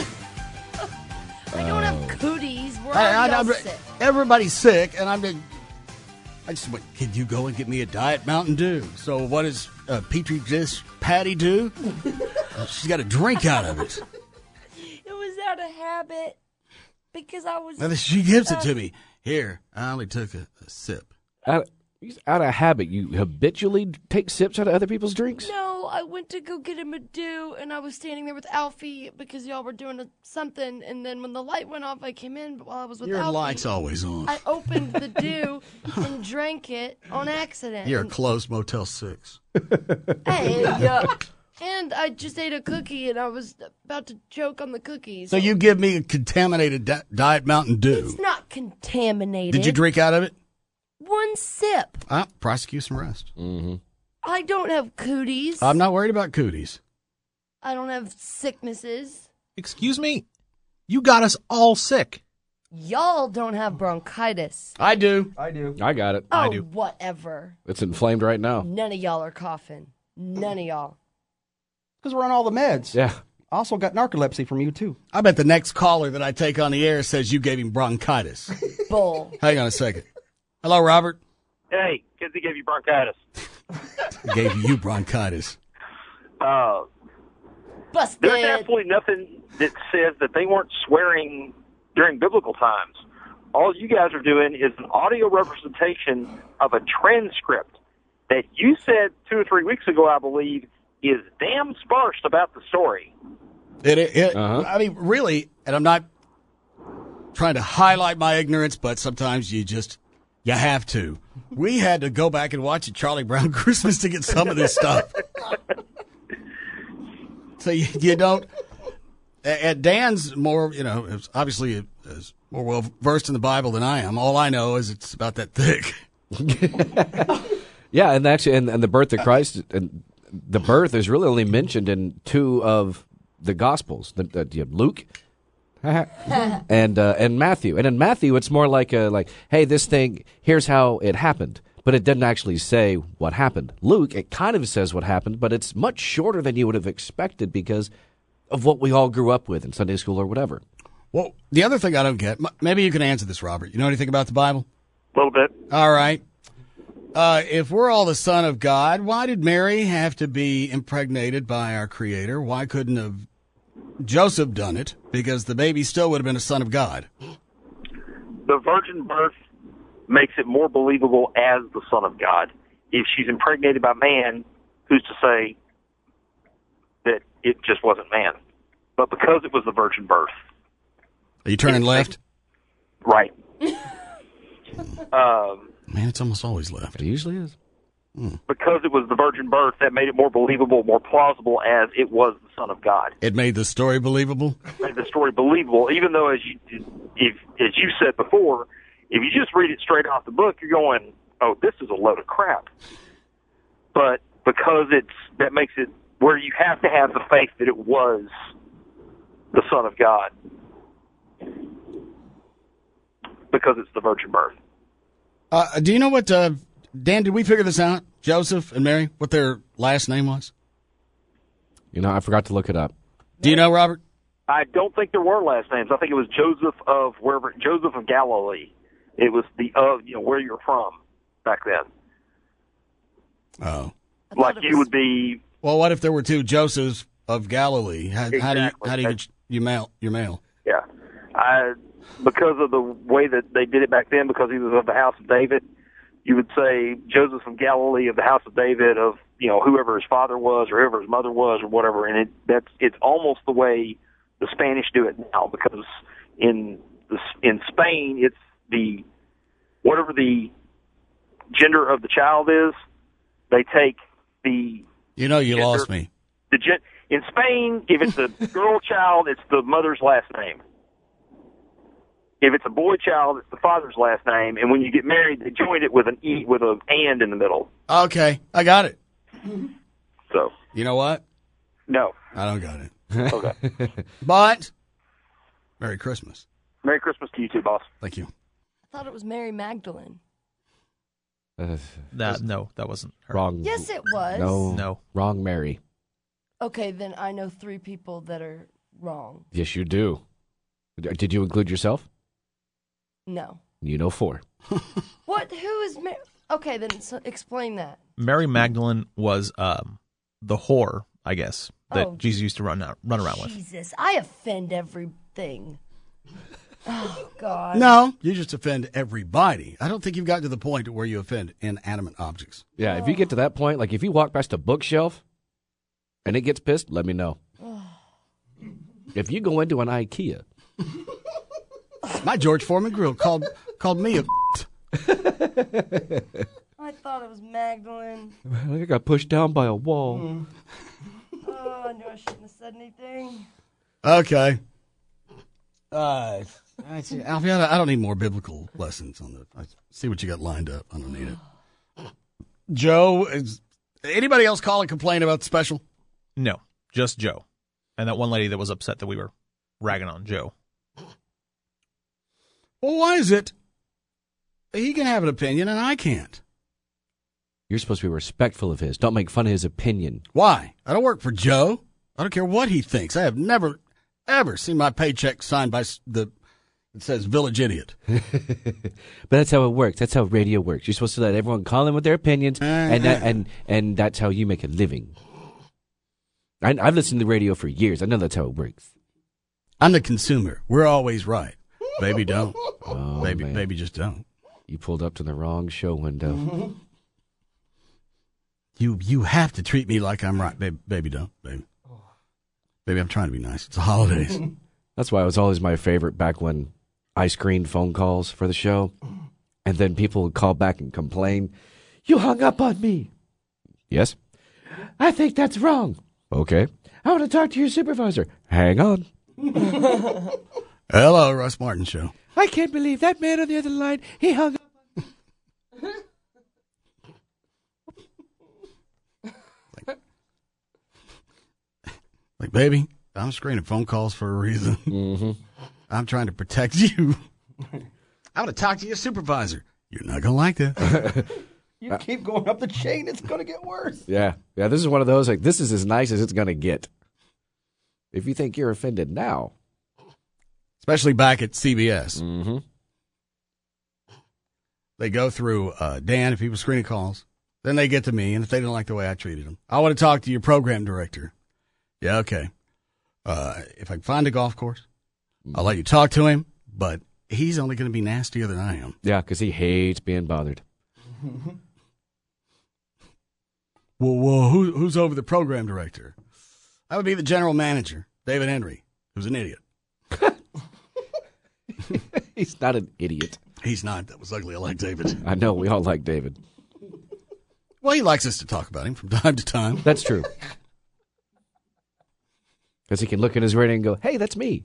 I don't have cooties. We're I- I- already all I'm- sick. Everybody's sick, and I'm. I just went. Can you go and get me a Diet Mountain Dew? So what does uh, Petri Dish Patty do? She's got a drink out of it. It was out of habit because I was. And then she gives it to me. Here, I only took a, a sip. Out, Out of habit, you habitually take sips out of other people's drinks? No, I went to go get him a dew, and I was standing there with Alfie because y'all were doing a, something, and then when the light went off, I came in, but while I was with Your Alfie... light's always on. I opened the dew and drank it on accident. You're And- close, Motel six. Hey, uh, and I just ate a cookie, and I was about to choke on the cookies. So you give me a contaminated di- Diet Mountain Dew. It's not contaminated. Did you drink out of it? One sip. Ah, prosecute some rest. Mm-hmm. I don't have cooties. I'm not worried about cooties. I don't have sicknesses. Excuse me? You got us all sick. Y'all don't have bronchitis. I do. I do. I got it. Oh, I do. whatever. It's inflamed right now. None of y'all are coughing. None of y'all. Because we're on all the meds. Yeah. I also got narcolepsy from you, too. I bet the next caller that I take on the air says you gave him bronchitis. Bull. Hang on a second. Hello, Robert. Hey, kids, he gave you bronchitis. I gave you bronchitis. Uh, Busted. there's absolutely nothing that says that they weren't swearing during biblical times. All you guys are doing is an audio representation of a transcript that you said two or three weeks ago, I believe, is damn sparse about the story. It, it, it I mean, really, and I'm not trying to highlight my ignorance, but sometimes you just, you have to. We had to go back and watch a Charlie Brown Christmas to get some of this stuff. So you, you don't, and Dan's more, you know, is obviously is more well versed in the Bible than I am. All I know is it's about that thick. Yeah, and actually, and, and the birth of Christ, and the birth is really only mentioned in two of the Gospels, the, the, you have Luke and uh, and Matthew. And in Matthew, it's more like a like, hey, this thing, here's how it happened, but it doesn't actually say what happened. Luke, it kind of says what happened, but it's much shorter than you would have expected because of what we all grew up with in Sunday school or whatever. Well, the other thing I don't get, m- maybe you can answer this, Robert. You know anything about the Bible? A little bit. All right. Uh, if we're all the son of God, why did Mary have to be impregnated by our Creator? Why couldn't have Joseph done it? Because the baby still would have been a son of God. The virgin birth makes it more believable as the Son of God. If she's impregnated by man, who's to say that it just wasn't man? But because it was the virgin birth. Are you turning left? Right. um, Man, it's almost always left. It usually is. Hmm. Because it was the virgin birth, that made it more believable, more plausible as it was the Son of God. It made the story believable? Made the story believable, even though, as you, if, as you said before, if you just read it straight off the book, you're going, oh, this is a load of crap. But because it's, that makes it where you have to have the faith that it was the Son of God. Because it's the virgin birth. Uh, do you know what, uh, Dan, did we figure this out? Joseph and Mary, what their last name was? You know, I forgot to look it up. Do you know, Robert? I don't think there were last names. I think it was Joseph of wherever, Joseph of Galilee. It was the of, you know, where you're from back then. Oh. Like you would be. Well, what if there were two Josephs of Galilee? How, Exactly. how do you, how do you get your mail, your mail? Yeah. I, because of the way that they did it back then, because he was of the house of David, you would say Joseph of Galilee of the house of David, of, you know, whoever his father was or whoever his mother was or whatever. And it, that's, it's almost the way the Spanish do it now, because in the, in Spain, it's the, whatever the gender of the child is, they take the. You know, you gender, lost me. The gen, in Spain, if it's a girl child, it's the mother's last name. If it's a boy child, it's the father's last name. And when you get married, they join it with an E, with an and in the middle. Okay, I got it. So. You know what? No. I don't got it. Okay. But, Merry Christmas. Merry Christmas to you too, boss. Thank you. I thought it was Mary Magdalene. Uh, That, no, that wasn't her. Wrong. Yes, it was. No. No. Wrong Mary. Okay, then I know three people that are wrong. Yes, you do. Did you include yourself? No. You know four. What? Who is Mary? Okay, then so explain that. Mary Magdalene was um, the whore, I guess, that Oh. Jesus used to run out, run around with. Jesus, I offend everything. Oh, God. No, you just offend everybody. I don't think you've gotten to the point where you offend inanimate objects. Yeah, if you get to that point, like if you walk past a bookshelf and it gets pissed, let me know. If you go into an IKEA. My George Foreman grill called called me a I thought it was Magdalene. I got pushed down by a wall. Mm. Oh, I knew I shouldn't have said anything. Okay. Uh, I see, Alfie, I don't need more biblical lessons on the. I see what you got lined up. I don't need it. Joe, is anybody else call and complain about the special? No, just Joe. And that one lady that was upset that we were ragging on Joe. Well, why is it he can have an opinion and I can't? You're supposed to be respectful of his. Don't make fun of his opinion. Why? I don't work for Joe. I don't care what he thinks. I have never, ever seen my paycheck signed by the, it says Village Idiot. But that's how it works. That's how radio works. You're supposed to let everyone call in with their opinions, uh, and, that, and, and that's how you make a living. I, I've listened to the radio for years. I know that's how it works. I'm the consumer. We're always right. Baby, don't. Oh, baby, man. baby, just don't. You pulled up to the wrong show window. You you have to treat me like I'm right. Baby, baby don't. Baby. Baby, I'm trying to be nice. It's the holidays. That's why it was always my favorite back when I screened phone calls for the show. And then people would call back and complain. You hung up on me. Yes? I think that's wrong. Okay. I want to talk to your supervisor. Hang on. Hello, Russ Martin Show. I can't believe that man on the other line, he hung up. like, like, baby, I'm screening phone calls for a reason. Mm-hmm. I'm trying to protect you. I'm going to talk to your supervisor. You're not going to like that. You keep going up the chain, it's going to get worse. Yeah. Yeah, this is one of those, like, this is as nice as it's going to get. If you think you're offended now. Especially back at C B S. Mm-hmm. They go through uh, Dan if he was screening calls. Then they get to me, and if they didn't like the way I treated them, I want to talk to your program director. Yeah, okay. Uh, if I can find a golf course, I'll let you talk to him, but he's only going to be nastier than I am. Yeah, because he hates being bothered. Well, well who, who's over the program director? That would be the general manager, David Henry, who's an idiot. He's not an idiot. He's not. That was ugly. I like David. I know. We all like David. Well, he likes us to talk about him from time to time. That's true. Because he can look in his radio and go, hey, that's me.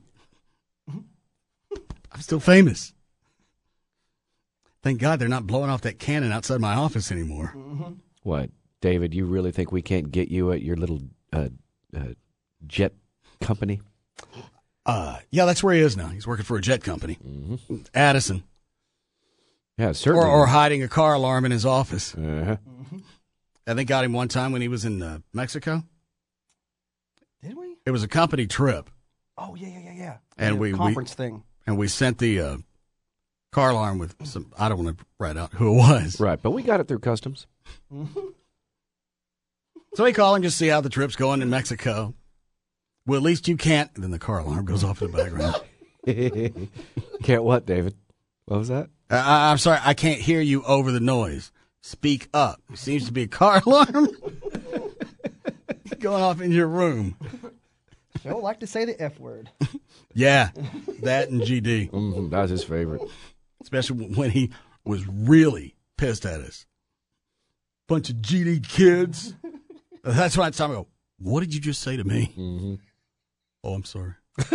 I'm still famous. Thank God they're not blowing off that cannon outside my office anymore. Mm-hmm. What, David, you really think we can't get you at your little uh, uh, jet company? Uh, yeah, that's where he is now. He's working for a jet company. Mm-hmm. Addison. Yeah, certainly. Or, or hiding a car alarm in his office. Uh-huh. Mm-hmm. And they got him one time when he was in uh, Mexico. Did we? It was a company trip. Oh, yeah, yeah, yeah, yeah. And yeah, we conference we, thing. And we sent the uh, car alarm with some, I don't want to write out who it was. Right, but we got it through customs. Mm-hmm. So we call him just see how the trip's going in Mexico. Well, at least you can't. And then the car alarm goes off in the background. Can't what, David? What was that? Uh, I, I'm sorry, I can't hear you over the noise. Speak up. It seems to be a car alarm going off in your room. Joe like to say the F word. Yeah, that and G D. Mm-hmm, that was his favorite. Especially when he was really pissed at us. Bunch of G D kids. That's why I time I go, what did you just say to me? Mm-hmm. Oh, I'm sorry.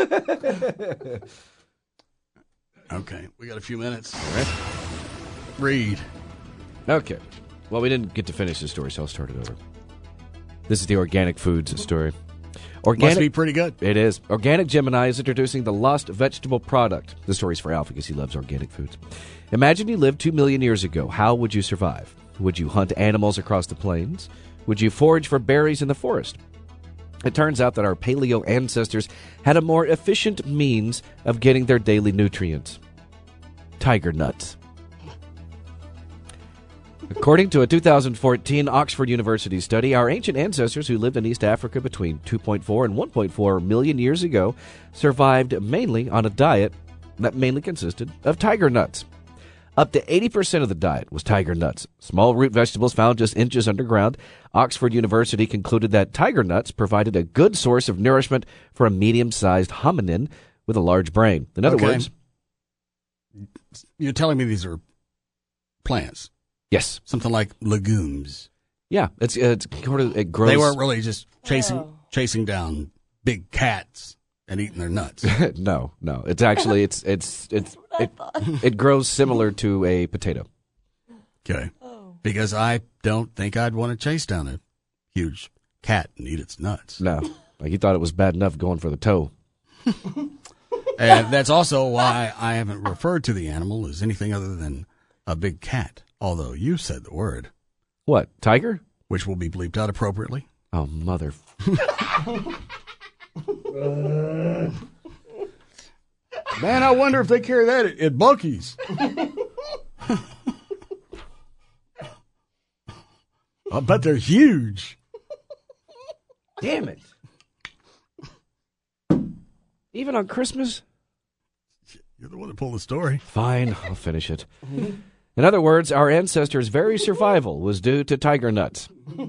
Okay, we got a few minutes. All right. Read. Okay. Well, we didn't get to finish the story, so I'll start it over. This is the organic foods story. Organic, Must be pretty good. It is. Organic Gemini is introducing the lost vegetable product. The story's for Alf because he loves organic foods. Imagine you lived two million years ago. How would you survive? Would you hunt animals across the plains? Would you forage for berries in the forest? It turns out that our paleo ancestors had a more efficient means of getting their daily nutrients. Tiger nuts. According to a two thousand fourteen Oxford University study, our ancient ancestors who lived in East Africa between two point four and one point four million years ago survived mainly on a diet that mainly consisted of tiger nuts. Up to eighty percent of the diet was tiger nuts, small root vegetables found just inches underground. Oxford University concluded that tiger nuts provided a good source of nourishment for a medium-sized hominin with a large brain. In other Okay. words, You're telling me these are plants? Yes. Something like legumes. yeah, it's it's sort of it grows. They weren't really just chasing chasing down big cats and eating their nuts. no, no. It's actually it's it's it's it, it grows similar to a potato. Okay. Because I don't think I'd want to chase down a huge cat and eat its nuts. No, like you thought it was bad enough going for the toe. And that's also why I haven't referred to the animal as anything other than a big cat. Although you said the word. What, tiger? Which will be bleeped out appropriately. Oh, mother. Man, I wonder if they carry that at, at Buc-ee's. I bet they're huge. Damn it. Even on Christmas? You're the one that pulled the story. Fine, I'll finish it. In other words, our ancestors' very survival was due to tiger nuts.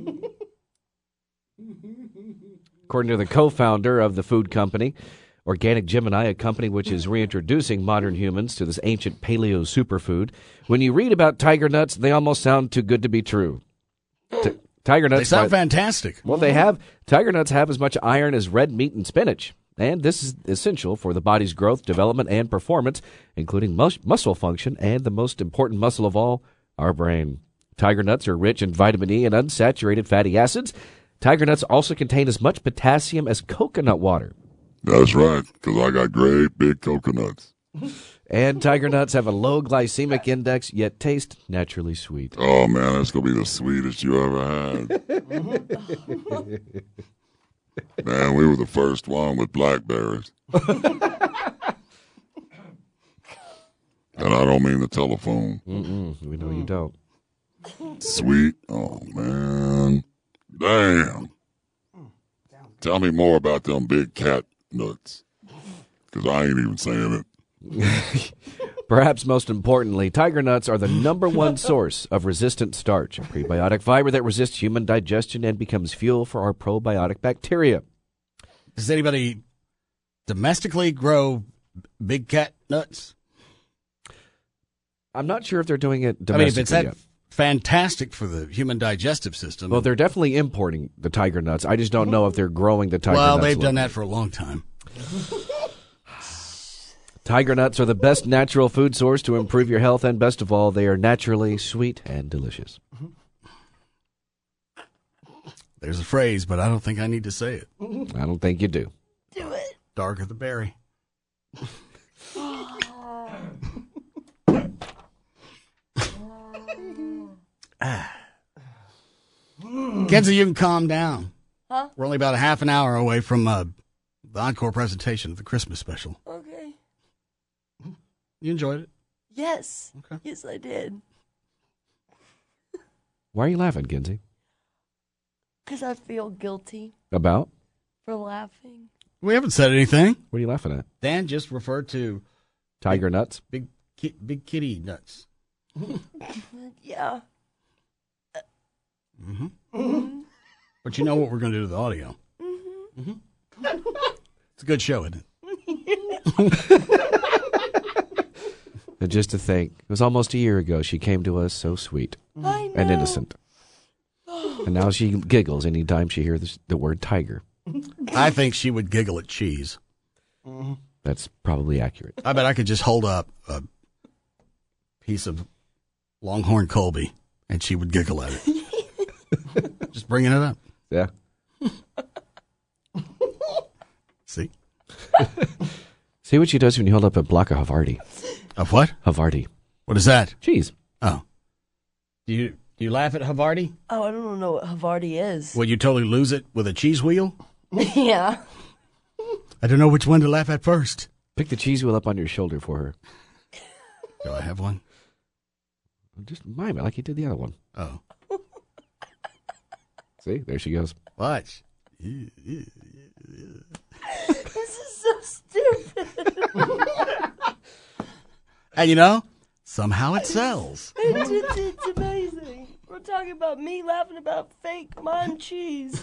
According to the co-founder of the food company, Organic Gemini, a company which is reintroducing modern humans to this ancient paleo superfood, when you read about tiger nuts, they almost sound too good to be true. T- tiger nuts They sound by- fantastic. Well, they have. Tiger nuts have as much iron as red meat and spinach. And this is essential for the body's growth, development, and performance, including mus- muscle function and the most important muscle of all, our brain. Tiger nuts are rich in vitamin E and unsaturated fatty acids. Tiger nuts also contain as much potassium as coconut water. That's right, because I got great big coconuts. And tiger nuts have a low glycemic index, yet taste naturally sweet. Oh, man, that's going to be the sweetest you ever had. Man, we were the first one with blackberries. And I don't mean the telephone. Mm-mm, we know you don't. Sweet? Oh, man. Damn. Tell me more about them big cat nuts. Because I ain't even saying it. Perhaps most importantly, tiger nuts are the number one source of resistant starch, a prebiotic fiber that resists human digestion and becomes fuel for our probiotic bacteria. Does anybody domestically grow big cat nuts? I'm not sure if they're doing it I mean, domestically if it's that yet. fantastic for the human digestive system. Well, they're definitely importing the tiger nuts. I just don't know if they're growing the tiger well, nuts. they've done locally. that for a long time. Tiger nuts are the best natural food source to improve your health, and best of all, they are naturally sweet and delicious. There's a phrase, but I don't think I need to say it. I don't think you do. Do it. Darker the berry. Kenzie, you can calm down. Huh? We're only about a half an hour away from uh, the encore presentation of the Christmas special. Okay. You enjoyed it? Yes. Okay. Yes, I did. Why are you laughing, Kinsey? Because I feel guilty About? for laughing. We haven't said anything. What are you laughing at? Dan just referred to Tiger nuts? big, ki- big kitty nuts. Yeah. Mm-hmm. Mm-hmm. But you know what we're going to do to the audio. Mm-hmm. It's a good show, isn't it? And just to think, it was almost a year ago she came to us so sweet I know. and innocent. And now she giggles anytime she hears the word tiger. I think she would giggle at cheese. That's probably accurate. I bet I could just hold up a piece of Longhorn Colby and she would giggle at it. Just bringing it up. Yeah. See? See what she does when you hold up a block of Havarti. Of what? Havarti. What is that? Cheese. Oh. Do you do you laugh at Havarti? Oh, I don't know what Havarti is. Would you totally lose it with a cheese wheel? Yeah. I don't know which one to laugh at first. Pick the cheese wheel up on your shoulder for her. Do I have one? Just mime it like you did the other one. Oh. See, there she goes. Watch. This is so stupid. And you know, somehow it sells. It's, it's, it's amazing. We're talking about me laughing about fake munchies.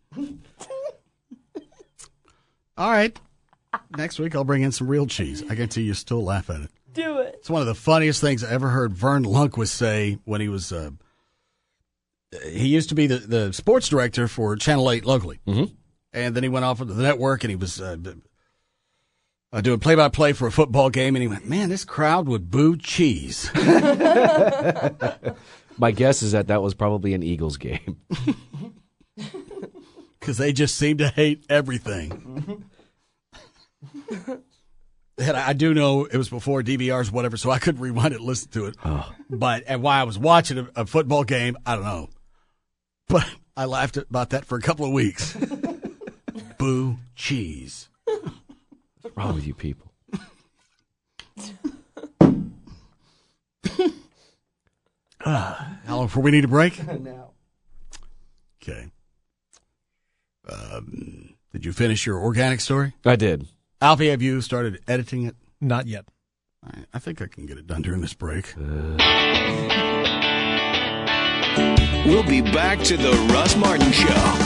All right. Next week, I'll bring in some real cheese. I guarantee you still laugh at it. Do it. It's one of the funniest things I ever heard Vern Lundquist say when he was, uh, he used to be the, the sports director for Channel eight locally. Mm-hmm. And then he went off into the network and he was uh, uh, doing play-by-play for a football game. And he went, man, this crowd would boo cheese. My guess is that that was probably an Eagles game. Because they just seem to hate everything. And I do know it was before D V Rs, whatever, so I couldn't rewind it and listen to it. Oh. But and while I was watching a, a football game, I don't know. But I laughed about that for a couple of weeks. Boo cheese. What's wrong with you people? uh, how long before we need a break? Now. Okay. Um, did you finish your organic story? I did. Alfie, have you started editing it? Not yet. I, I think I can get it done during this break. Uh. We'll be back to the Russ Martin Show.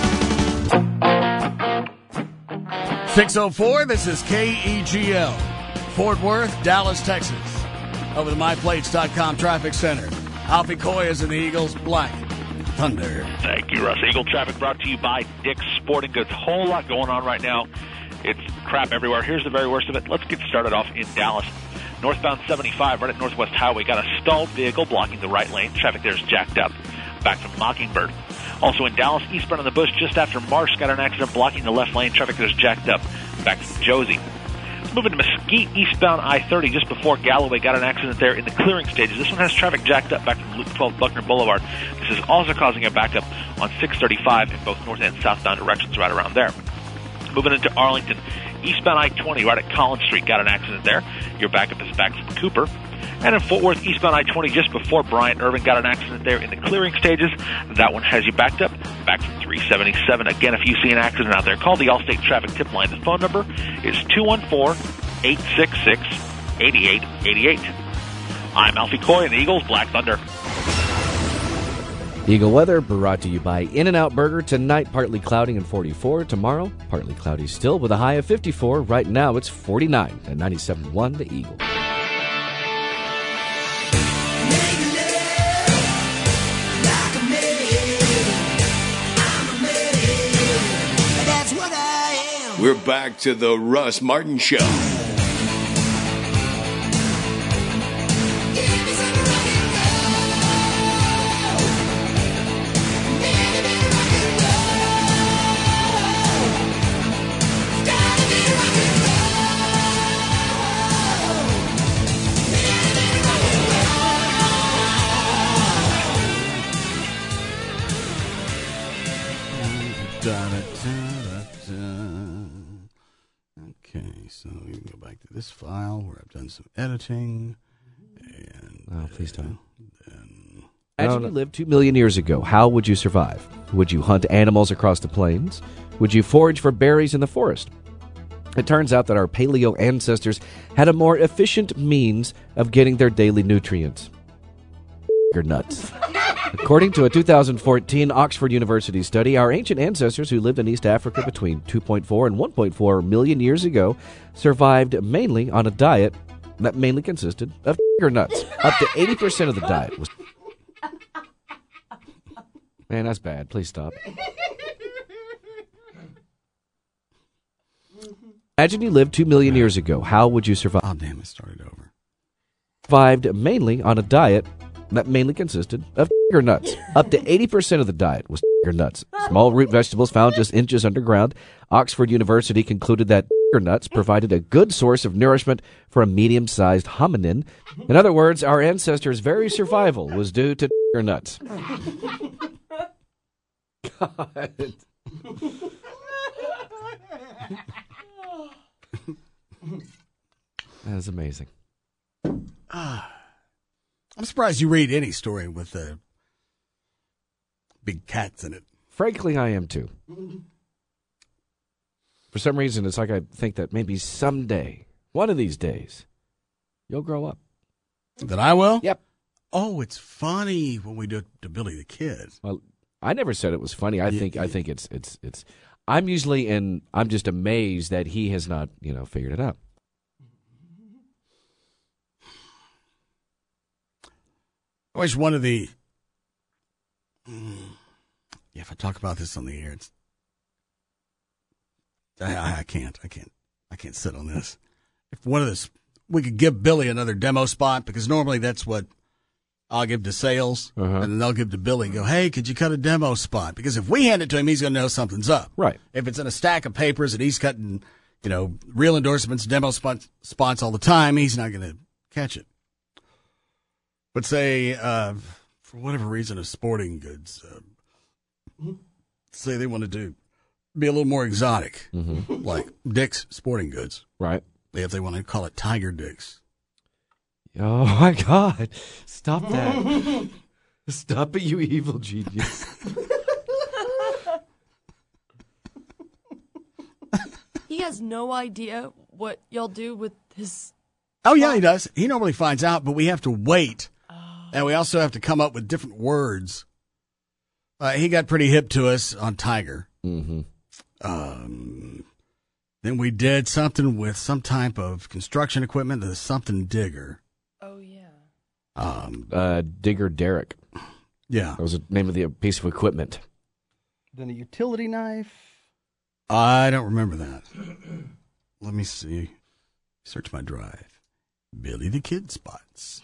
six oh four, this is K E G L, Fort Worth, Dallas, Texas. Over the my plates dot com traffic center. Alfie Coy is in the Eagles Black Thunder. Thank you, Russ. Eagle traffic brought to you by Dick's Sporting Goods. Whole lot going on right now. It's crap everywhere. Here's the very worst of it. Let's get started off in Dallas. Northbound seventy-five, right at Northwest Highway, got a stalled vehicle blocking the right lane. Traffic there is jacked up. Back from Mockingbird. Also in Dallas, eastbound on the Bush, just after Marsh, got an accident blocking the left lane. Traffic there is jacked up. Back from Josie. Moving to Mesquite, eastbound I thirty, just before Galloway, got an accident there in the clearing stages. This one has traffic jacked up back from Loop twelve Buckner Boulevard. This is also causing a backup on six thirty-five in both north and southbound directions right around there. Moving into Arlington, eastbound I twenty, right at Collins Street, got an accident there. Your backup is back from Cooper. And in Fort Worth, eastbound I twenty, just before Bryant Irving, got an accident there in the clearing stages. That one has you backed up, back from three seventy-seven. Again, if you see an accident out there, call the Allstate Traffic Tip Line. The phone number is two one four, eight six six, eight eight eight eight. I'm Alfie Coy in the Eagles Black Thunder. Eagle weather brought to you by In-N-Out Burger. Tonight, partly cloudy and forty-four. Tomorrow, partly cloudy still with a high of fifty-four. Right now, it's forty-nine at ninety-seven point one The Eagle. We're back to the Russ Martin Show. Okay, so we can go back to this file where I've done some editing. And oh, please don't. Then, Imagine you lived two million years ago. How would you survive? Would you hunt animals across the plains? Would you forage for berries in the forest? It turns out that our paleo ancestors had a more efficient means of getting their daily nutrients. Or nuts. According to a two thousand fourteen Oxford University study, our ancient ancestors who lived in East Africa between two point four and one point four million years ago survived mainly on a diet that mainly consisted of nuts. Up to eighty percent of the diet was... Man, that's bad. Please stop. Imagine you lived two million years ago. How would you survive? Oh, damn, it started over. Survived mainly on a diet that mainly consisted of nuts. Up to eighty percent of the diet was nuts. Small root vegetables found just inches underground. Oxford University concluded that nuts provided a good source of nourishment for a medium-sized hominin. In other words, our ancestors' very survival was due to nuts. God. That is amazing. Ah. I'm surprised you read any story with uh, big cats in it. Frankly, I am too. For some reason, it's like I think that maybe someday, one of these days, you'll grow up That I will? Yep. Oh, it's funny when we do it to Billy the Kid. Well, I never said it was funny. I think I think it's it's it's. I'm usually in. I'm just amazed that he has not, you know, figured it out. Always one of the. Mm, yeah, if I talk about this on the air, it's. I, I, I can't. I can't. I can't sit on this. If one of this, we could give Billy another demo spot, because normally that's what I'll give to sales, Uh-huh. and then they'll give to Billy and go, hey, could you cut a demo spot? Because if we hand it to him, he's going to know something's up. Right. If it's in a stack of papers and he's cutting, you know, real endorsements, demo spots, spots all the time, he's not going to catch it. But say, uh, for whatever reason, a sporting goods, uh, say they want to do, be a little more exotic, Mm-hmm. like Dick's Sporting Goods. Right. If they want to call it Tiger Dick's. Oh, my God. Stop that. Stop it, you evil genius. He has no idea what y'all do with his. Oh, yeah, he does. He normally finds out, but we have to wait. And we also have to come up with different words. Uh, he got pretty hip to us on Tiger. Mm-hmm. Um, then we did something with some type of construction equipment, the something digger. Oh, yeah. Um, uh, Digger Derrick. Yeah. That was the name of the piece of equipment. Then a utility knife. I don't remember that. Let me see. Search my drive. Billy the Kid spots.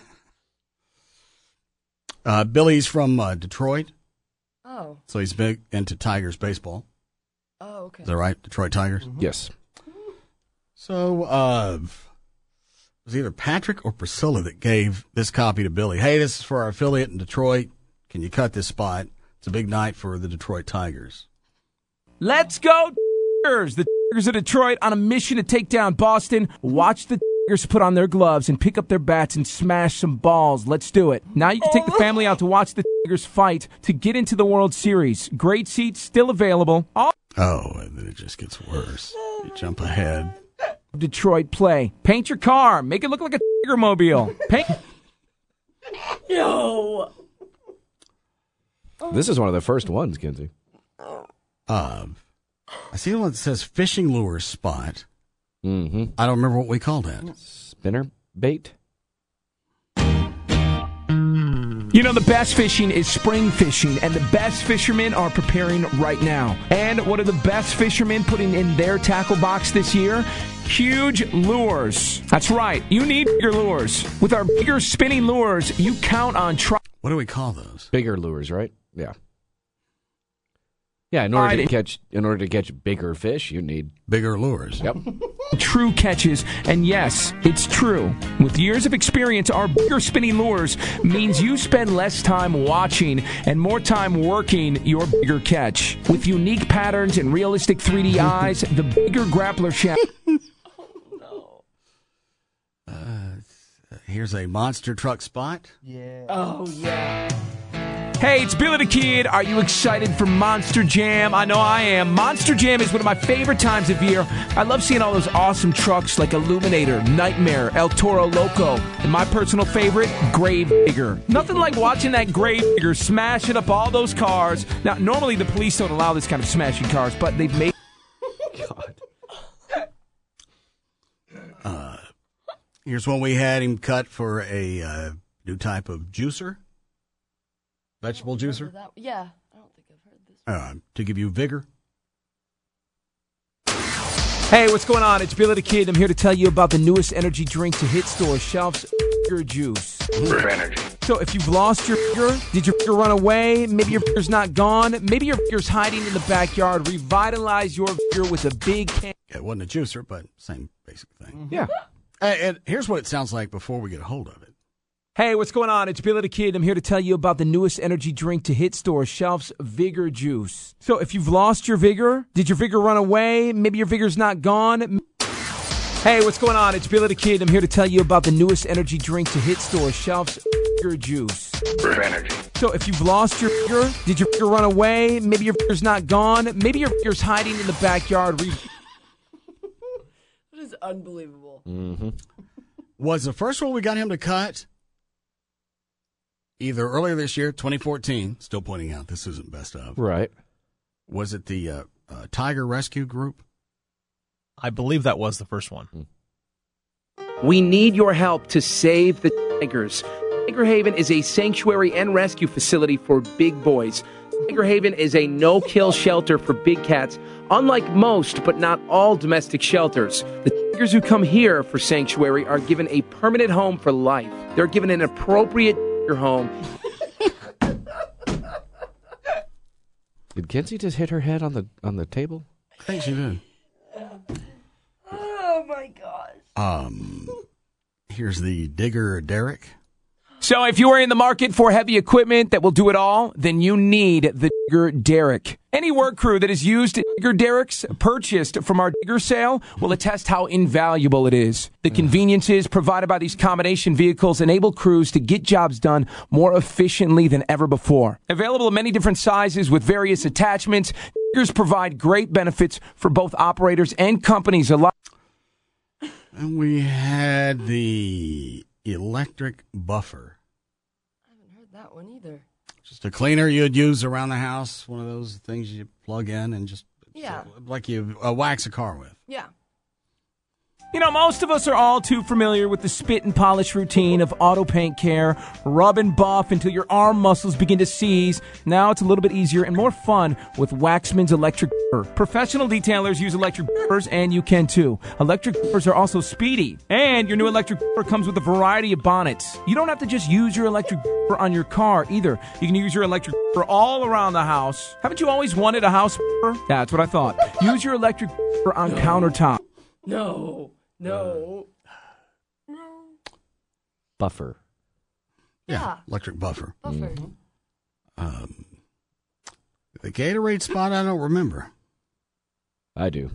Uh, Billy's from uh, Detroit. Oh. So he's big into Tigers baseball. Oh, okay. Is that right? Detroit Tigers? Mm-hmm. Yes. So, uh, it was either Patrick or Priscilla that gave this copy to Billy. Hey, this is for our affiliate in Detroit. Can you cut this spot? It's a big night for the Detroit Tigers. Let's go, Tigers! The Tigers of Detroit on a mission to take down Boston. Watch the Tigers put on their gloves and pick up their bats and smash some balls. Let's do it. Now you can take the family out to watch the Tigers fight to get into the World Series. Great seats still available. All Oh, and then it just gets worse. You jump ahead. Detroit play. Paint your car. Make it look like a Tiger mobile. Paint. No. This is one of the first ones, Kinsey. Uh, I see the one that says fishing lure spot. Mm-hmm. I don't remember what we called that. Spinner bait? You know, the best fishing is spring fishing, and the best fishermen are preparing right now. And what are the best fishermen putting in their tackle box this year? Huge lures. That's right. You need bigger lures. With our bigger spinning lures, you count on try. What do we call those? Bigger lures, right? Yeah. Yeah, in order to Right. catch in order to catch bigger fish, you need bigger lures. Yep. True catches, and yes, it's true. With years of experience, our bigger spinning lures means you spend less time watching and more time working your bigger catch. With unique patterns and realistic three D eyes, the bigger grappler shaft. Here's a monster truck spot. Yeah. Oh, yeah. Hey, it's Billy the Kid. Are you excited for Monster Jam? I know I am. Monster Jam is one of my favorite times of year. I love seeing all those awesome trucks like Illuminator, Nightmare, El Toro Loco, and my personal favorite, Grave Digger. Nothing like watching that Grave Digger smashing up all those cars. Now, normally the police don't allow this kind of smashing cars, but they've made... God. Uh, here's one we had him cut for a uh, new type of juicer. Vegetable juicer. That, yeah. I don't think I've heard this. Uh, to give you vigor. Hey, what's going on? It's Billy the Kid. I'm here to tell you about the newest energy drink to hit store shelves, Vigor Juice. For energy. So if you've lost your vigor, did your vigor run away? Maybe your vigor's not gone. Maybe your vigor's hiding in the backyard. Revitalize your vigor with a big can. It wasn't a juicer, but same basic thing. Yeah. And, and here's what it sounds like before we get a hold of it. Hey, what's going on? It's Billy the Kid. I'm here to tell you about the newest energy drink to hit store shelves, Vigor Juice. So if you've lost your vigor, did your vigor run away? Maybe your vigor's not gone. Hey, what's going on? It's Billy the Kid. I'm here to tell you about the newest energy drink to hit store shelves, Vigor Juice. For energy. So if you've lost your vigor, did your vigor run away? Maybe your vigor's not gone. Maybe your vigor's hiding in the backyard. Re- That is unbelievable. Mm-hmm. Was the first one we got him to cut either earlier this year, twenty fourteen, still pointing out this isn't best of. Right. Was it the uh, uh, Tiger Rescue Group? I believe that was the first one. We need your help to save the tigers. Tiger Haven is a sanctuary and rescue facility for big boys. Tiger Haven is a no-kill shelter for big cats, unlike most but not all domestic shelters. The tigers who come here for sanctuary are given a permanent home for life. They're given an appropriate tiger home. Did Kenzie just hit her head on the on the table? I think she did. Oh my gosh. Um, here's the Digger Derrick. So if you are in the market for heavy equipment that will do it all, then you need the Digger Derrick. Any work crew that has used Digger Derricks purchased from our Digger sale will attest how invaluable it is. The conveniences provided by these combination vehicles enable crews to get jobs done more efficiently than ever before. Available in many different sizes with various attachments, Diggers provide great benefits for both operators and companies alike. And we had the electric buffer. I haven't heard that one either. Just a cleaner you'd use around the house. One of those things you plug in and just Yeah. like you uh, wax a car with. Yeah. You know, most of us are all too familiar with the spit and polish routine of auto paint care, rub and buff until your arm muscles begin to seize. Now it's a little bit easier and more fun with Waxman's Electric Buffer. Professional detailers use electric buffers, and you can too. Electric buffers are also speedy, and your new electric buffer comes with a variety of bonnets. You don't have to just use your electric buffer on your car either. You can use your electric buffer all around the house. Haven't you always wanted a house buffer? Yeah, that's what I thought. Use your electric buffer on countertop. No. No. No. Buffer. Yeah, Yeah. electric buffer. Buffer. Um, the Gatorade spot, I don't remember. I do.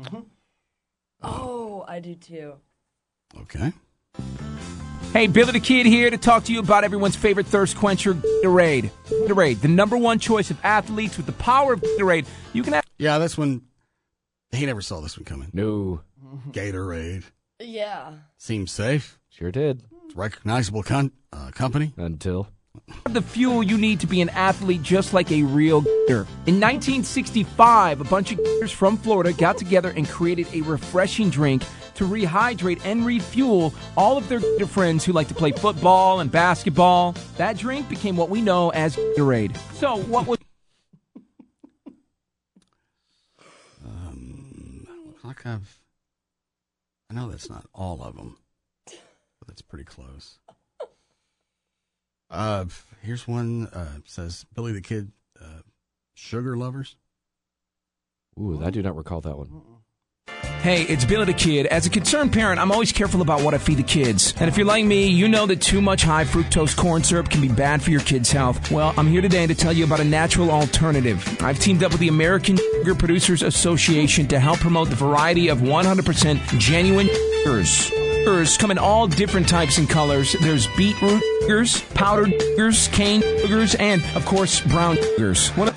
Oh, I do too. Okay. Hey, Billy the Kid here to talk to you about everyone's favorite thirst quencher, Gatorade. Gatorade, the number one choice of athletes with the power of Gatorade. You can have... Yeah, this one, he never saw this one coming. No. Gatorade. Yeah. Seems safe. Sure did. It's a recognizable con- uh, company. Until. the fuel you need to be an athlete just like a real gator. In nineteen sixty-five, a bunch of gators from Florida got together and created a refreshing drink to rehydrate and refuel all of their gator friends who like to play football and basketball. That drink became what we know as Gatorade. So what was... um, looks like I've... I know that's not all of them, but that's pretty close. Uh, here's one. Uh, says Billy the Kid, uh, Sugar Lovers. Ooh, I do not recall that one. Hey, it's Billy the Kid. As a concerned parent, I'm always careful about what I feed the kids. And if you're like me, you know that too much high fructose corn syrup can be bad for your kids' health. Well, I'm here today to tell you about a natural alternative. I've teamed up with the American Sugar Producers Association to help promote the variety of one hundred percent genuine sugars. Sugars come in all different types and colors. There's beetroot sugars, powdered sugars, cane sugars, and, of course, brown sugars. What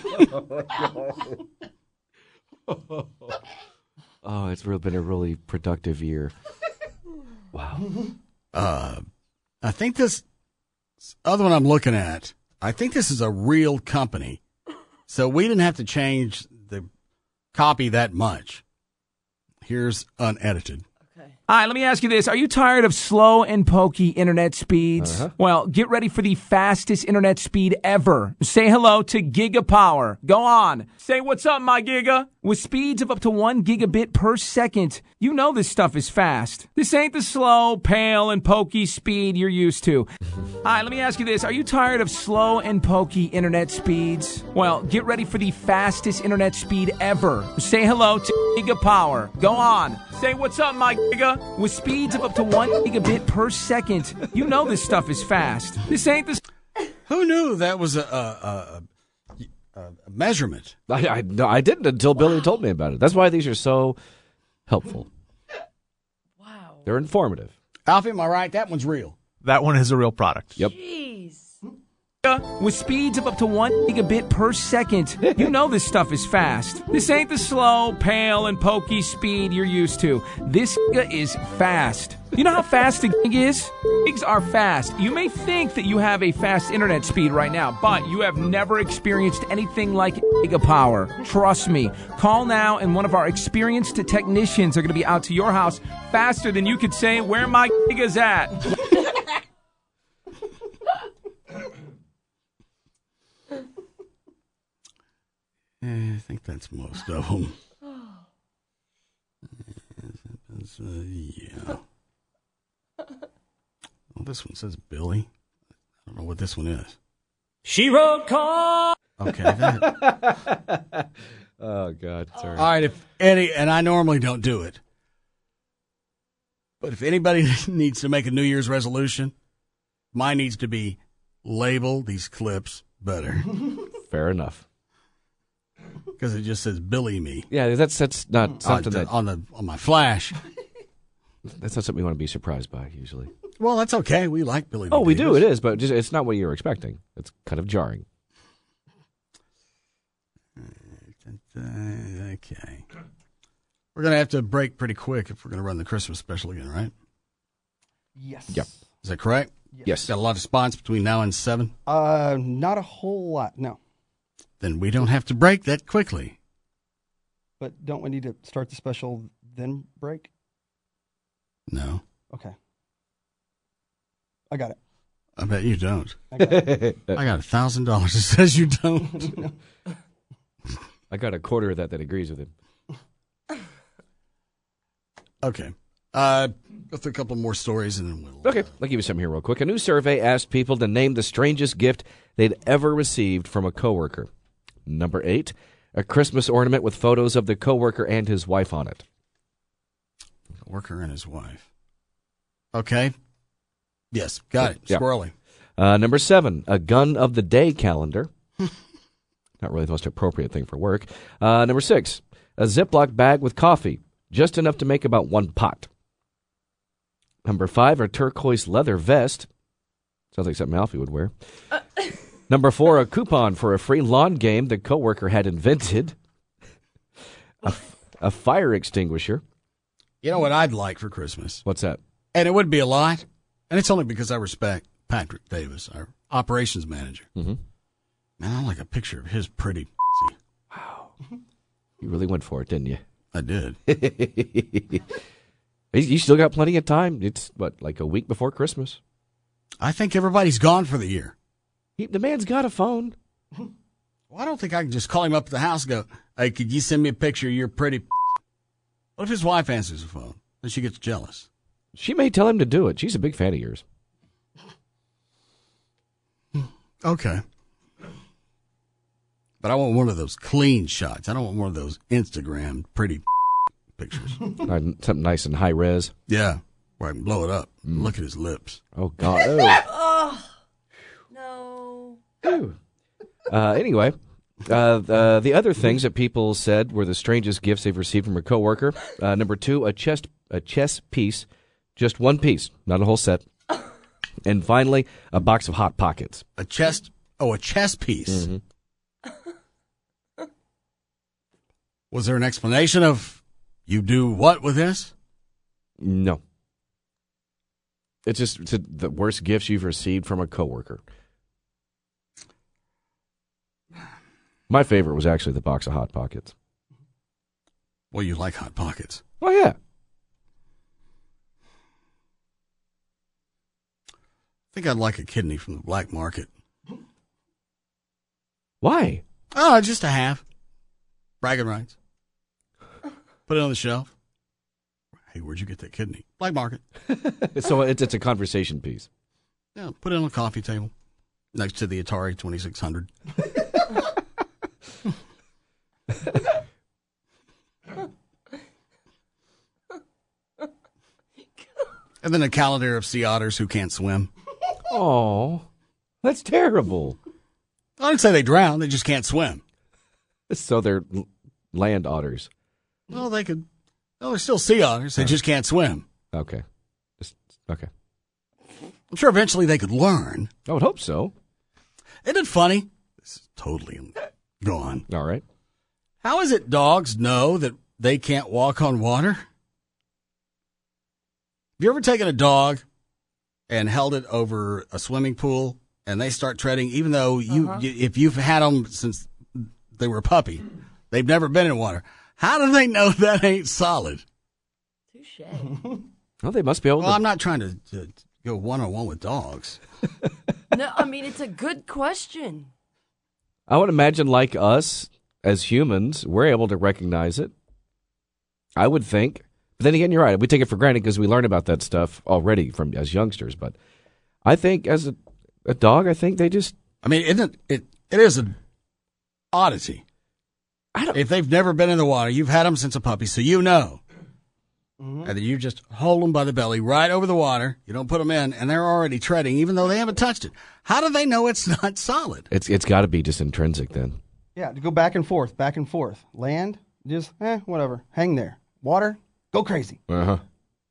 Oh, it's really been a really productive year. Wow. Uh, I think this other one I'm looking at, I think this is a real company. So we didn't have to change the copy that much. Here's unedited. All right, let me ask you this. Are you tired of slow and pokey internet speeds? Uh-huh. Well, get ready for the fastest internet speed ever. Say hello to GigaPower. Go on. Say what's up, my Giga. With speeds of up to one gigabit per second. You know this stuff is fast. This ain't the slow, pale, and pokey speed you're used to. All right, let me ask you this. Are you tired of slow and pokey internet speeds? Well, get ready for the fastest internet speed ever. Say hello to GigaPower. Go on. Say what's up, my Giga. With speeds of up to one gigabit per second. You know this stuff is fast. This ain't the... Who knew that was a, a, a, a measurement? I, I, no, I didn't until Billy told me about it. That's why these are so helpful. Wow. They're informative. Alfie, am I right? That one's real. That one is a real product. Yep. Jeez. Giga with speeds of up to one gigabit per second. You know this stuff is fast. This ain't the slow, pale, and pokey speed you're used to. This Giga is fast. You know how fast a gig is? Gigs are fast. You may think that you have a fast internet speed right now, but you have never experienced anything like Giga power. Trust me. Call now, and one of our experienced technicians are going to be out to your house faster than you could say, "Where my Giga's at?" I think that's most of them. Uh, yeah. Well, this one says Billy. I don't know what this one is. She wrote call. Okay. That. Oh, God. Sorry. All right. If any, and I normally don't do it, but if anybody needs to make a New Year's resolution, mine needs to be label these clips better. Fair enough. Because it just says Billy me. Yeah, that's that's not something on, that on the on my flash. That's not something we want to be surprised by usually. Well, that's okay. We like Billy. Oh, we Davis. do. It is, but just, it's not what you're expecting. It's kind of jarring. Okay. We're gonna have to break pretty quick if we're gonna run the Christmas special again, right? Yes. Yep. Is that correct? Yes. Got a lot of spots between now and seven. Uh, not a whole lot. No. Then we don't have to break that quickly. But don't we need to start the special then break? No. Okay. I got it. I bet you don't. I got it. I got a thousand dollars that says you don't. No. I got a quarter of that that agrees with him. Okay. Uh, go through a couple more stories and then we'll. Okay, I'll give you some here real quick. A new survey asked people to name the strangest gift they'd ever received from a coworker. Number eight, a Christmas ornament with photos of the coworker and his wife on it. Worker and his wife. Okay. Yes, got it. Yeah. Squirrely. Uh, number seven, a gun of the day calendar. Not really the most appropriate thing for work. Uh, number six, a Ziploc bag with coffee, just enough to make about one pot. Number five, a turquoise leather vest. Sounds like something Alfie would wear. Uh. Number four, a coupon for a free lawn game the coworker had invented. A, a fire extinguisher. You know what I'd like for Christmas? What's that? And it would be a lot. And it's only because I respect Patrick Davis, our operations manager. Mm-hmm. Man, I like a picture of his pretty. Wow. You really went for it, didn't you? I did. You still got plenty of time. It's, what, like a week before Christmas? I think everybody's gone for the year. He, the man's got a phone. Well, I don't think I can just call him up at the house and go, "Hey, could you send me a picture of your pretty." What if his wife answers the phone? Then she gets jealous. She may tell him to do it. She's a big fan of yours. Okay. But I want one of those clean shots. I don't want one of those Instagram pretty pictures. Something nice and high res. Yeah, where I can blow it up. Mm. Look at his lips. Oh, God. Oh. No. Ooh. Uh, anyway, uh, the, the other things that people said were the strangest gifts they've received from a coworker. Uh, number two, a chess, a chess piece. Just one piece, not a whole set. And finally, a box of Hot Pockets. A chest? Oh, a chess piece. Mm-hmm. Was there an explanation of you do what with this? No. It's just it's a, the worst gifts you've received from a coworker. My favorite was actually the box of Hot Pockets. Well, you like Hot Pockets. Oh, yeah. I think I'd like a kidney from the black market. Why? Oh, just to have. Bragging rights. Put it on the shelf. Hey, where'd you get that kidney? Black market. So it's it's a conversation piece. Yeah, put it on a coffee table next to the Atari twenty-six hundred. And then a calendar of sea otters who can't swim. Oh, that's terrible. I didn't say they drown. They just can't swim. So they're land otters. Well, they could. Well, they're still sea otters. They just can't swim. Okay. Just, okay. I'm sure eventually they could learn. I would hope so. Isn't it funny? This is totally gone. All right. How is it dogs know that they can't walk on water? Have you ever taken a dog and held it over a swimming pool and they start treading, even though you, Uh-huh. you if you've had them since they were a puppy, they've never been in water. How do they know that ain't solid? Touche. Well, they must be able Well, to. I'm not trying to, to go one-on-one with dogs. No, I mean, it's a good question. I would imagine, like us as humans, we're able to recognize it. I would think. But then again, you're right. We take it for granted because we learn about that stuff already from as youngsters. But I think as a, a dog, I think they just. I mean, isn't it? It is an oddity. I don't. If they've never been in the water, you've had them since a puppy, so you know. Mm-hmm. And then you just hold them by the belly right over the water. You don't put them in, and they're already treading, even though they haven't touched it. How do they know it's not solid? It's it's got to be just intrinsic then. Yeah, to go back and forth, back and forth. Land, just, eh, whatever. Hang there. Water, go crazy. Uh huh.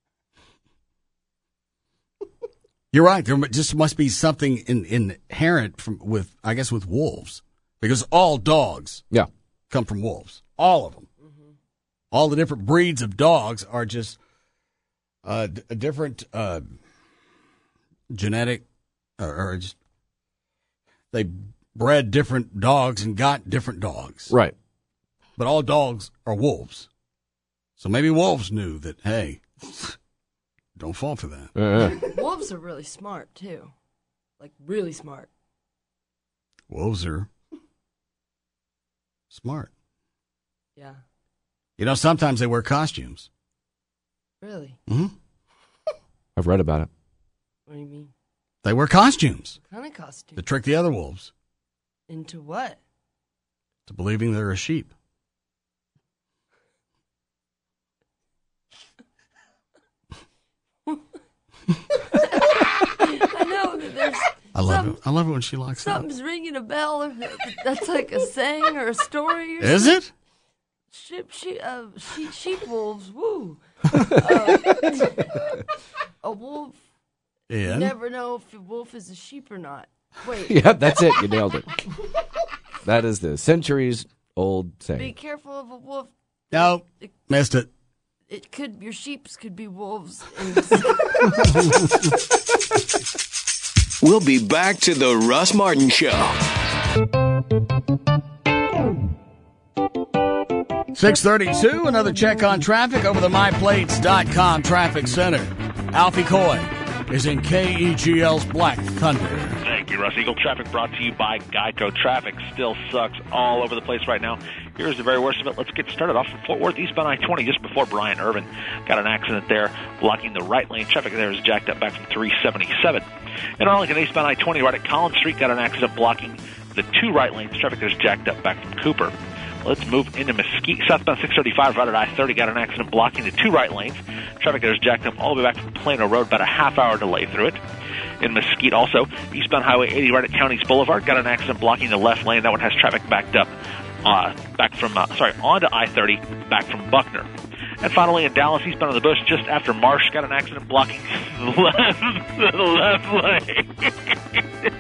You're right. There just must be something in, inherent from with, I guess, with wolves, because all dogs yeah. come from wolves. All of them. Mm-hmm. All the different breeds of dogs are just uh, d- a different uh, genetic, or, or just they bred different dogs and got different dogs. Right. But all dogs are wolves. So maybe wolves knew that, hey, don't fall for that. Uh-huh. Wolves are really smart, too. Like, really smart. Wolves are smart. Yeah. You know, sometimes they wear costumes. Really? Mm-hmm. I've read about it. What do you mean? They wear costumes What kind of costume? to trick the other wolves Into what? to believing they're a sheep. I know that there's I love some- it. I love it when she locks up. something's ringing a bell. Or that's like a saying or a story. Or Is something. it? Sheep, sheep, uh, sheep, sheep wolves. Woo. Uh, a wolf. Yeah. You never know if a wolf is a sheep or not. Wait. Yeah, that's it. You nailed it. That is the centuries old Be saying. careful of a wolf. No, missed it. It could your sheeps could be wolves. We'll be back to the Russ Martin Show. six thirty-two, another check on traffic over the my plates dot com traffic center. Alfie Coy is in K E G L's Black Thunder. Thank you, Russ. Eagle traffic brought to you by Geico. Traffic still sucks all over the place right now. Here's the very worst of it. Let's get started off from Fort Worth, eastbound I twenty, just before Bryan Irvin. Got an accident there, blocking the right lane. Traffic there is jacked up back from three seventy-seven. In Arlington, eastbound I twenty, right at Collins Street, got an accident blocking the two right lanes. Traffic there is jacked up back from Cooper. Let's move into Mesquite. Southbound six thirty-five, right at I thirty, got an accident blocking the two right lanes. Traffic there is jacked up all the way back from Plano Road, about a half hour delay through it. In Mesquite also, eastbound Highway eighty, right at Counties Boulevard, got an accident blocking the left lane. That one has traffic backed up, uh, back from, uh, sorry, onto I thirty, back from Buckner. And finally, in Dallas, eastbound of the Bush, just after Marsh, got an accident blocking the left, the left lane.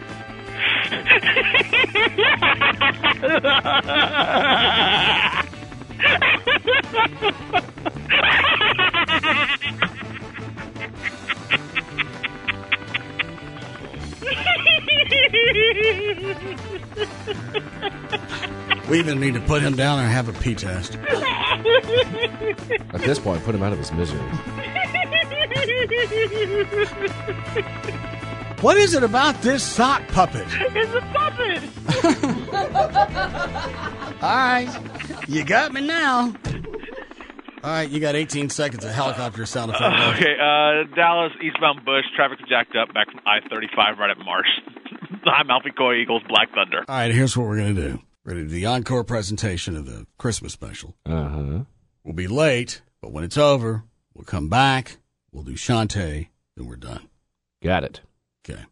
We even need to put him down and have a pee test. At this point, put him out of his misery. What is it about this sock puppet? It's a puppet. All right, you got me now. All right, you got eighteen seconds of helicopter sound effect. Uh, okay, uh, Dallas, eastbound Bush, traffic's jacked up back from I thirty-five right at Marsh. I'm Alfie Coy, Eagles, Black Thunder. All right, here's what we're going to do. We're going to do the encore presentation of the Christmas special. Uh-huh. We'll be late, but when it's over, we'll come back, we'll do Shantae, then we're done. Got it. Okay.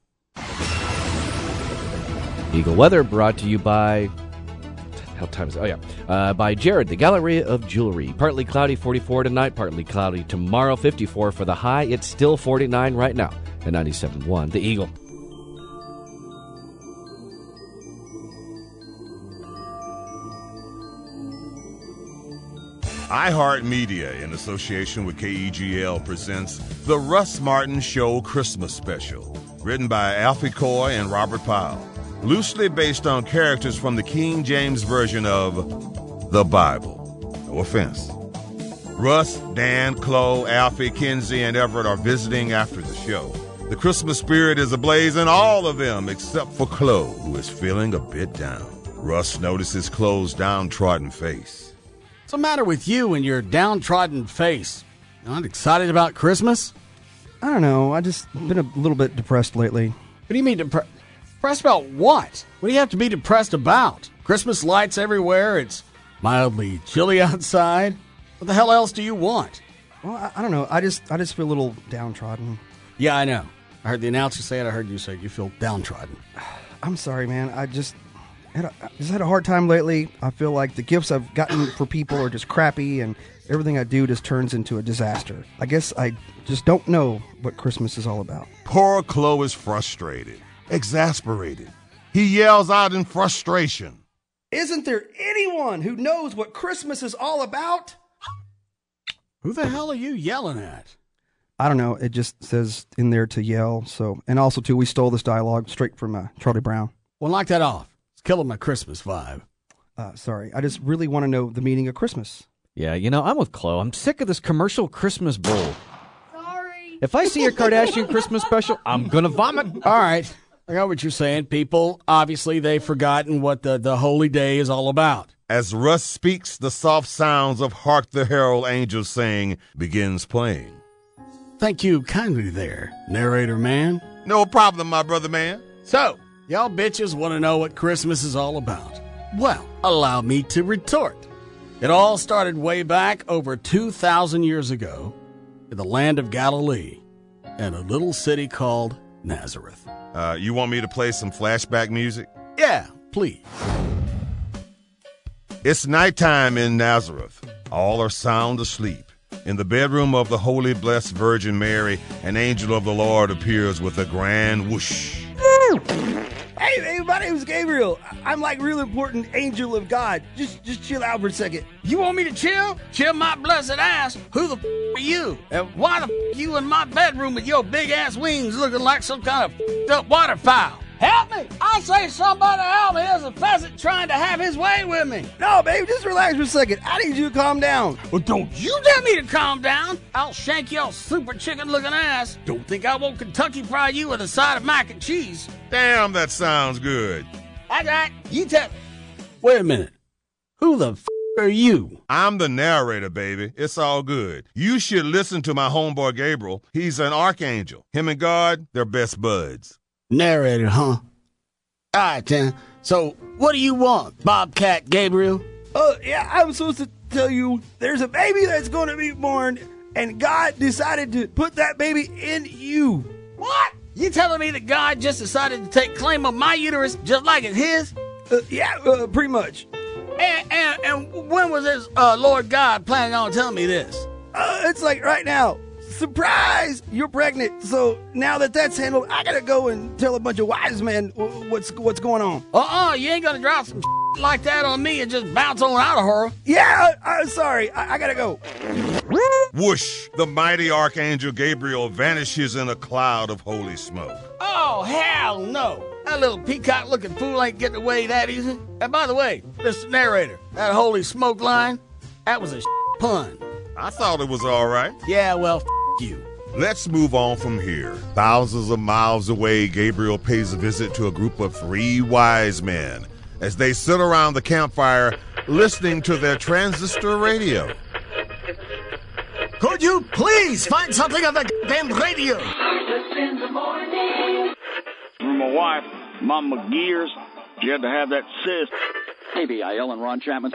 Eagle Weather brought to you by... How time is it? Oh, yeah. Uh, by Jared, the Galleria of Jewelry. Partly cloudy, forty-four tonight. Partly cloudy tomorrow, fifty-four for the high. It's still forty-nine right now at ninety-seven point one. The Eagle. iHeartMedia, in association with K E G L, presents The Russ Martin Show Christmas Special, written by Alfie Coy and Robert Powell, loosely based on characters from the King James Version of the Bible. No offense. Russ, Dan, Chloe, Alfie, Kinsey, and Everett are visiting after the show. The Christmas spirit is ablaze in all of them, except for Chloe, who is feeling a bit down. Russ notices Chloe's downtrodden face. What's the matter with you and your downtrodden face? Not excited about Christmas? I don't know. I just been a little bit depressed lately. What do you mean depre- depressed about what? What do you have to be depressed about? Christmas lights everywhere. It's mildly chilly outside. What the hell else do you want? Well, I, I don't know. I just I just feel a little downtrodden. Yeah, I know. I heard the announcer say it. I heard you say you feel downtrodden. I'm sorry, man. I just... Had a, I just had a hard time lately. I feel like the gifts I've gotten for people are just crappy, and everything I do just turns into a disaster. I guess I just don't know what Christmas is all about. Poor Chloe is frustrated, exasperated. He yells out in frustration. Isn't there anyone who knows what Christmas is all about? Who the hell are you yelling at? I don't know. It just says in there to yell. So, and also, too, we stole this dialogue straight from uh, Charlie Brown. Well, knock that off. It's killing my Christmas vibe. Uh, sorry. I just really want to know the meaning of Christmas. Yeah, you know, I'm with Chloe. I'm sick of this commercial Christmas bull. Sorry. If I see a Kardashian Christmas special, I'm going to vomit. All right. I got what you're saying. People, obviously, they've forgotten what the, the holy day is all about. As Russ speaks, the soft sounds of Hark the Herald Angels Sing begins playing. Thank you kindly there, narrator man. No problem, my brother man. So, y'all bitches want to know what Christmas is all about. Well, allow me to retort. It all started way back over two thousand years ago in the land of Galilee in a little city called Nazareth. Uh, you want me to play some flashback music? Yeah, please. It's nighttime in Nazareth. All are sound asleep. In the bedroom of the Holy Blessed Virgin Mary, an angel of the Lord appears with a grand whoosh. Hey, hey, my name's Gabriel. I'm like real important angel of God. Just just chill out for a second. You want me to chill? Chill my blessed ass. Who the f*** are you? And why the f*** you in my bedroom with your big ass wings looking like some kind of f***ed up waterfowl? Help me! I say somebody help me. There's a pheasant trying to have his way with me. No, babe, just relax for a second. I need you to calm down. Well, don't you tell me to calm down. I'll shank your super chicken-looking ass. Don't think I won't Kentucky fry you with a side of mac and cheese. Damn, that sounds good. That's right. You tell... Wait a minute. Who the f*** are you? I'm the narrator, baby. It's all good. You should listen to my homeboy Gabriel. He's an archangel. Him and God, they're best buds. Narrator, huh? All right, then. So, what do you want, Bobcat Gabriel? Uh, yeah, I'm supposed to tell you there's a baby that's going to be born, and God decided to put that baby in you. What? You telling me that God just decided to take claim of my uterus just like it's his? Uh, yeah, uh, pretty much. And, and, and when was this uh, Lord God planning on telling me this? Uh, it's like right now. Surprise! You're pregnant. So now that that's handled, I gotta go and tell a bunch of wise men what's what's going on. Uh-uh, you ain't gonna drop some like that on me and just bounce on out of her. Yeah, I'm sorry. I, I gotta go. Whoosh! The mighty Archangel Gabriel vanishes in a cloud of holy smoke. Oh, hell no! That little peacock-looking fool ain't getting away that easy. And by the way, Mister Narrator, that holy smoke line, that was a pun. I thought it was all right. Yeah, well, f*** you. Let's move on from here. Thousands of miles away, Gabriel pays a visit to a group of three wise men as they sit around the campfire listening to their transistor radio. Could you please find something on the goddamn radio? In the morning. My wife, Mama Gears, she had to have that cyst. A B I L and Ron Chapman.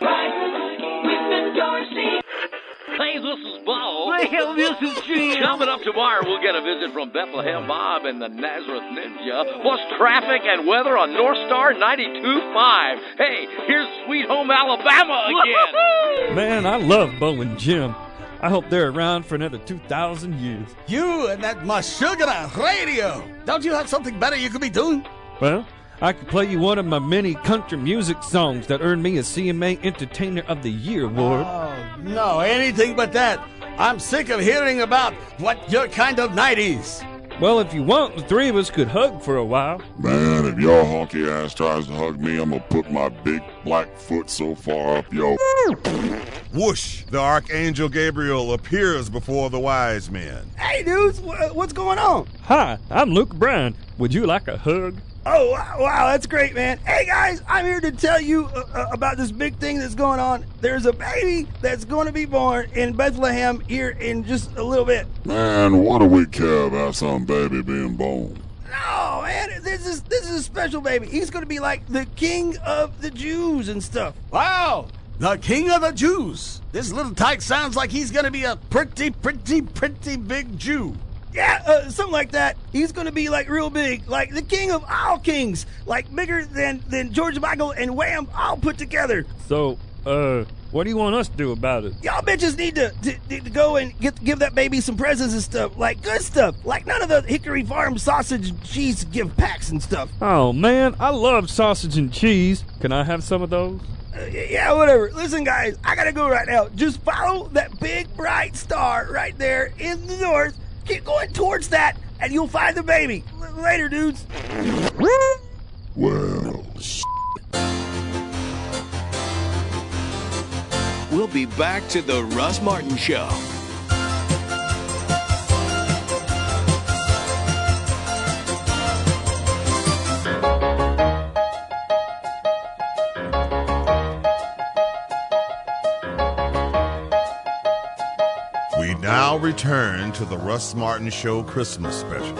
Hey, this is Bo. Hey, this is Jim. Coming up tomorrow, we'll get a visit from Bethlehem Bob and the Nazareth Ninja, plus traffic and weather on North Star ninety-two point five. Hey, here's Sweet Home Alabama again. Man, I love Bo and Jim. I hope they're around for another two thousand years. You and that Meshuggah radio. Don't you have something better you could be doing? Well, I could play you one of my many country music songs that earned me a C M A Entertainer of the Year award. Oh, no, anything but that. I'm sick of hearing about what your kind of nineties. Well, if you want, the three of us could hug for a while. Man, if your honky ass tries to hug me, I'm gonna put my big black foot so far up your... Whoosh! The Archangel Gabriel appears before the wise men. Hey, dudes, what's going on? Hi, I'm Luke Bryan. Would you like a hug? Oh, wow, wow, that's great, man. Hey, guys, I'm here to tell you uh, uh, about this big thing that's going on. There's a baby that's going to be born in Bethlehem here in just a little bit. Man, what do we care about some baby being born? No, man, this is this is a special baby. He's going to be like the king of the Jews and stuff. Wow, the king of the Jews. This little tyke sounds like he's going to be a pretty, pretty, pretty big Jew. Yeah, uh, something like that. He's going to be like real big, like the king of all kings, like bigger than, than George Michael and Wham all put together. So, uh, what do you want us to do about it? Y'all bitches need to, to, to go and get give that baby some presents and stuff, like good stuff, like none of the Hickory Farm sausage and cheese gift packs and stuff. Oh, man, I love sausage and cheese. Can I have some of those? Uh, yeah, whatever. Listen, guys, I gotta go right now. Just follow that big bright star right there in the north. Keep going towards that, and you'll find the baby. L- later, dudes. Well, shit. We'll be back to the Russ Martin Show. We now return to the Russ Martin Show Christmas special.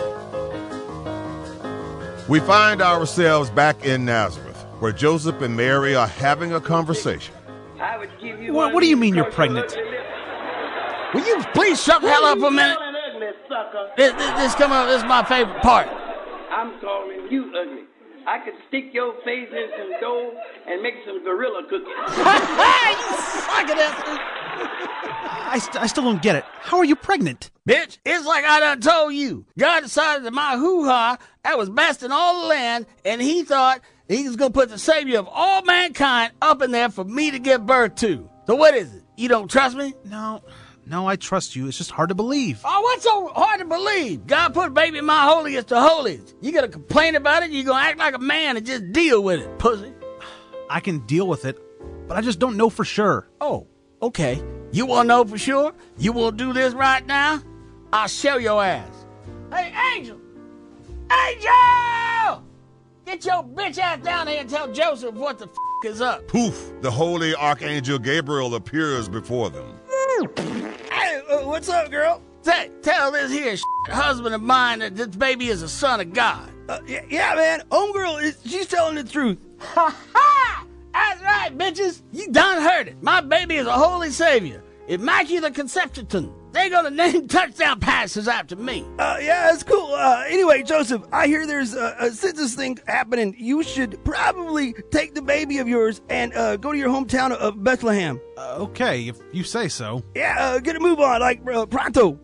We find ourselves back in Nazareth, where Joseph and Mary are having a conversation. I would give you What, what do you mean you're pregnant? Will you please shut the hell up for a minute? This, this, this come up. This is my favorite part. I'm calling you ugly. I could stick your face in some dough and make some gorilla cookies. You suck at that. I, st- I still don't get it. How are you pregnant? Bitch, it's like I done told you. God decided that my hoo-ha, that was best in all the land, and he thought he was going to put the savior of all mankind up in there for me to give birth to. So what is it? You don't trust me? No, no, I trust you. It's just hard to believe. Oh, what's so hard to believe? God put a baby in my holiest of holies. You going to complain about it, you going to act like a man and just deal with it, pussy. I can deal with it, but I just don't know for sure. Oh, okay. You want to know for sure? You want to do this right now? I'll show your ass. Hey, Angel! Angel! Get your bitch ass down here and tell Joseph what the f*** is up. Poof! The holy Archangel Gabriel appears before them. Hey, uh, what's up, girl? Say, tell this here husband of mine that this baby is a son of God. Uh, yeah, yeah, man. Homegirl, is, she's telling the truth. Ha ha! That's right, bitches. You done heard it. My baby is a holy savior. Immaculate Conception. They're gonna name touchdown passes after me. Uh, yeah, that's cool. Uh, anyway, Joseph, I hear there's a, a census thing happening. You should probably take the baby of yours and uh, go to your hometown of Bethlehem. Uh, okay, if you say so. Yeah, uh, get a move on, like uh, pronto.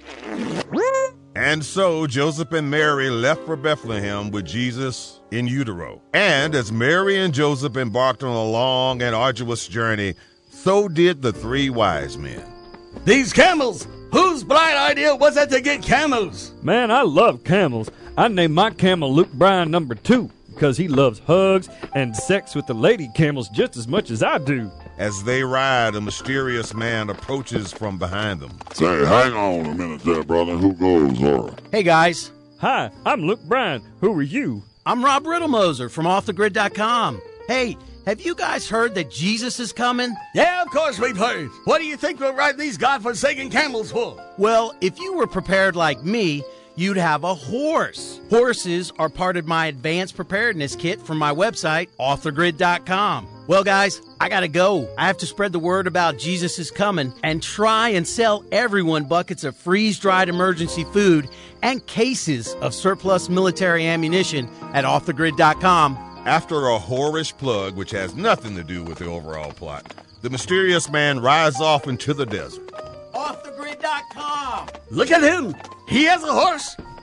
And so Joseph and Mary left for Bethlehem with Jesus in utero. And as Mary and Joseph embarked on a long and arduous journey, so did the three wise men. These camels! Whose bright idea was it to get camels? Man, I love camels. I named my camel Luke Bryan number two because he loves hugs and sex with the lady camels just as much as I do. As they ride, a mysterious man approaches from behind them. Say, hang on a minute there, brother. Who goes, Laura? Hey, guys. Hi, I'm Luke Bryan. Who are you? I'm Rob Riddlemoser from off the grid dot com. Hey, have you guys heard that Jesus is coming? Yeah, of course we've heard. What do you think we're riding these godforsaken camels for? Well, if you were prepared like me, you'd have a horse. Horses are part of my advanced preparedness kit from my website, off the grid dot com. Well, guys, I gotta go. I have to spread the word about Jesus is coming and try and sell everyone buckets of freeze-dried emergency food and cases of surplus military ammunition at off the grid dot com. After a whorish plug, which has nothing to do with the overall plot, the mysterious man rides off into the desert. off the grid dot com. Look at him. He has a horse.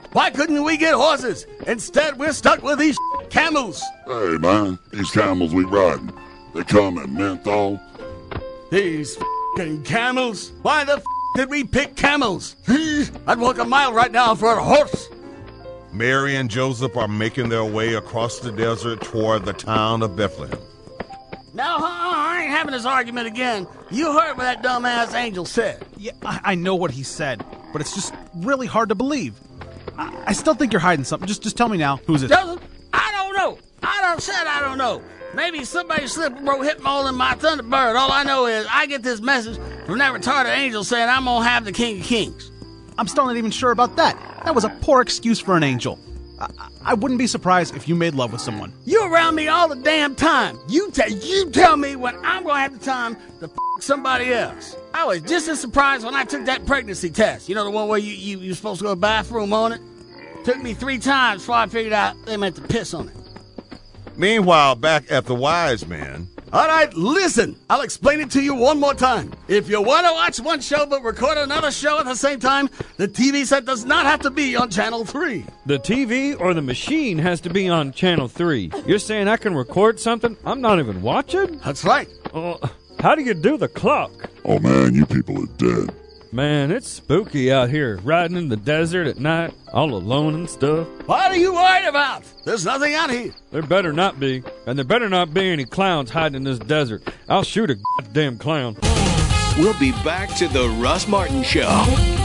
Why couldn't we get horses? Instead, we're stuck with these camels. Hey, man, these camels we riding, they come in menthol. These f***ing camels? Why the f*** did we pick camels? I'd walk a mile right now for a horse. Mary and Joseph are making their way across the desert toward the town of Bethlehem. Now, I ain't having this argument again. You heard what that dumbass angel said. Yeah, I, I know what he said, but it's just really hard to believe. I, I still think you're hiding something. Just, just tell me now. Who's it? Joseph, I don't know. I don't said I don't know. Maybe somebody slipped and broke hip mold in my Thunderbird. All I know is I get this message from that retarded angel saying I'm gonna have the King of Kings. I'm still not even sure about that. That was a poor excuse for an angel. I, I wouldn't be surprised if you made love with someone. You around me all the damn time. You, t- you tell me when I'm going to have the time to f*** somebody else. I was just as surprised when I took that pregnancy test. You know, the one where you, you, you're supposed to go to the bathroom on it? Took me three times before I figured out they meant to piss on it. Meanwhile, back at the Wise Man... All right, listen. I'll explain it to you one more time. If you want to watch one show but record another show at the same time, the T V set does not have to be on Channel three. The T V or the machine has to be on Channel three. You're saying I can record something I'm not even watching? That's right. Uh, how do you do the clock? Oh, man, you people are dead. Man, it's spooky out here, riding in the desert at night, all alone and stuff. What are you worried about? There's nothing out here. There better not be, and there better not be any clowns hiding in this desert. I'll shoot a goddamn clown. We'll be back to the Russ Martin Show.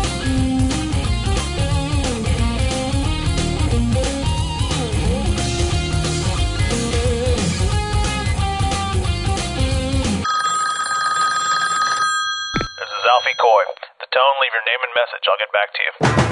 Alfie Coy. The tone, leave your name and message. I'll get back to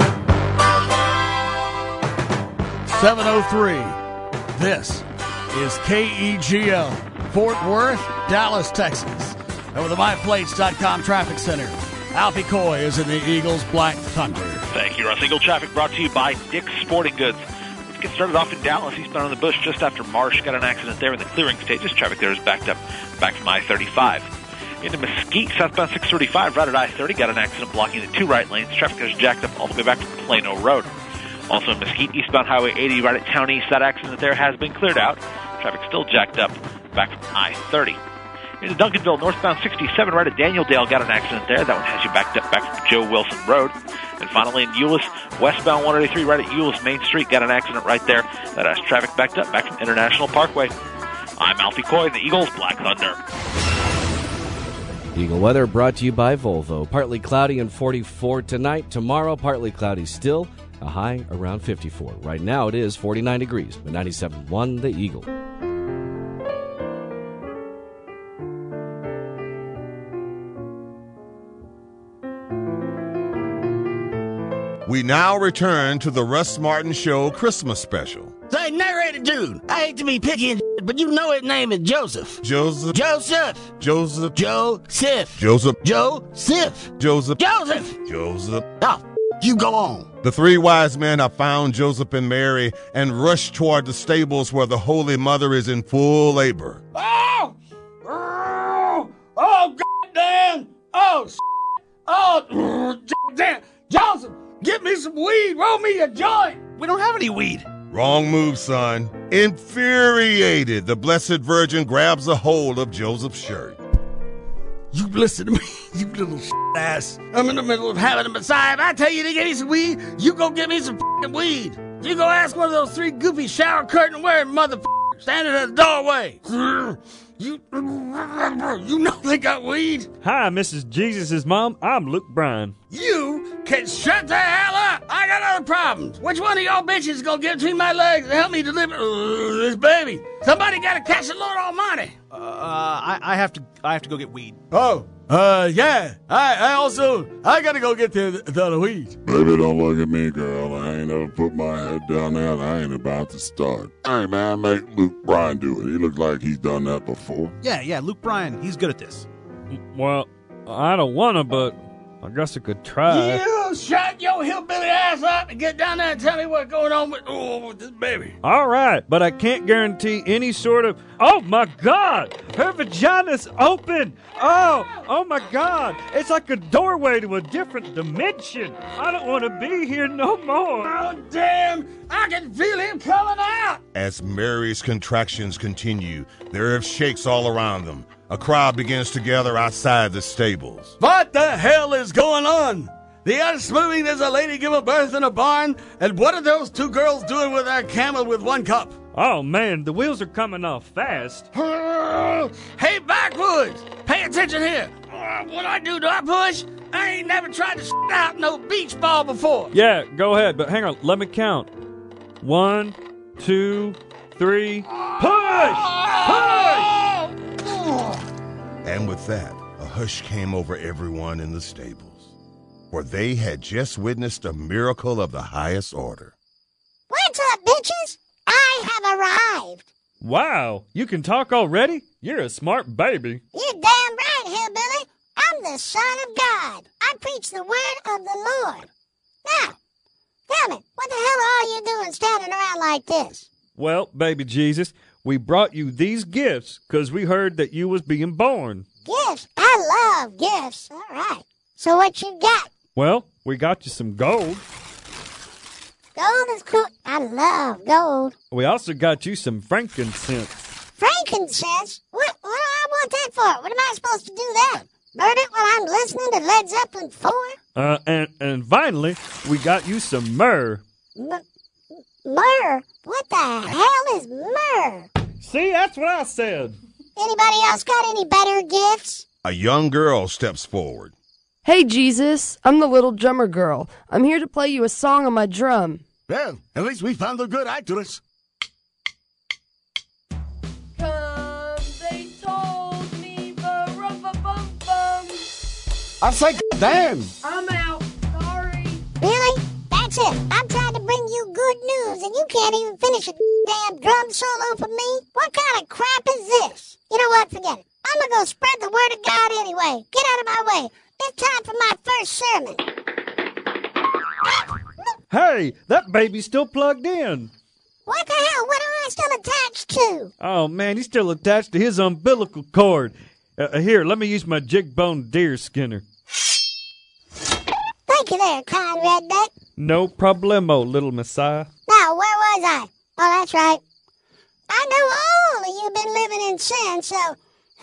you. seven oh three. This is K E G L, Fort Worth, Dallas, Texas. Over the my plates dot com traffic center. Alfie Coy is in the Eagles Black Thunder. Thank you, Russ. Eagle traffic brought to you by Dick's Sporting Goods. Let's get started off in Dallas. Eastbound on the Bush just after Marsh. Got an accident there in the clearing stages. Traffic there is backed up back from I thirty-five. Into Mesquite, southbound six thirty-five, right at I thirty. Got an accident blocking the two right lanes. Traffic is jacked up all the way back to Plano Road. Also in Mesquite, eastbound Highway eighty, right at Town East. That accident there has been cleared out. Traffic still jacked up back from I thirty. Into Duncanville, northbound sixty-seven, right at Danieldale. Got an accident there. That one has you backed up back from Joe Wilson Road. And finally in Euless, westbound one eighty-three, right at Euless Main Street. Got an accident right there. That has traffic backed up back from International Parkway. I'm Alfie Coy, the Eagles Black Thunder. Eagle weather brought to you by Volvo. Partly cloudy and forty-four tonight. Tomorrow, partly cloudy still. A high around fifty-four. Right now, it is forty-nine degrees. But ninety-seven point one, the Eagle. We now return to the Russ Martin Show Christmas special. Say, narrator dude, I hate to be picky and but you know his name is Joseph. Joseph. Joseph. Joseph. Joseph. Joseph. Joseph. Joseph. Joseph. Joseph. Oh, you go on. The three wise men have found Joseph and Mary and rushed toward the stables where the Holy Mother is in full labor. Oh! Oh! Oh, goddamn! Oh, oh, damn! Joseph, get me some weed. Roll me a joint. We don't have any weed. Wrong move, son. Infuriated, the Blessed Virgin grabs a hold of Joseph's shirt. You listen to me, you little ass. I'm in the middle of having a Messiah. If I tell you to get me some weed, you go get me some f***ing weed. You go ask one of those three goofy shower curtain wearing motherfuckers standing at the doorway. You, you know they got weed. Hi, Missus Jesus' mom. I'm Luke Bryan. You can shut the hell up. I got other problems. Which one of y'all bitches is gonna get between my legs and help me deliver uh, this baby? Somebody gotta catch the Lord Almighty. Uh, I, I have to, I have to go get weed. Oh, uh, yeah. I, I also, I gotta go get the, the, the weed. Baby, don't look at me, girl. I ain't ever put my head down there and I ain't about to start. Hey, man, make Luke Bryan do it. He looks like he's done that before. Yeah, yeah, Luke Bryan, he's good at this. Well, I don't wanna, but I guess I could try. You shut your hillbilly ass up and get down there and tell me what's going on with, oh, with this baby. All right, but I can't guarantee any sort of... Oh, my God! Her vagina's open! Oh, oh, my God! It's like a doorway to a different dimension. I don't want to be here no more. Oh, damn! I can feel him coming out! As Mary's contractions continue, the earth shakes all around them. A crowd begins to gather outside the stables. What the hell is going on? The earth's moving, there's a lady giving birth in a barn, and what are those two girls doing with that camel with one cup? Oh, man, the wheels are coming off fast. Hey, backwoods! Pay attention here. Uh, what I do, do I push? I ain't never tried to s*** out no beach ball before. Yeah, go ahead, but hang on, let me count. One, two, three, push! Push! And with that, a hush came over everyone in the stables, for they had just witnessed a miracle of the highest order. What's up, bitches? I have arrived. Wow, you can talk already? You're a smart baby. You're damn right, hillbilly. I'm the son of God. I preach the word of the Lord. Now, tell me, what the hell are you doing standing around like this? Well, baby Jesus, we brought you these gifts because we heard that you was being born. Gifts? I love gifts. All right. So what you got? Well, we got you some gold. Gold is cool. I love gold. We also got you some frankincense. Frankincense? What, what do I want that for? What am I supposed to do that? Burn it while I'm listening to Led Zeppelin four? Uh, and, and finally, we got you some myrrh. M- myrrh? What the hell is myrrh? See, that's what I said. Anybody else got any better gifts? A young girl steps forward. Hey, Jesus, I'm the little drummer girl. I'm here to play you a song on my drum. Well, at least we found a good actress. Come, they told me, ba-rum-ba-bum-bum. I say, damn. I'm out. Sorry. Really? That's it. I'm trying to bring you good news, and you can't even finish a damn drum solo for me? What kind of crap is this? You know what? Forget it. I'm gonna go spread the word of God anyway. Get out of my way. It's time for my first sermon. Hey, that baby's still plugged in. What the hell? What am I still attached to? Oh, man, he's still attached to his umbilical cord. Uh, here, let me use my jig-bone deer skinner. Thank you there, kind redneck. No problemo, little messiah. Now, where was I? Oh, that's right. I know all of you been living in sin, so...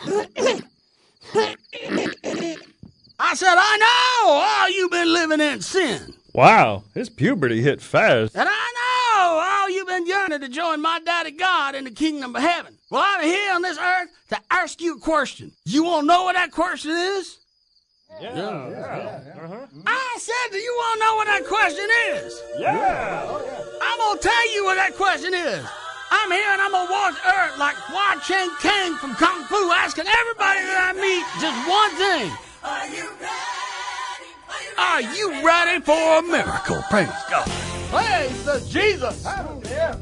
I said, I know all you've been living in sin. Wow, his puberty hit fast. And I know all you've been yearning to join my daddy God in the kingdom of heaven. Well, I'm here on this earth to ask you a question. You want to know what that question is? Yeah. yeah. yeah. Uh-huh. I said, do you want to know what that question is? Yeah. I'm going to tell you what that question is. I'm here and I'm going to walk the earth like Hua Cheng Kang from Kung Fu, asking everybody that I meet just one thing. Are you ready? Are you ready for a miracle? Praise God. Praise the Jesus. Hallelujah.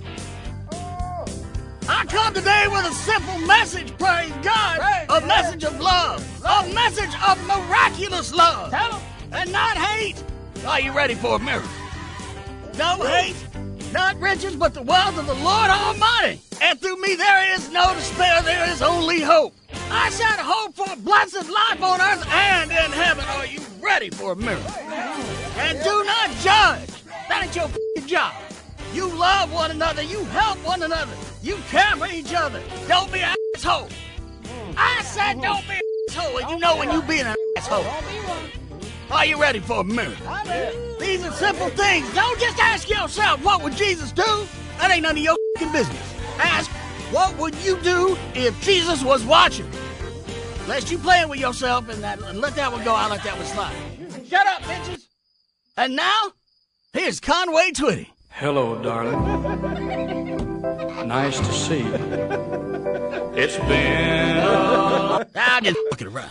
I come today with a simple message, praise God. Praise a God. Message of love. love. A message of miraculous love. Tell them. And not hate. Are you ready for a miracle? No hate, not riches, but the wealth of the Lord Almighty. And through me there is no despair, there is only hope. I said hope for a blessed life on earth and in heaven. Are you ready for a miracle? And do not judge. That ain't your f***ing job. You love one another. You help one another. You care for each other. Don't be an asshole. I said don't be an asshole. And you know when you be an asshole. Are you ready for a miracle? These are simple things. Don't just ask yourself, what would Jesus do? That ain't none of your f***ing business. Ask, what would you do if Jesus was watching? Lest you playing with yourself and, that, and let that one go, I'll let that one slide. Shut up, bitches. And now, here's Conway Twitty. Hello, darling. Nice to see you. It's been... Uh... I'm just fucking around.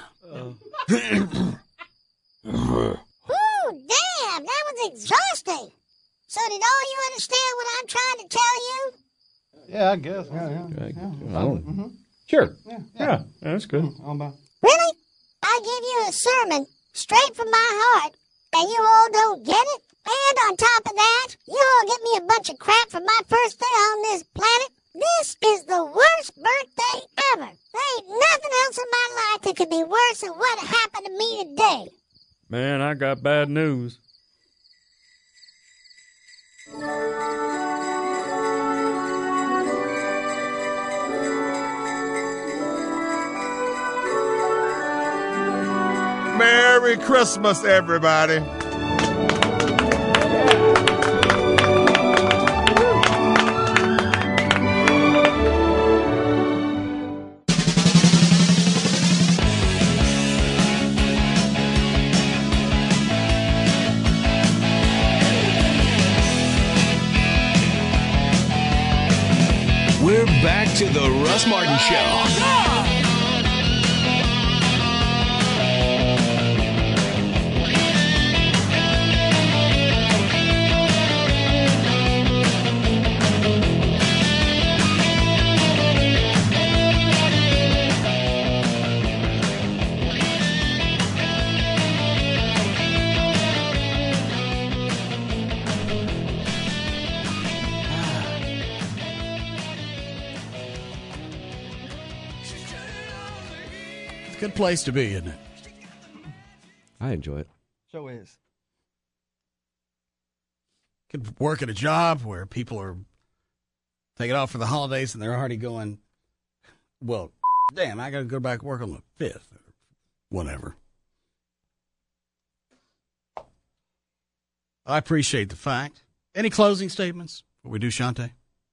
Ooh, damn, that was exhausting. So did all you understand what I'm trying to tell you? Yeah, I guess. Yeah, yeah. yeah. I don't. Mm-hmm. Sure. Yeah, yeah. yeah, that's good. Mm-hmm. Really? I give you a sermon straight from my heart, and you all don't get it? And on top of that, you all get me a bunch of crap for my first day on this planet? This is the worst birthday ever. There ain't nothing else in my life that could be worse than what happened to me today. Man, I got bad news. Merry Christmas, everybody. We're back to the Russ Martin Show. Good place to be, isn't it? I enjoy it. So is. Could work at a job where people are taking off for the holidays and they're already going, well, damn, I got to go back to work on the fifth or whatever. I appreciate the fact. Any closing statements before we do Shante?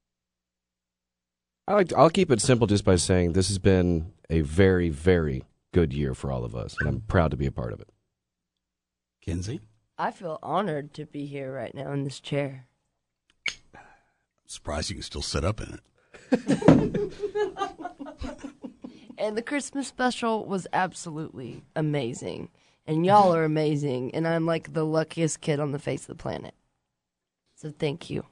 I like to, I'll keep it simple just by saying this has been a very, very good year for all of us, and I'm proud to be a part of it. Kinsey? I feel honored to be here right now in this chair. I'm surprised you can still sit up in it. And the Christmas special was absolutely amazing. And y'all are amazing. And I'm like the luckiest kid on the face of the planet. So thank you.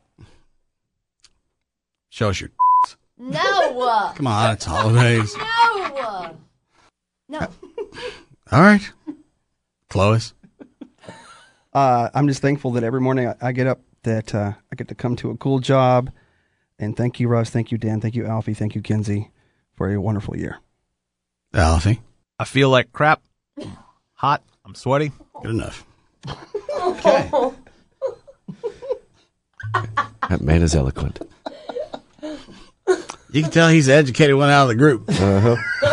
Show us your No! Come on, it's holidays. No! No. All right. Clovis? Uh, I'm just thankful that every morning I, I get up, that uh, I get to come to a cool job. And thank you, Russ. Thank you, Dan. Thank you, Alfie. Thank you, Kinsey, for a wonderful year. Alfie? I feel like crap. Hot. I'm sweaty. Good enough. Okay. That man is eloquent. You can tell he's the educated one out of the group. Uh-huh.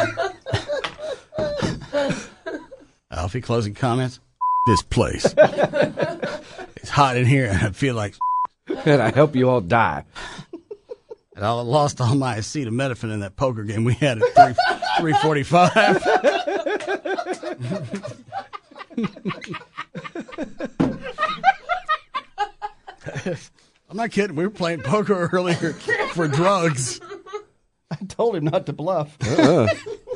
Alfie, closing comments? This place. It's hot in here, and I feel like... And I hope you all die. And I lost all my acetaminophen in that poker game we had at three forty-five. I'm not kidding. We were playing poker earlier for drugs. I told him not to bluff. Uh-uh.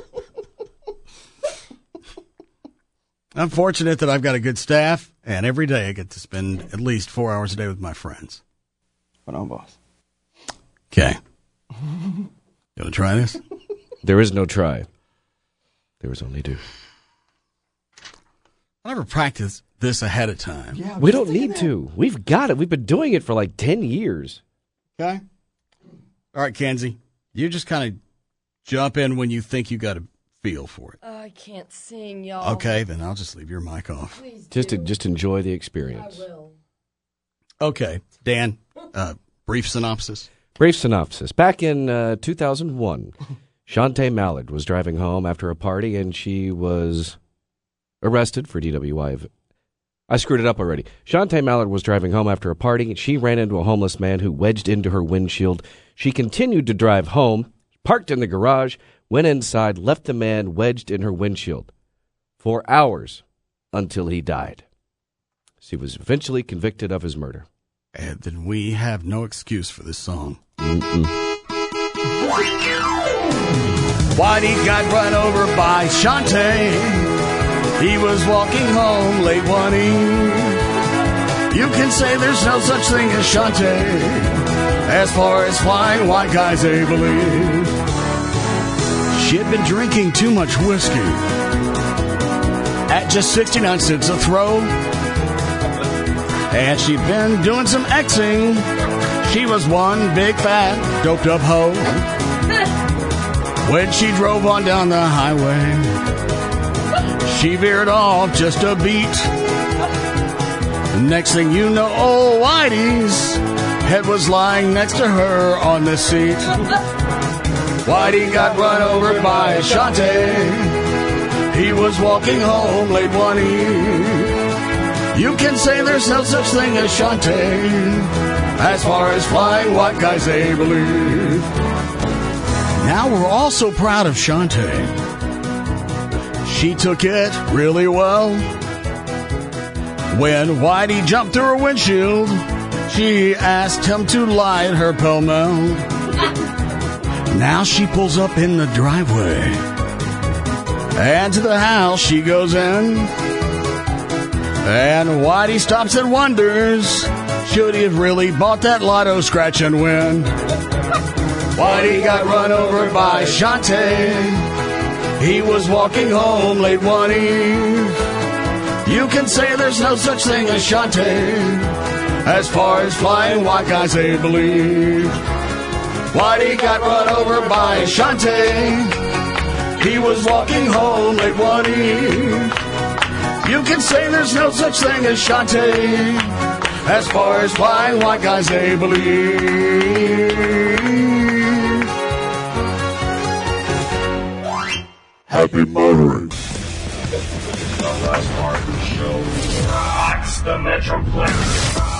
I'm fortunate that I've got a good staff, and every day I get to spend at least four hours a day with my friends. Hold on, boss. Okay. You want to try this? There is no try. There is only do. I never practiced this ahead of time. Yeah, we don't need to. We've got it. We've been doing it for like ten years. Okay. All right, Kenzie. You just kind of jump in when you think you got a feel for it. Oh, I can't sing, y'all. Okay, then I'll just leave your mic off. Please Just do. to just enjoy the experience. I will. Okay, Dan, uh, brief synopsis. Brief synopsis. Back in uh, two thousand one, Shante Mallard was driving home after a party, and she was arrested for D W I. I screwed it up already. Shante Mallard was driving home after a party, and she ran into a homeless man who wedged into her windshield. She continued to drive home, parked in the garage, went inside, left the man wedged in her windshield for hours until he died. She was eventually convicted of his murder. And then we have no excuse for this song. Mm-mm. Whitey got run over by Shante. He was walking home late one evening. You can say there's no such thing as Shante. As far as flying white guys, they believe. She had been drinking too much whiskey. at just sixty-nine cents a throw. And she'd been doing some Xing. She was one big fat doped up hoe. When she drove on down the highway, she veered off just a beat. Next thing you know, old Whitey's head was lying next to her on the seat. Whitey got run over by Shantae. He was walking home late one eve. You can say there's no such thing as Shantae, as far as flying white guys they believe. Now we're all so proud of Shantae. She took it really well. When Whitey jumped through her windshield, she asked him to light her pell-mell. Now she pulls up in the driveway, and to the house she goes in. And Whitey stops and wonders, should he have really bought that lotto scratch and win? Whitey got run over by Shantae. He was walking home late one eve. You can say there's no such thing as Shantae, as far as flying white guys they believe. Whitey got run over by Shantae. He was walking home late one eve. You can say there's no such thing as Shantae, as far as flying white guys they believe. Happy motoring. The Russ Martin Show rocks the Metroplex.